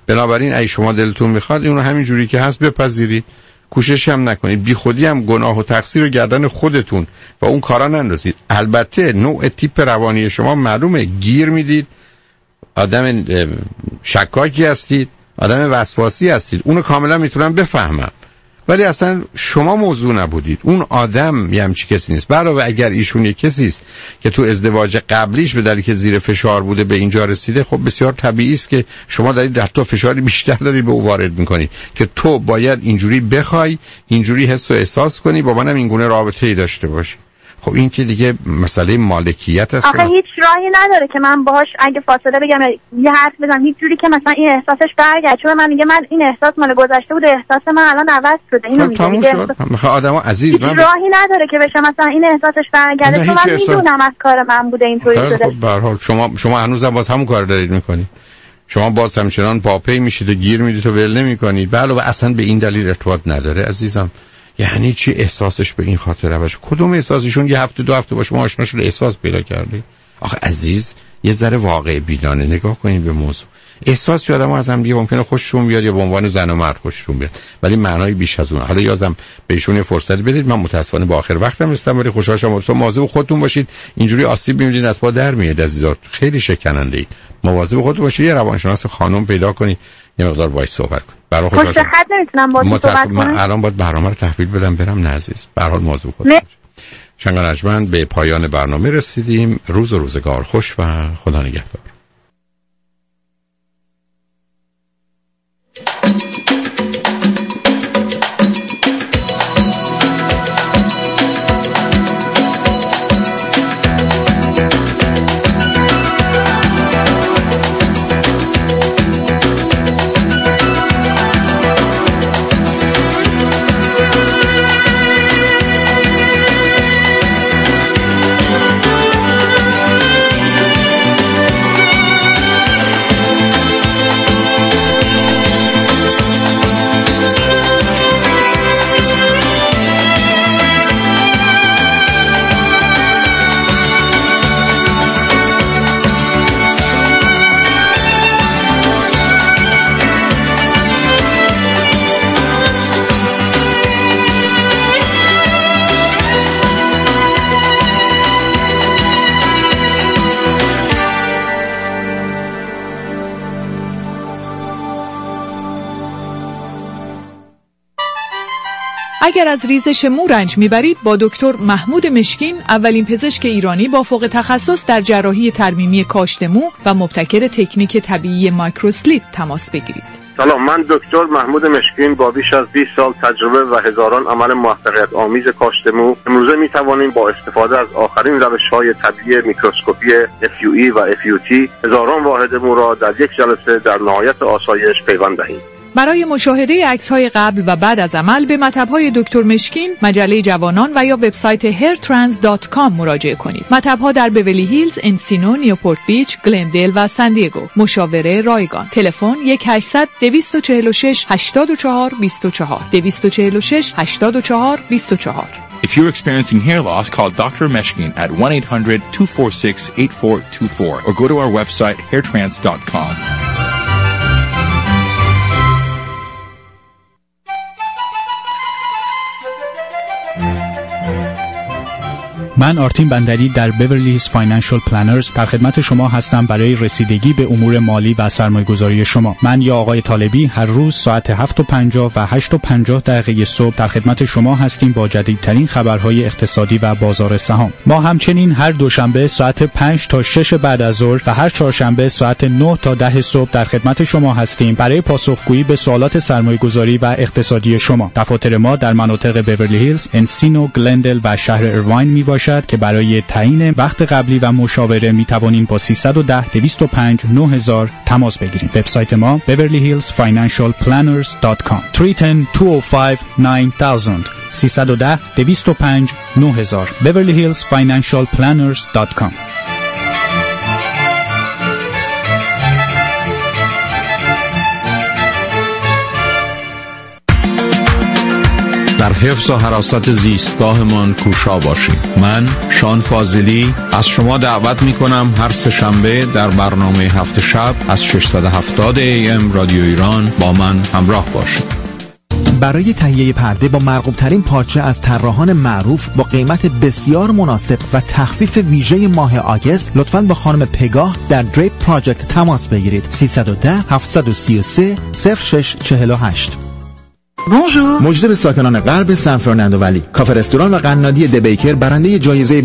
بنابراین اگه شما دلتون میخواد اونو همین جوری که هست بپذیرید، کوشش هم نکنید، بی خودی هم گناه و تقصیر رو گردن خودتون و اون کارا نندازید. البته نوع تیپ روانی شما معلومه، گیر میدید، آدم شکاکی هستید، آدم وسواسی هستید، اونو کاملا میتونم بفهمم، ولی اصلا شما موضوع نبودید، اون آدم یه همچی کسی نیست. علاوه اگر ایشون یک کسی است که تو ازدواج قبلیش به دلیل که زیر فشار بوده به اینجا رسیده، خب بسیار طبیعی است که شما دارید حتی فشاری بیشتر دارید به او وارد میکنید که تو باید اینجوری بخوای، اینجوری حس و احساس کنی، با منم این گونه رابطه‌ای داشته باشی. خب این که دیگه مسئله مالکیت است. آخه هیچ راهی نداره که من باهاش اگه فاصله بگم یه حرف بزنم هیچ جوری که مثلا این احساسش برگرده، چون من میگه من این احساس مال گذشته بوده، احساس من الان عوض شده. اینو میگه آدمو عزیز، من راهی نداره که بشه مثلا این احساسش برگرده، چون من میدونم از کار من بوده اینطوری شده. خب به هر حال شما هنوزم باز همون کار دارید میکنید، شما باز همچنان پاپی میشید و گیر میدید و ول نمیکنید. بله و اصلا به این دلیل ارتباط نداره عزیزم. یعنی چی احساسش به این خاطر روش؟ کدوم احساسشون یه هفته دو هفته با شما آشنا شده احساس پیدا کرده؟ آخه عزیز یه ذره واقع بینانه نگاه کنید به موضوع. احساس یادم از هم دیگه ممکنه خوششون بیاد یا به عنوان زن و مرد خوششون بیاد، ولی معنای بیش از اون. حالا یازم بهشون یه فرصت بدید. من متاسفانه با آخر وقتم رسیدم، ولی خوشحال شدم. تو مواظب خودتون باشید، اینجوری آسیب می‌بینید از پا در میاد عزیزات، خیلی شکننده اید. مواظب خودتون باشید، یه روانشناس خانم پیدا کنید یه مقدار باهاش صحبت کنید. برای خوشحال شدم. نمیتونم باهاش صحبت کنم. من الان باید برنامه رو تحویل بدم برم. نه عزیز، به هر حال مواظب خودتون. شنگانجمن به پایان برنامه رسیدیم. روز و روزگار خوش و خدا نگهدار. اگر از ریزش مو رنج میبرید با دکتر محمود مشکین، اولین پزشک ایرانی با فوق تخصص در جراحی ترمیمی کاشت مو و مبتکر تکنیک طبیعی مایکروسلیت تماس بگیرید. سلام، من دکتر محمود مشکین با بیش از 20 سال تجربه و هزاران عمل موفقیت آمیز کاشت مو امروزه می توانیم با استفاده از آخرین روش‌های طبیعی میکروسکوپی FUE و FUT هزاران واحد مو را در یک جلسه در نهایت آسایش پیوند دهیم. برای مشاهده عکس‌های قبل و بعد از عمل به مطب‌های دکتر مشکین، مجله جوانان و یا وبسایت hairtrans.com مراجعه کنید. مطب‌ها در بیولی هیلز، انسینو، نیوپورت بیچ، گلندل و سان دیگو. مشاوره رایگان. تلفن 1-800-246-84-24 246-84-24. If you're experiencing hair loss, call Dr. Meshkin at 1-800-246-8424 or go to our website hairtrans.com. من آرتین بندری در بیورلی هیلز فاینانشل پلنرز در خدمت شما هستم برای رسیدگی به امور مالی و سرمایه‌گذاری شما. من یا آقای طالبی هر روز ساعت 7:50 و 8:50 صبح در خدمت شما هستیم با جدیدترین خبرهای اقتصادی و بازار سهام. ما همچنین هر دوشنبه ساعت 5 تا 6 بعد از ظهر و هر چهارشنبه ساعت 9 تا 10 صبح در خدمت شما هستیم برای پاسخگویی به سوالات سرمایه‌گذاری و اقتصادی شما. دفاتر ما در مناطق بیورلی هیلز، انسینو، گلندل و شهر ایرواین میباشد که برای تعیین وقت قبلی و مشاوره می توانید با 310-205-9000 تماس بگیرید. وبسایت ما beverlyhillsfinancialplanners.com 310-205-9000 310-205-9000 beverlyhillsfinancialplanners.com. در حفظ و حراست زیستگاهمان کوشا باشید. من شان فاضلی از شما دعوت میکنم هر سه شنبه در برنامه هفت شب از 670 AM رادیو ایران با من همراه باشید. برای تهیه پرده با مرغوب ترین پارچه از طراحان معروف با قیمت بسیار مناسب و تخفیف ویژه ماه آگست لطفاً با خانم پگاه در دریپ پراجکت تماس بگیرید. 310 733 0648. Bonjour. مجده به ساکنان غرب سن فرناندو ولی. کافه رستوران و قنادی دبیکر برنده جایزه